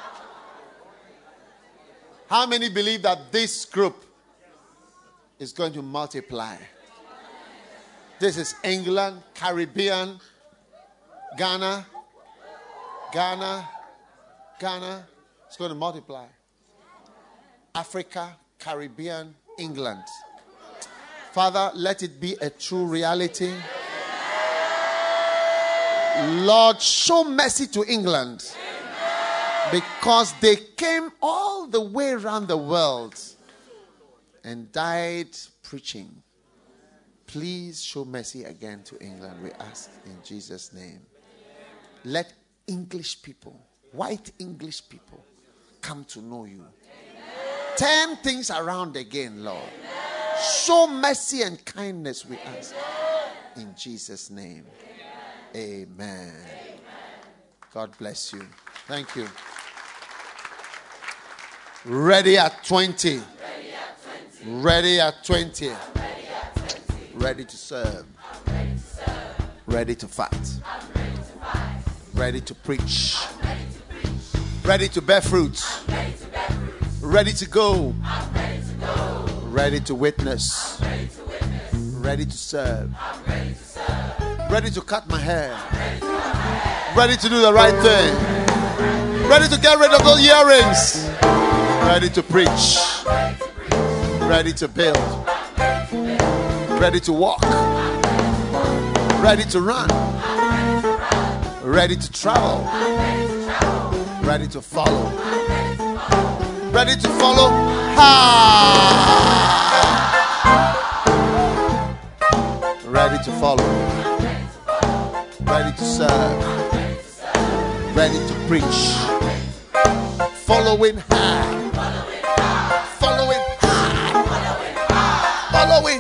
How many believe that this group is going to multiply? This is England, Caribbean, Ghana, Ghana, Ghana. It's going to multiply. Africa, Caribbean, England. Father, let it be a true reality. Lord, show mercy to England. Because they came all the way around the world and died preaching. Please show mercy again to England, we ask in Jesus' name. Let English people, white English people, come to know you. Turn things around again, Lord. Show mercy and kindness, we ask in Jesus' name. Amen. God bless you. Thank you. Ready at twenty. Ready at twenty. Ready to serve. Ready to fight. Ready to preach. Ready to bear fruit. Ready to go. Ready to witness. Ready to serve. Ready to cut my hair. Ready to do the right thing. Ready to get rid of those earrings. Ready to preach. Ready to build. Ready to walk. Ready to run. Ready to travel. Ready to follow. Ready to follow. Ha! Ready to follow. Ready to serve. Ready to preach. Following hard. Following hard. Following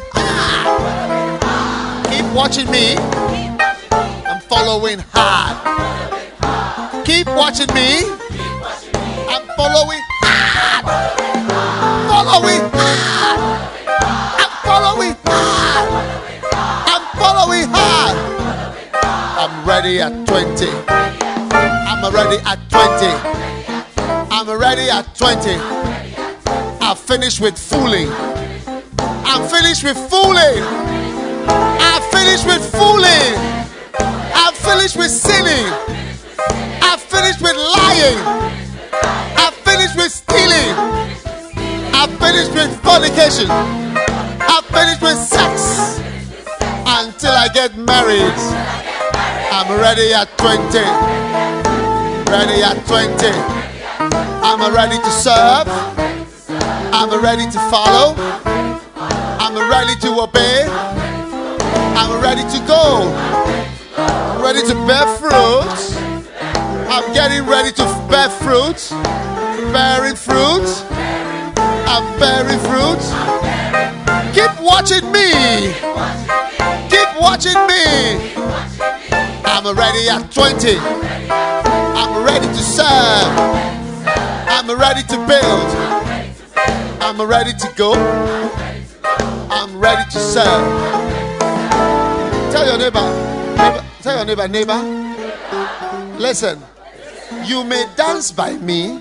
hard. Keep watching me. I'm following hard. Keep watching me. I'm following hard. Following hard. I'm following hard. I'm following hard. I'm ready at twenty. I'm ready at twenty. I'm ready at twenty. I've finished with fooling. I'm finished with fooling. I've finished with fooling. I've finished with sinning. I've finished with lying. I've finished with stealing. I've finished with fornication. I've finished with sex. Until I get married. I'm ready at twenty. Ready at twenty. I'm ready to serve. I'm ready to follow. I'm ready to obey. I'm ready to go. I'm ready to bear fruit. I'm getting ready to bear fruit. Bearing fruit. I'm bearing fruit. Keep watching me. Keep watching me. I'm ready at twenty. I'm ready to serve. I'm ready to build. I'm ready to go. I'm ready to serve. Tell your neighbor, neighbor tell your neighbor, neighbor, listen, you may dance by me,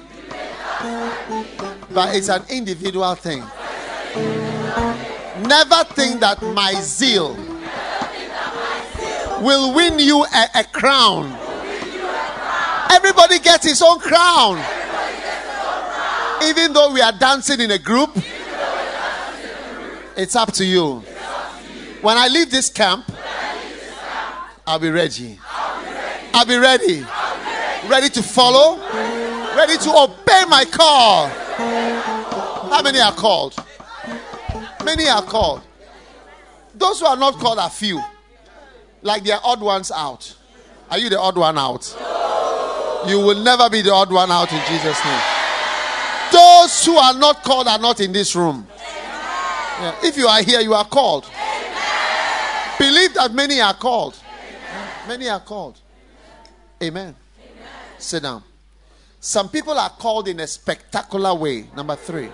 but it's an individual thing. Never think that my zeal will win you a, a crown. Everybody gets his own crown. Even though we are dancing in a group, it's up to you. When I leave this camp, I'll be ready. I'll be ready. Ready to follow. Ready to obey my call. How many are called? Many are called. Those who are not called are few. Like they are odd ones out. Are you the odd one out? You will never be the odd one out in Jesus' name. Those who are not called are not in this room. Yeah. If you are here, you are called. believe that many are called. Many are called. Amen. Amen. Sit down. Some people are called in a spectacular way. Number three.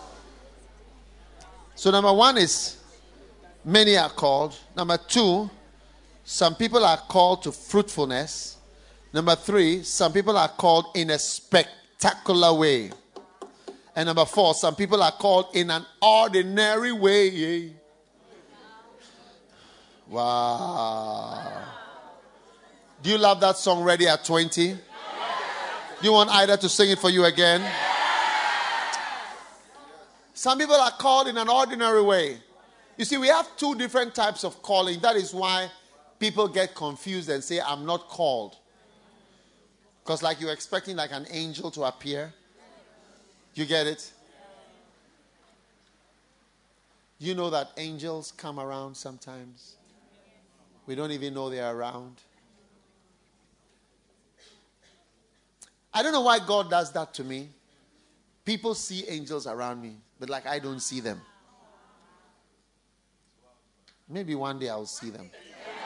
So number one is many are called. Number two, some people are called to fruitfulness. Number three, some people are called in a spectacular way. And number four, some people are called in an ordinary way. Wow. Do you love that song, Ready at twenty? Do you want Ida to sing it for you again? Some people are called in an ordinary way. You see, we have two different types of calling. That is why people get confused and say, I'm not called. Because like you're expecting like an angel to appear. You get it? You know that angels come around sometimes. We don't even know they're around. I don't know why God does that to me. People see angels around me, but like I don't see them. Maybe one day I'll see them.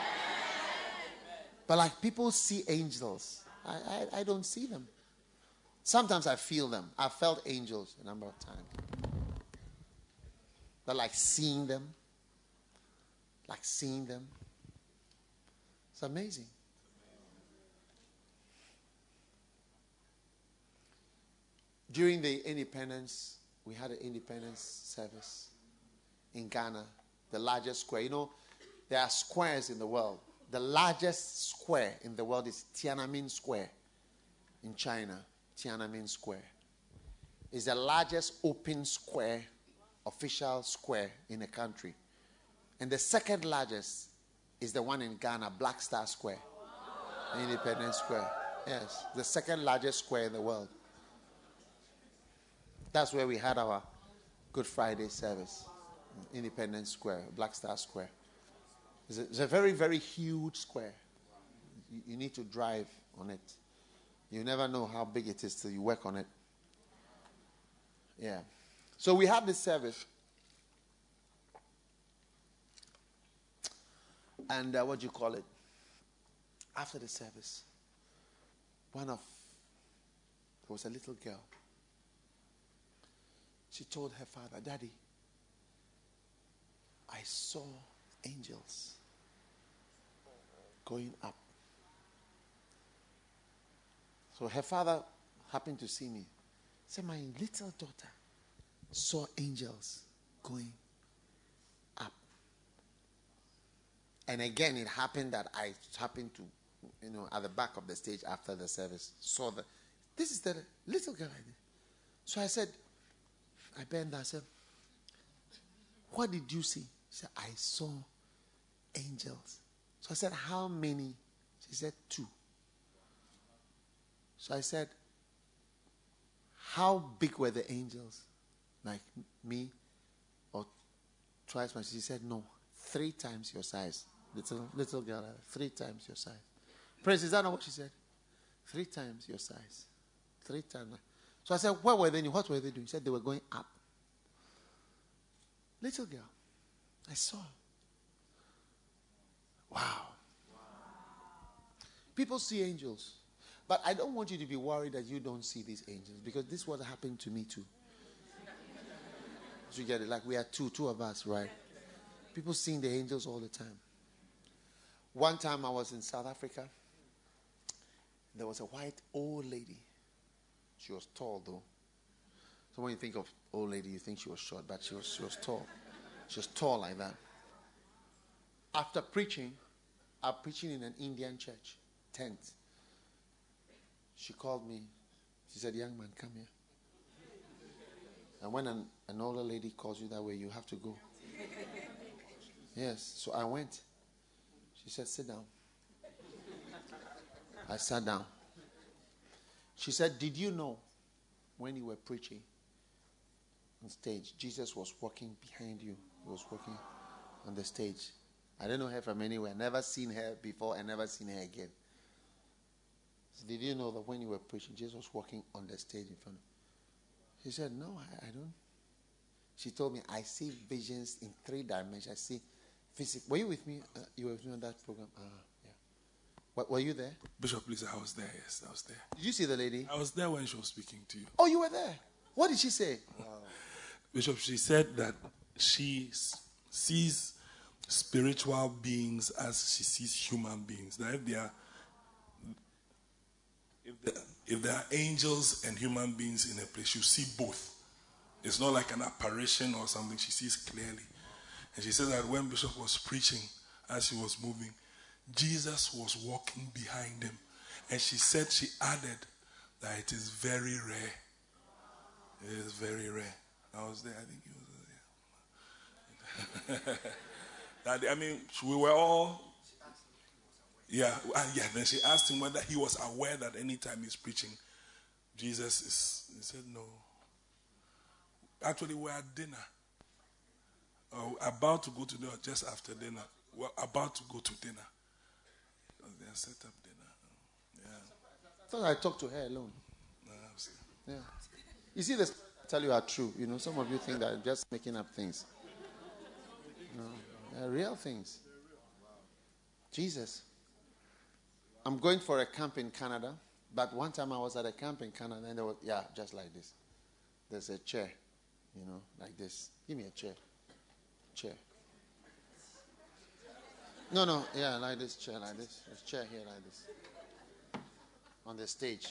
But like people see angels. I, I, I don't see them. Sometimes I feel them. I've felt angels a number of times. But like seeing them. Like seeing them. It's amazing. During the independence, we had an independence service in Ghana, the largest square. You know, there are squares in the world. The largest square in the world is Tiananmen Square in China. Tiananmen Square is the largest open square, official square in the country. And the second largest is the one in Ghana, Black Star Square, Independence Square. Yes, the second largest square in the world. That's where we had our Good Friday service. Independence Square, Black Star Square. It's a, it's a very, very huge square. You, you need to drive on it. You never know how big it is till you work on it. Yeah. So we had this service. And uh, what do you call it? After the service, one of, there was a little girl. She told her father, Daddy, I saw angels going up. So her father happened to see me. Said, my little daughter saw angels going up. And again, it happened that I happened to, you know, at the back of the stage after the service, saw the, this is the little girl I did. So I said, I bent down, I said, what did you see? She said, I saw angels. So I said, how many? She said, two. So I said, how big were the angels? Like me? Or twice my size? She said, no, three times your size. Little, little girl, three times your size. Prince, is that not what she said? Three times your size. Three times. So I said, what were they doing? What were they doing? She said, they were going up. Little girl, I saw. Wow. People see angels. But I don't want you to be worried that you don't see these angels, because this is what happened to me too. You get it? Like we are two, two of us, right? People seeing the angels all the time. One time I was in South Africa. There was a white old lady. She was tall though. So when you think of old lady, you think she was short, but she was she was tall. She was tall like that. After preaching, I'm preaching in an Indian church tent. She called me. She said, young man, come here. And when an, an older lady calls you that way, you have to go. Yes, so I went. She said, sit down. I sat down. She said, did you know when you were preaching on stage, Jesus was walking behind you? He was walking on the stage. I didn't know her from anywhere. Never seen her before and never seen her again. So did you know that when you were preaching, Jesus was walking on the stage in front of you? She said, no, I, I don't. She told me, I see visions in three dimensions. I see Physic. Were you with me? Uh, you were with me on that program? Ah, yeah. What, were you there? Bishop, please, I was there. Yes, I was there. Did you see the lady? I was there when she was speaking to you. Oh, you were there. What did she say? Wow. Bishop, she said that she s- sees spiritual beings as she sees human beings. That if they are, if there, if there are angels and human beings in a place, you see both. It's not like an apparition or something. She sees clearly. And she said that when Bishop was preaching, as he was moving, Jesus was walking behind him. And she said, she added that it is very rare. It is very rare. I was there, I think he was there. that, I mean, we were all, yeah, and yeah, then she asked him whether he was aware that anytime he's preaching, Jesus is, he said no. Actually, we're at dinner. Uh, about to go to dinner, just after dinner. We're about to go to dinner. They set up dinner. Yeah. I thought I talked to her alone. No, yeah. You see, the I tell you are true. You know, some of you think that I'm just making up things. No, they're real things. Jesus. I'm going for a camp in Canada, but one time I was at a camp in Canada, and there was, yeah, just like this. There's a chair, you know, like this. Give me a chair. Chair. No, no, yeah, like this chair, like this. There's a chair here, like this. On the stage.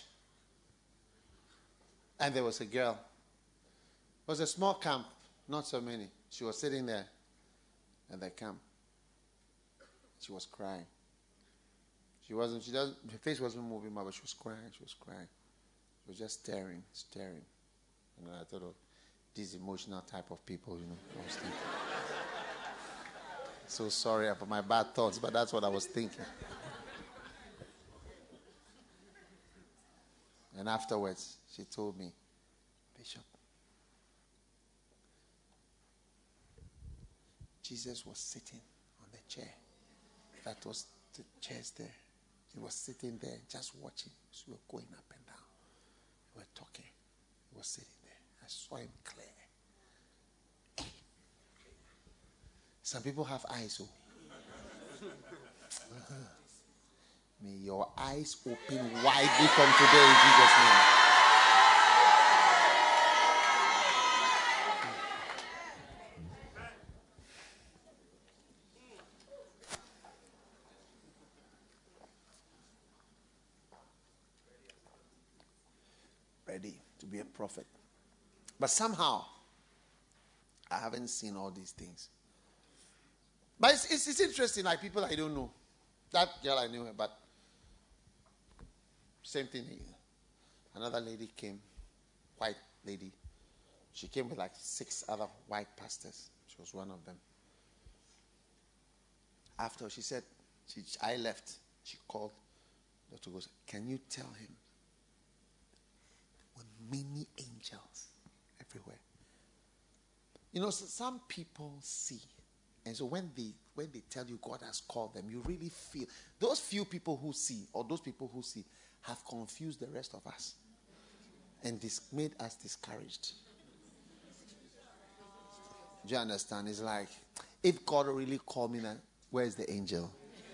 And there was a girl. It was a small camp, not so many. She was sitting there at the camp. She was crying. She wasn't, she doesn't, her face wasn't moving, but she was crying, she was crying. She was just staring, staring. And I thought of these emotional type of people, you know, I was thinking. So sorry for my bad thoughts, but that's what I was thinking. And afterwards, she told me, Bishop, Jesus was sitting on the chair. That was the chairs there. He was sitting there just watching. So we were going up and down. We were talking. He was sitting there. I saw him clear. Some people have eyes. Oh. Uh-huh. May your eyes open widely from today in Jesus' name. Ready to be a prophet. But somehow, I haven't seen all these things. But it's, it's, it's interesting, like people I don't know. That girl I knew her, but same thing. Another lady came, white lady. She came with like six other white pastors. She was one of them. After she said, she, I left. She called. Doctor goes, can you tell him? With many angels everywhere. You know, so some people see. And so when they when they tell you God has called them, you really feel those few people who see, or those people who see, have confused the rest of us and this made us discouraged. Do you understand? It's like, if God really called me, now, where's the angel?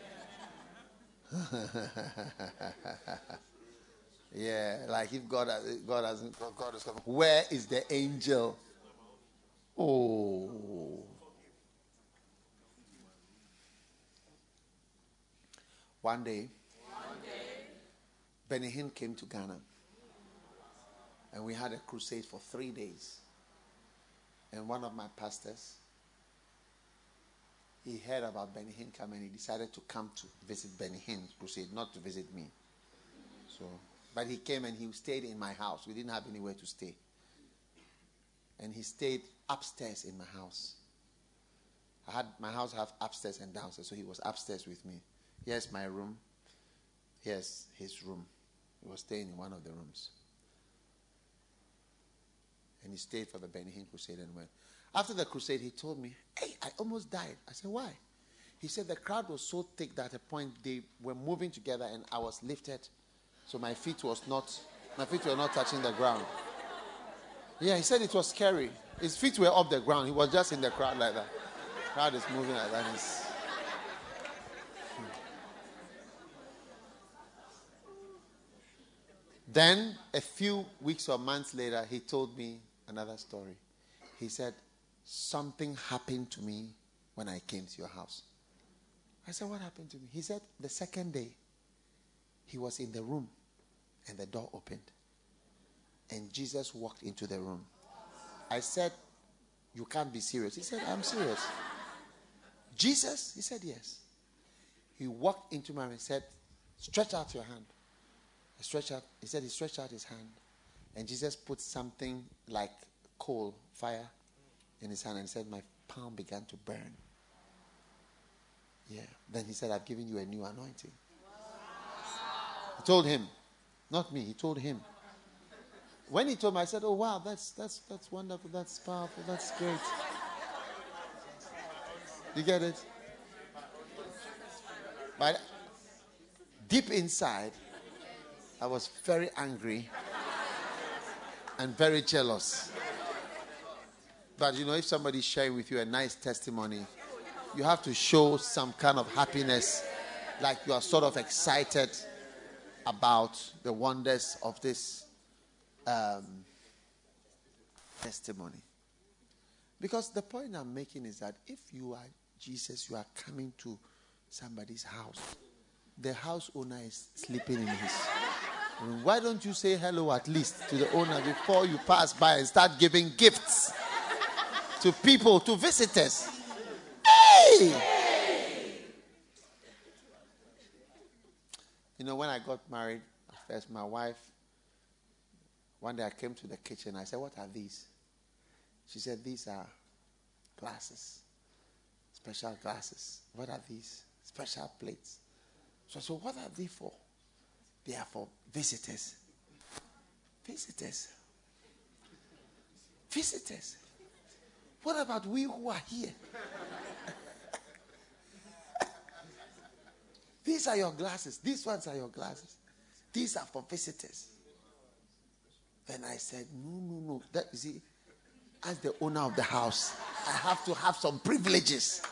Yeah, like if God has, God hasn't, God has come, where is the angel? Oh. One day, One day, Benny Hinn came to Ghana, and we had a crusade for three days. And one of my pastors, he heard about Benny Hinn coming. He decided to come to visit Benny Hinn's crusade, not to visit me. So, but he came and he stayed in my house. We didn't have anywhere to stay, and he stayed upstairs in my house. I had my house have upstairs and downstairs, so he was upstairs with me. Here's my room. Here's his room. He was staying in one of the rooms. And he stayed for the Benny Hinn crusade and went. After the crusade, he told me, hey, I almost died. I said, why? He said the crowd was so thick that at a point they were moving together and I was lifted. So my feet was not, my feet were not touching the ground. Yeah, he said it was scary. His feet were off the ground. He was just in the crowd like that. The crowd is moving like that. He's, Then, a few weeks or months later, he told me another story. He said, something happened to me when I came to your house. I said, what happened to me? He said, the second day, he was in the room and the door opened. And Jesus walked into the room. I said, you can't be serious. He said, I'm serious. Jesus? He said, yes. He walked into my room and said, stretch out your hand. I stretched out. He said he stretched out his hand. And Jesus put something like coal, fire, in his hand and said, my palm began to burn. Yeah. Then he said, I've given you a new anointing. He told him, not me, he told him. When he told me, I said, oh wow, that's that's that's wonderful, that's powerful, that's great. You get it? But deep inside, I was very angry and very jealous. But you know, if somebody's sharing with you a nice testimony, you have to show some kind of happiness, like you are sort of excited about the wonders of this um, testimony. Because the point I'm making is that if you are Jesus, you are coming to somebody's house. The house owner is sleeping in his room. Why don't you say hello at least to the owner before you pass by and start giving gifts to people, to visitors? Hey! You know, when I got married, at first my wife, one day I came to the kitchen. I said, what are these? She said, these are glasses. Special glasses. What are these? Special plates. So I said, what are they for? They are for visitors. Visitors. Visitors. What about we who are here? These are your glasses. These ones are your glasses. These are for visitors. Then I said, no, no, no. That, you see, as the owner of the house, I have to have some privileges.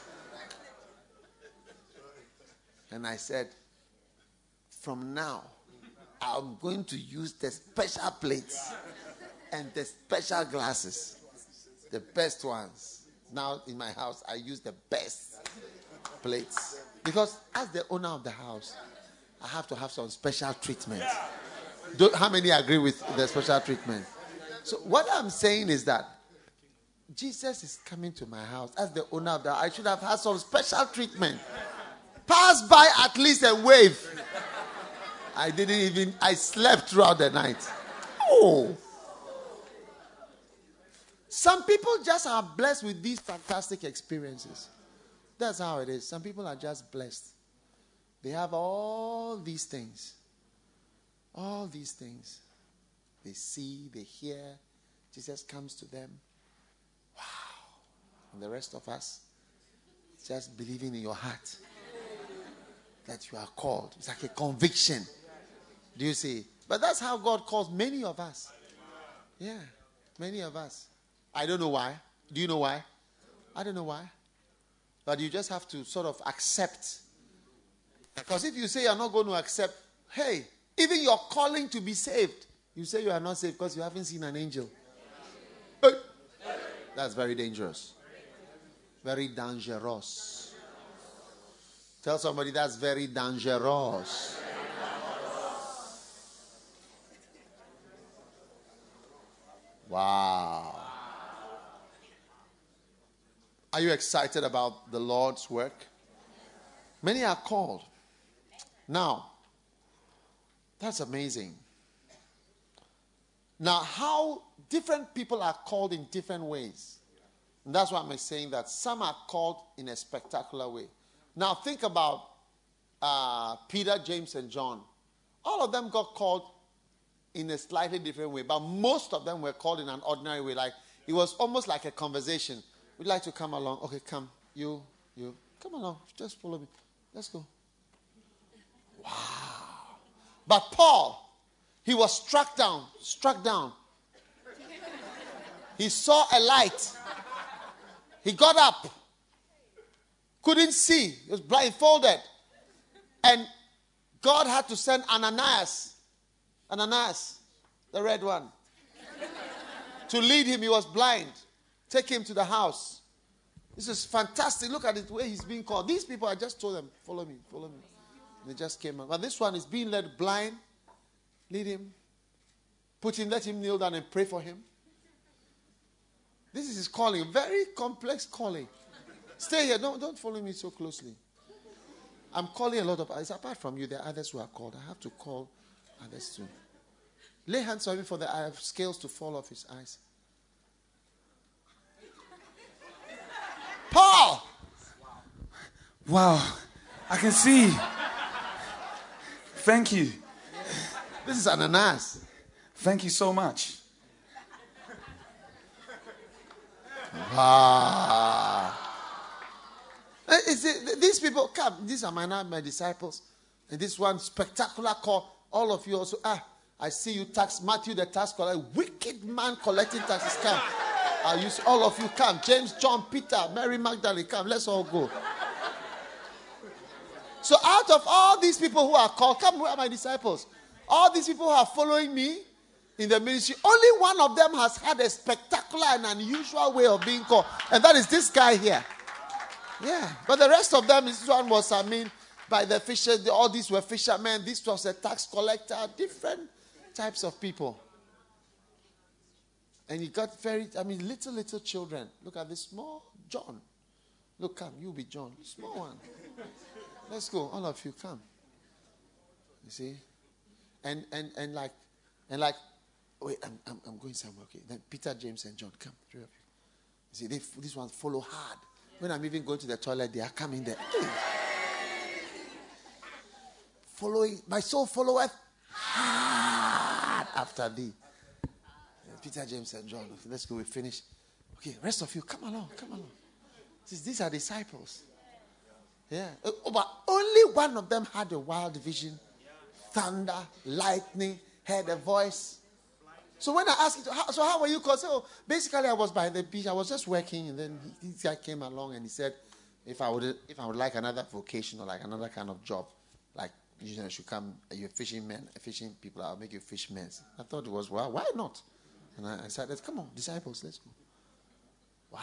And I said, from now, I'm going to use the special plates and the special glasses. The best ones. Now in my house, I use the best plates. Because as the owner of the house, I have to have some special treatment. Do, how many agree with the special treatment? So what I'm saying is that Jesus is coming to my house. As the owner of the house, I should have had some special treatment. Pass by at least a wave. I didn't even, I slept throughout the night. Oh. Some people just are blessed with these fantastic experiences. That's how it is. Some people are just blessed. They have all these things. All these things. They see, they hear. Jesus comes to them. Wow. And the rest of us, just believing in your heart that you are called. It's like a conviction. Do you see? But that's how God calls many of us. Yeah, many of us. I don't know why. Do you know why? I don't know why. But you just have to sort of accept. Because if you say you're not going to accept, hey, even your calling to be saved, you say you are not saved because you haven't seen an angel. Hey. That's very dangerous. Very dangerous. Tell somebody that's very dangerous. Wow. Are you excited about the Lord's work? Many are called. Now, that's amazing. Now, how different people are called in different ways. And that's why I'm saying that some are called in a spectacular way. Now, think about uh, Peter, James, and John. All of them got called in a slightly different way, but most of them were called in an ordinary way. Like, it was almost like a conversation. We'd like to come along. Okay, come. You, you. Come along. Just follow me. Let's go. Wow. But Paul, he was struck down. Struck down. He saw a light. He got up. Couldn't see. He was blindfolded. And God had to send Ananias Ananias, the red one. To lead him, he was blind. Take him to the house. This is fantastic. Look at the way he's being called. These people, I just told them, follow me, follow me. And they just came out. But this one is being led blind. Lead him. Put him, let him kneel down and pray for him. This is his calling. Very complex calling. Stay here. Don't, don't follow me so closely. I'm calling a lot of others. Apart from you, there are others who are called. I have to call others too. Lay hands on him for the scales to fall off his eyes. Paul! Wow. I can see. Thank you. This is Ananias. Thank you so much. Wow. Is it, these people come. These are my, my disciples. And this one spectacular call. All of you also. Ah, I see you tax. Matthew the tax collector. Wicked man collecting taxes. Come. Uh, you, all of you come. James, John, Peter, Mary Magdalene. Come. Let's all go. So out of all these people who are called, come, where are my disciples? All these people who are following me in the ministry, only one of them has had a spectacular and unusual way of being called. And that is this guy here. Yeah. But the rest of them, this one was, I mean, by the fishers, all these were fishermen. This was a tax collector. Different types of people. And he got very, I mean, little, little children. Look at this small John. Look, come, you be John. Small one. Let's go. All of you, come. You see? And and and like, and like, wait, I'm, I'm, I'm going somewhere. Okay. Then Peter, James, and John, come. Three of you. You see, they, this one follow hard. When I'm even going to the toilet, they are coming there. Hey. Following, my soul followeth hard after thee. Peter, James, and John. Let's go. We finish. Okay, rest of you, come along, come along. These are disciples. Yeah. Oh, but only one of them had a wild vision. Thunder, lightning, heard a voice. So when I asked him, so how were you called? So basically I was by the beach. I was just working, and then this guy came along and he said, if I would if I would like another vocation or like another kind of job, like you know, should come, you're fishing men, fishing people, I'll make you fishermen. I thought it was, well, why not? And I, I said, come on, disciples, let's go. Wow.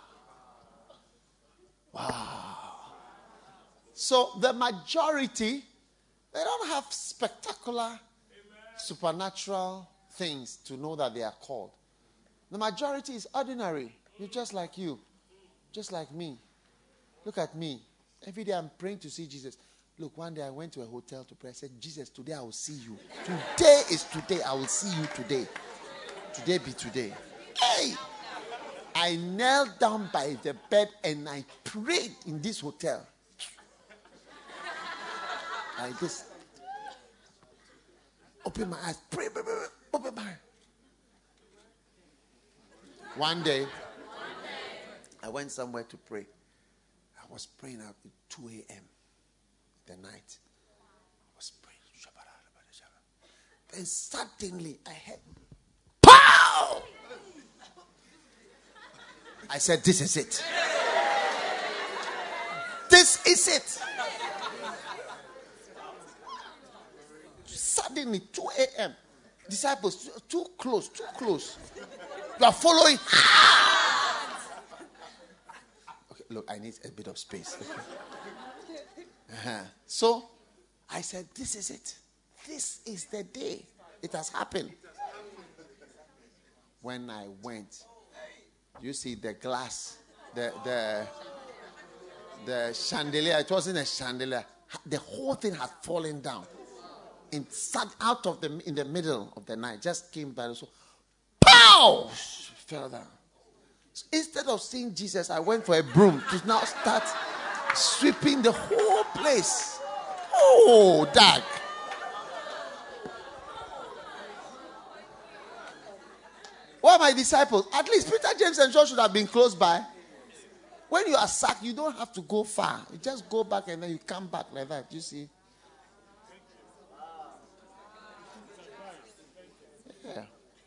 Wow. So the majority, they don't have spectacular, Amen. supernatural things to know that they are called. The majority is ordinary. You're just like you. Just like me. Look at me. Every day I'm praying to see Jesus. Look, one day I went to a hotel to pray. I said, Jesus, today I will see you. Today is today. I will see you today. Today be today. Hey! I knelt down by the bed and I prayed in this hotel. Like this. Open my eyes. Pray, pray, pray, open my eyes. One day, I went somewhere to pray. I was praying at two a.m. the night. I was praying. Then suddenly I heard, pow! I said, this is it. This is it. Suddenly, two a.m. Disciples, too close, too close. You are following. Okay, look, I need a bit of space. Uh-huh. So, I said, this is it. This is the day. It has happened. When I went, you see the glass, the the the chandelier. It wasn't a chandelier. The whole thing had fallen down. And sat out of the in the middle of the night. Just came by. So, pow! Fell down. So instead of seeing Jesus, I went for a broom to now start sweeping the whole place. Oh, dag. Why my disciples? At least Peter, James, and John should have been close by. When you are sacked, you don't have to go far. You just go back and then you come back like that. You see? Yeah.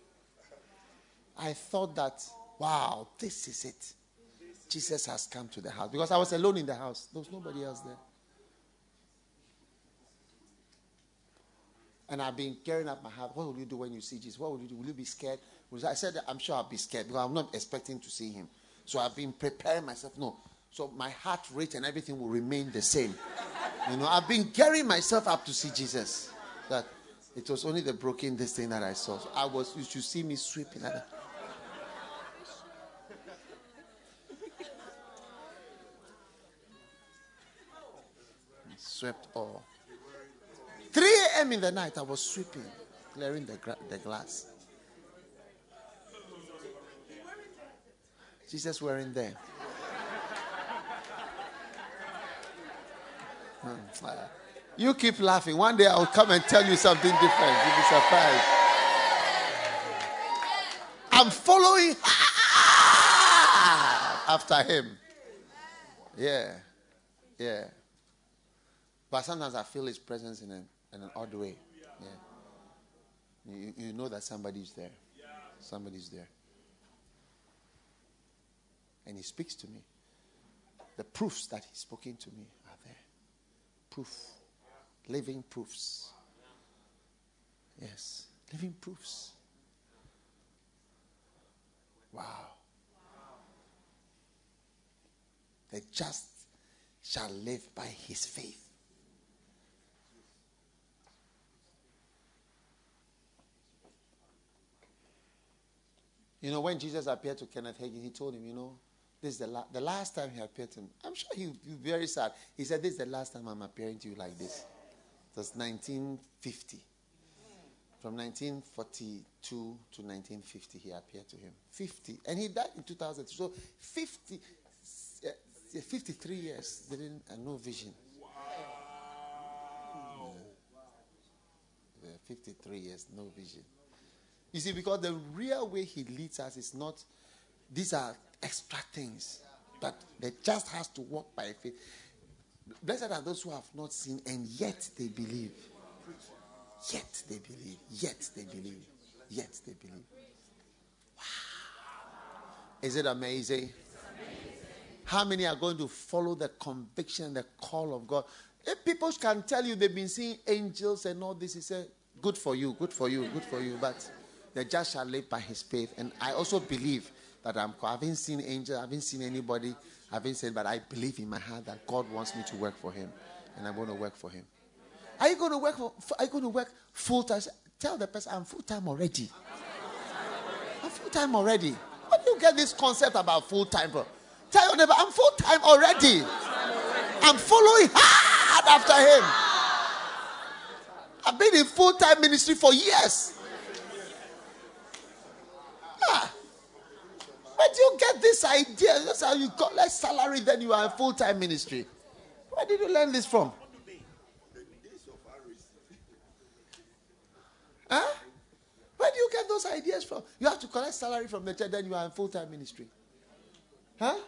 I thought that, wow, this is it. Jesus has come to the house. Because I was alone in the house. There was nobody else there. And I've been carrying up my heart. What will you do when you see Jesus? What will you do? Will you be scared? I said, I'm sure I'll be scared because I'm not expecting to see him. So I've been preparing myself. No. So my heart rate and everything will remain the same. You know, I've been carrying myself up to see Jesus. That it was only the broken this thing that I saw. So I was, you should see me sweeping like that. Swept all. three a.m. in the night, I was sweeping, clearing the, gra- the glass. Jesus weren't there. Hmm. You keep laughing. One day I'll come and tell you something different. You'll be surprised. I'm following after him. Yeah. Yeah. But sometimes I feel his presence in, a, in an odd way. Yeah. You, you know that somebody's there. Somebody's there. And he speaks to me. The proofs that he's spoken to me are there. Proof. Living proofs. Yes. Living proofs. Wow. The just shall live by his faith. You know, when Jesus appeared to Kenneth Hagin, he told him, you know, this is the, la- the last time he appeared to him. I'm sure he was very sad. He said, this is the last time I'm appearing to you like this. It was nineteen fifty. From nineteen forty-two to nineteen fifty, he appeared to him. fifty. And he died in two thousand. So fifty, uh, fifty-three years, didn't, and no vision. Wow. Uh, fifty-three years, no vision. You see, because the real way he leads us is not, these are extra things, but they just has to walk by faith. Blessed are those who have not seen and yet they believe. Yet they believe. Yet they believe. Yet they believe. Wow. Is it amazing? Amazing? How many are going to follow the conviction, the call of God? If people can tell you they've been seeing angels and all this, he said, good for you, good for you, good for you. But the just shall live by his faith. And I also believe that I'm, I haven't seen angels, I haven't seen anybody, I haven't said, but I believe in my heart that God wants me to work for him. And I'm going to work for him. Are you going to work for, are you going to work full time? Tell the person, I'm full time already. I'm full time already. Where do you get this concept about full time from? Tell your neighbor, I'm full time already. I'm following hard after him. I've been in full time ministry for years. Ah. Where do you get this idea? That's how you got less salary than you are in full time ministry. Where did you learn this from? Huh? Where do you get those ideas from? You have to collect salary from the church, then you are in full-time ministry. Huh?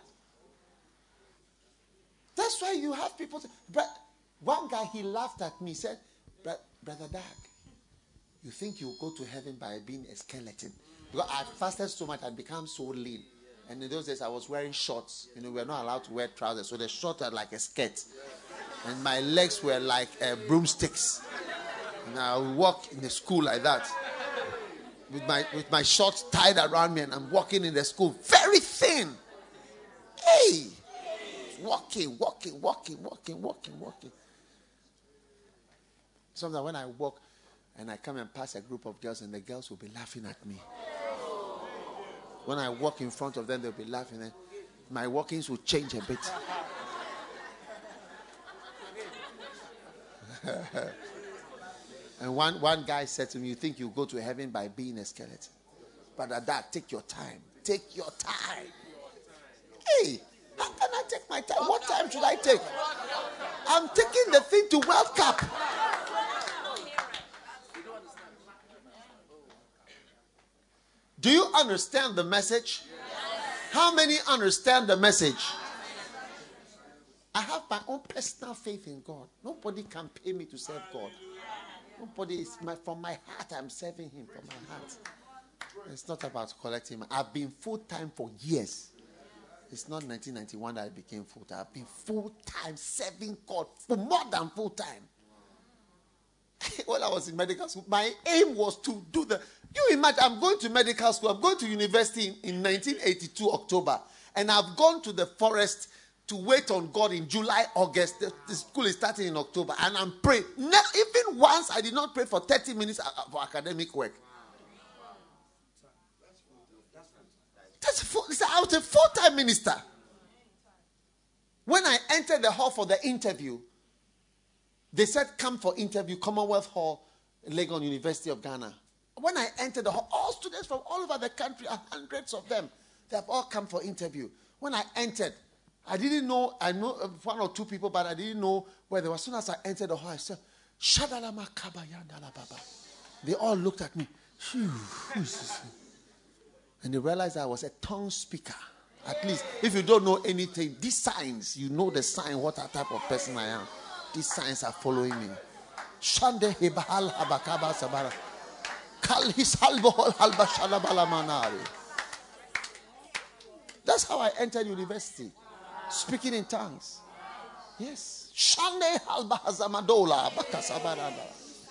That's why you have people. Say, but one guy, he laughed at me, said, Brother Dag, you think you'll go to heaven by being a skeleton? Because I fasted so much, I'd become so lean. And in those days, I was wearing shorts. You know, we were not allowed to wear trousers. So the shorts were like a skirt. And my legs were like uh, broomsticks. And I would walk in the school like that. With my with my shorts tied around me. And I'm walking in the school. Very thin. Hey. Walking, walking, walking, walking, walking, walking. Sometimes when I walk and I come and pass a group of girls and the girls will be laughing at me. When I walk in front of them, they'll be laughing. And my walkings will change a bit. And one, one guy said to me, you think you go to heaven by being a skeleton? But at that, take your time. Take your time. Hey, how can I take my time? What time should I take? I'm taking the thing to World Cup. Do you understand the message? How many understand the message? I have my own personal faith in God. Nobody can pay me to serve God. Nobody is my, from my heart. I'm serving him from my heart. It's not about collecting. I've been full time for years. It's not nineteen ninety-one that I became full time. I've been full time serving God for more than full time. when I was in medical school, my aim was to do the. You imagine, I'm going to medical school. I'm going to university in, in nineteen eighty-two October, and I've gone to the forest to wait on God in July, August. The, the school is starting in October, and I'm praying. Now, even once, I did not pray for thirty minutes for academic work. That's full, I was a full-time minister. When I entered the hall for the interview, they said, come for interview, Commonwealth Hall, Legon University of Ghana. When I entered the hall, all students from all over the country, hundreds of them, they have all come for interview. When I entered, I didn't know, I know one or two people, but I didn't know where they were. As soon as I entered the hall, I said, Shadalama Kabayandala Baba. They all looked at me. Who is this? And they realized I was a tongue speaker. At least, if you don't know anything, these signs, you know the sign, what type of person I am. These signs are following me. Shande hebahal habakaba sabara. Kalhis halbohol halba shalabalamanari. That's how I entered university. Speaking in tongues. Yes. Shande halba hazamadola bakasabarada.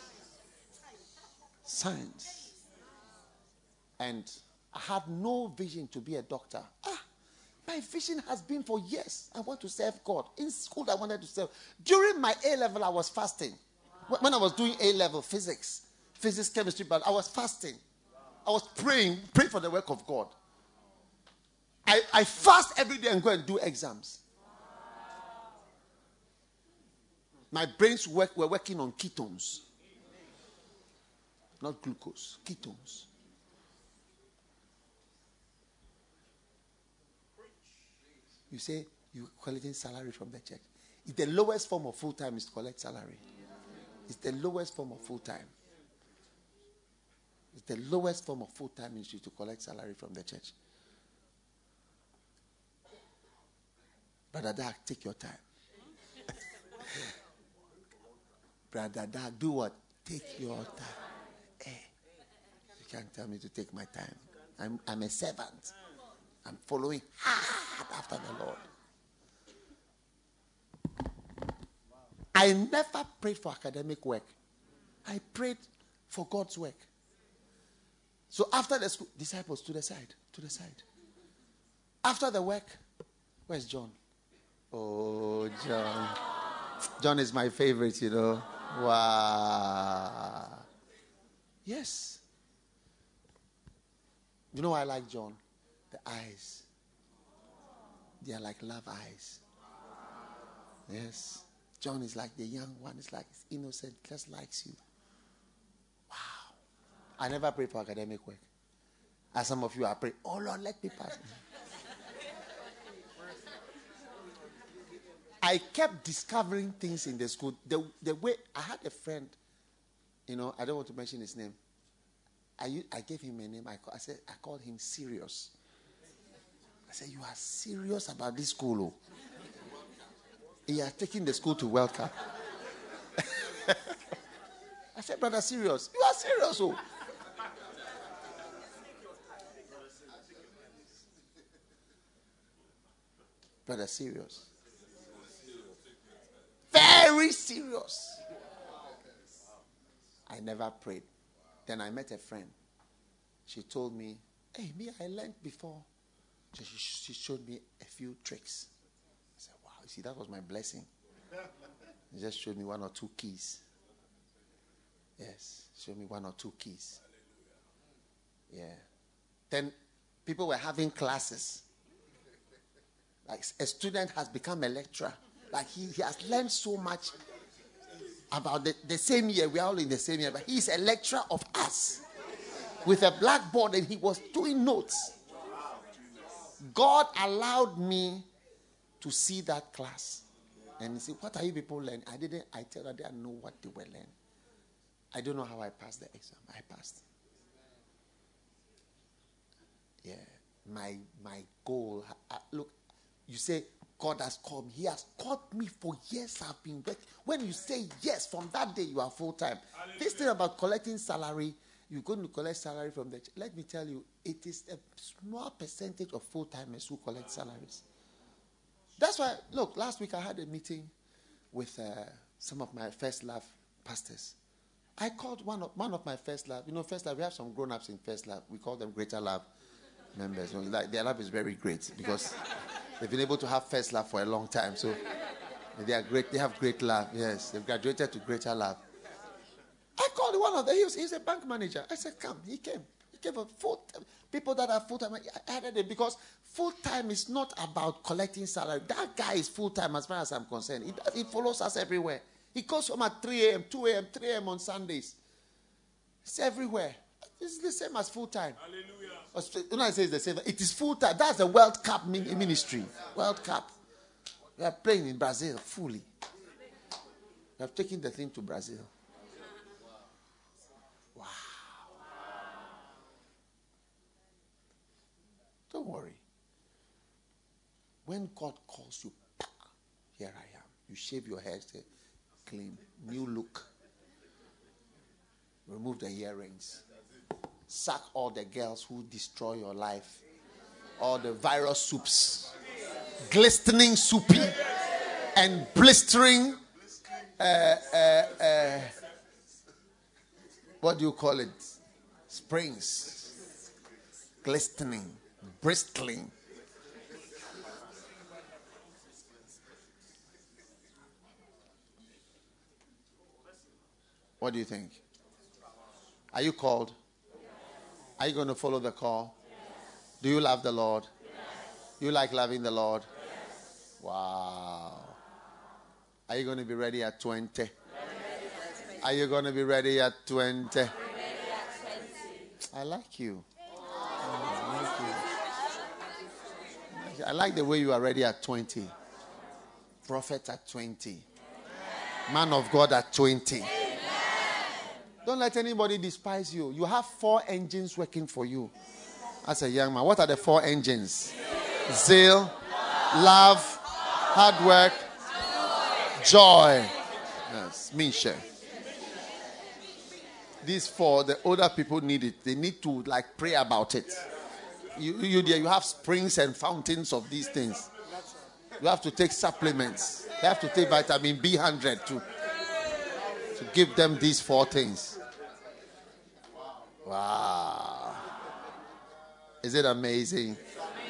Signs. And I had no vision to be a doctor. Ah. My vision has been for years. I want to serve God. In school, I wanted to serve. During my A-level, I was fasting. When I was doing A-level physics, physics, chemistry, but I was fasting. I was praying, praying for the work of God. I, I fast every day and go and do exams. My brains work, were working on ketones. Not glucose, ketones. You say you're collecting salary from the church. It's the lowest form of full-time is to collect salary. It's the lowest form of full-time. It's the lowest form of full-time ministry to collect salary from the church. Brother Dag, take your time. Brother Dag, do what? Take your time. Eh. You can't tell me to take my time. I'm, I'm a servant. I'm following hard after the Lord. I never prayed for academic work. I prayed for God's work. So after the school, disciples to the side, to the side. After the work, where's John? Oh, John. John is my favorite, you know. Wow. Yes. You know why I like John? The eyes. They are like love eyes. Yes. John is like the young one. It's like it's innocent, just likes you. Wow. I never pray for academic work. As some of you are praying, oh Lord, let me pass. I kept discovering things in the school. The, the way I had a friend, you know, I don't want to mention his name. I, I gave him a name. I, call, I said I called him Serious. I said, you are serious about this school? Oh? He are taking the school to World Cup. I said, brother, serious? You are serious? Oh? Brother, serious? Very serious. I never prayed. Then I met a friend. She told me, hey, me, I learned before. So she, she showed me a few tricks. I said, wow, you see, that was my blessing. She just showed me one or two keys. Yes, showed me one or two keys. Yeah. Then people were having classes. Like a student has become a lecturer. Like he, he has learned so much about the, the same year. We are all in the same year. But he's a lecturer of us. With a blackboard and he was doing notes. God allowed me to see that class. And he said, what are you people learning? I didn't, I tell her, I didn't know what they were learning. I don't know how I passed the exam. I passed. Yeah. My, my goal, I, look, you say, God has called me. He has called me for years. I've been working. When you say yes, from that day you are full time. This thing about collecting salary, you're going to collect salary from the church. Let me tell you, it is a small percentage of full timers who collect salaries. That's why, look, last week I had a meeting with uh, some of my First Love pastors. I called one of one of my First Lab. You know, First Lab, we have some grown-ups in First Lab. We call them Greater Lab members. You know, like, their lab is very great because they've been able to have First Lab for a long time. So they are great. They have great lab. Yes, they've graduated to Greater Lab. I called one of them. He was, he's a bank manager. I said, come. He came. He came for full time. People that are full time. I added it because full time is not about collecting salary. That guy is full time as far as I'm concerned. He, he follows us everywhere. He goes home at three a.m., two a.m., three a.m. on Sundays. It's everywhere. It's the same as full time. Hallelujah. When I say it's the same, it is full time. That's the World Cup ministry. World Cup. We are playing in Brazil fully. We have taken the thing to Brazil. Wow. Don't worry. When God calls you, here I am. You shave your hair, say, clean, new look. Remove the earrings. Sack all the girls who destroy your life. All the virus soups. Glistening soupy and blistering uh, uh, uh, what do you call it? Springs. Glistening, bristling. What do you think? Are you called? Are you going to follow the call? Do you love the Lord? You like loving the Lord? Wow. Are you going to be ready at twenty? Are you going to be ready at twenty? I like you. I like you. I like the way you are ready at twenty. Prophet at twenty. Man of God at twenty. Don't let anybody despise you. You have four engines working for you as a young man. What are the four engines? Zeal, love, hard work, joy. Yes, Misha. These four, the older people need it. They need to like pray about it. You, you, you have springs and fountains of these things. You have to take supplements. You have to take vitamin B one hundred to, to give them these four things. Wow. Is it amazing?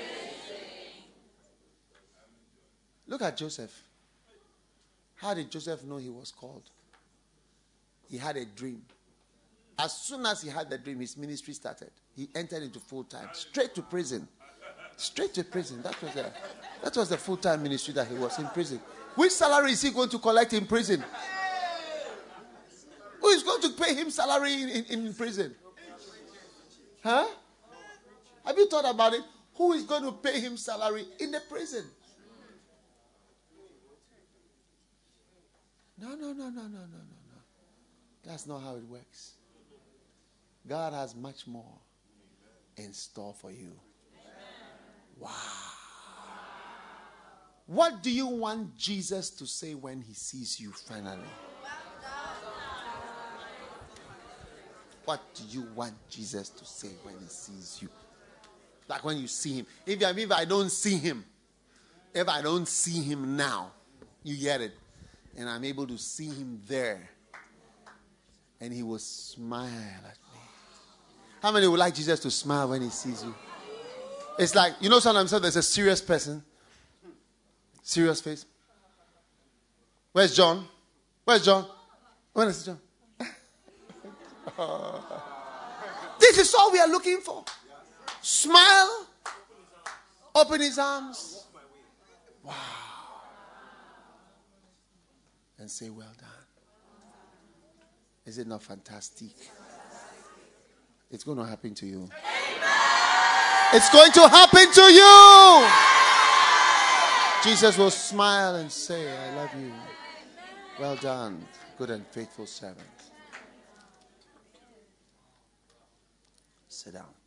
Look at Joseph. How did Joseph know he was called? He had a dream. As soon as he had the dream, his ministry started. He entered into full time, straight to prison. Straight to prison. That was the, that was the full time ministry that he was in prison. Which salary is he going to collect in prison? Who is going to pay him salary in, in, in prison? Huh? Have you thought about it? Who is going to pay him salary in the prison? No, no, no, no, no, no, no, no. That's not how it works. God has much more in store for you. Wow. What do you want Jesus to say when he sees you finally? What do you want Jesus to say when he sees you? Like when you see him. If, if I don't see him, if I don't see him now, you get it. And I'm able to see him there. And he will smile at me. How many would like Jesus to smile when he sees you? It's like, you know, sometimes there's a serious person. Serious face. Where's John? Where's John? Where is John? This is all we are looking for. Smile. Open his arms. Wow. And say, well done. Is it not fantastic? It's going to happen to you. It's going to happen to you. Jesus will smile and say, I love you. Well done, good and faithful servant. Sit down.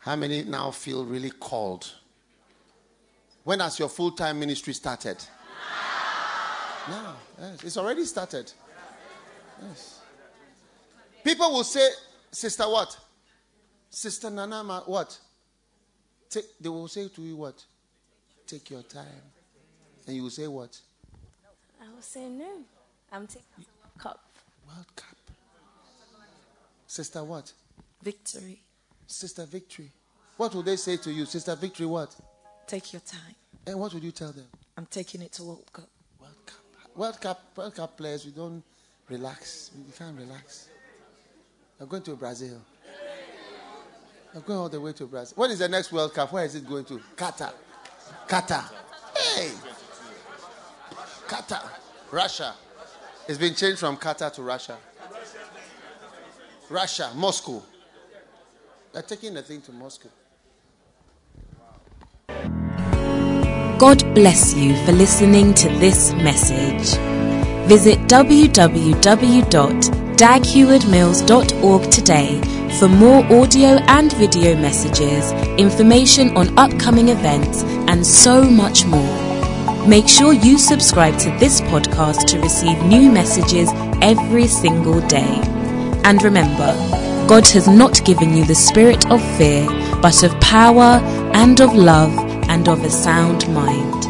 How many now feel really called? When has your full-time ministry started? Now. Yes, it's already started. Yes. People will say, Sister what? Sister Nana, what? Take, they will say to you what? Take your time. And you will say what? I will say no. I'm taking a World Cup. World Cup. Sister what? Victory. Sister Victory. What would they say to you? Sister Victory what? Take your time. And what would you tell them? I'm taking it to World Cup. World Cup. World Cup, World Cup players, we don't relax. We can't relax. I'm going to Brazil. I'm going all the way to Brazil. What is the next World Cup? Where is it going to? Qatar. Qatar. Hey! Qatar. Russia. It's been changed from Qatar to Russia. Russia. Moscow. They're taking the thing to Moscow. God bless you for listening to this message. Visit w w w dot dag heward mills dot org today for more audio and video messages, information on upcoming events, and so much more. Make sure you subscribe to this podcast to receive new messages every single day. And remember, God has not given you the spirit of fear, but of power and of love and of a sound mind.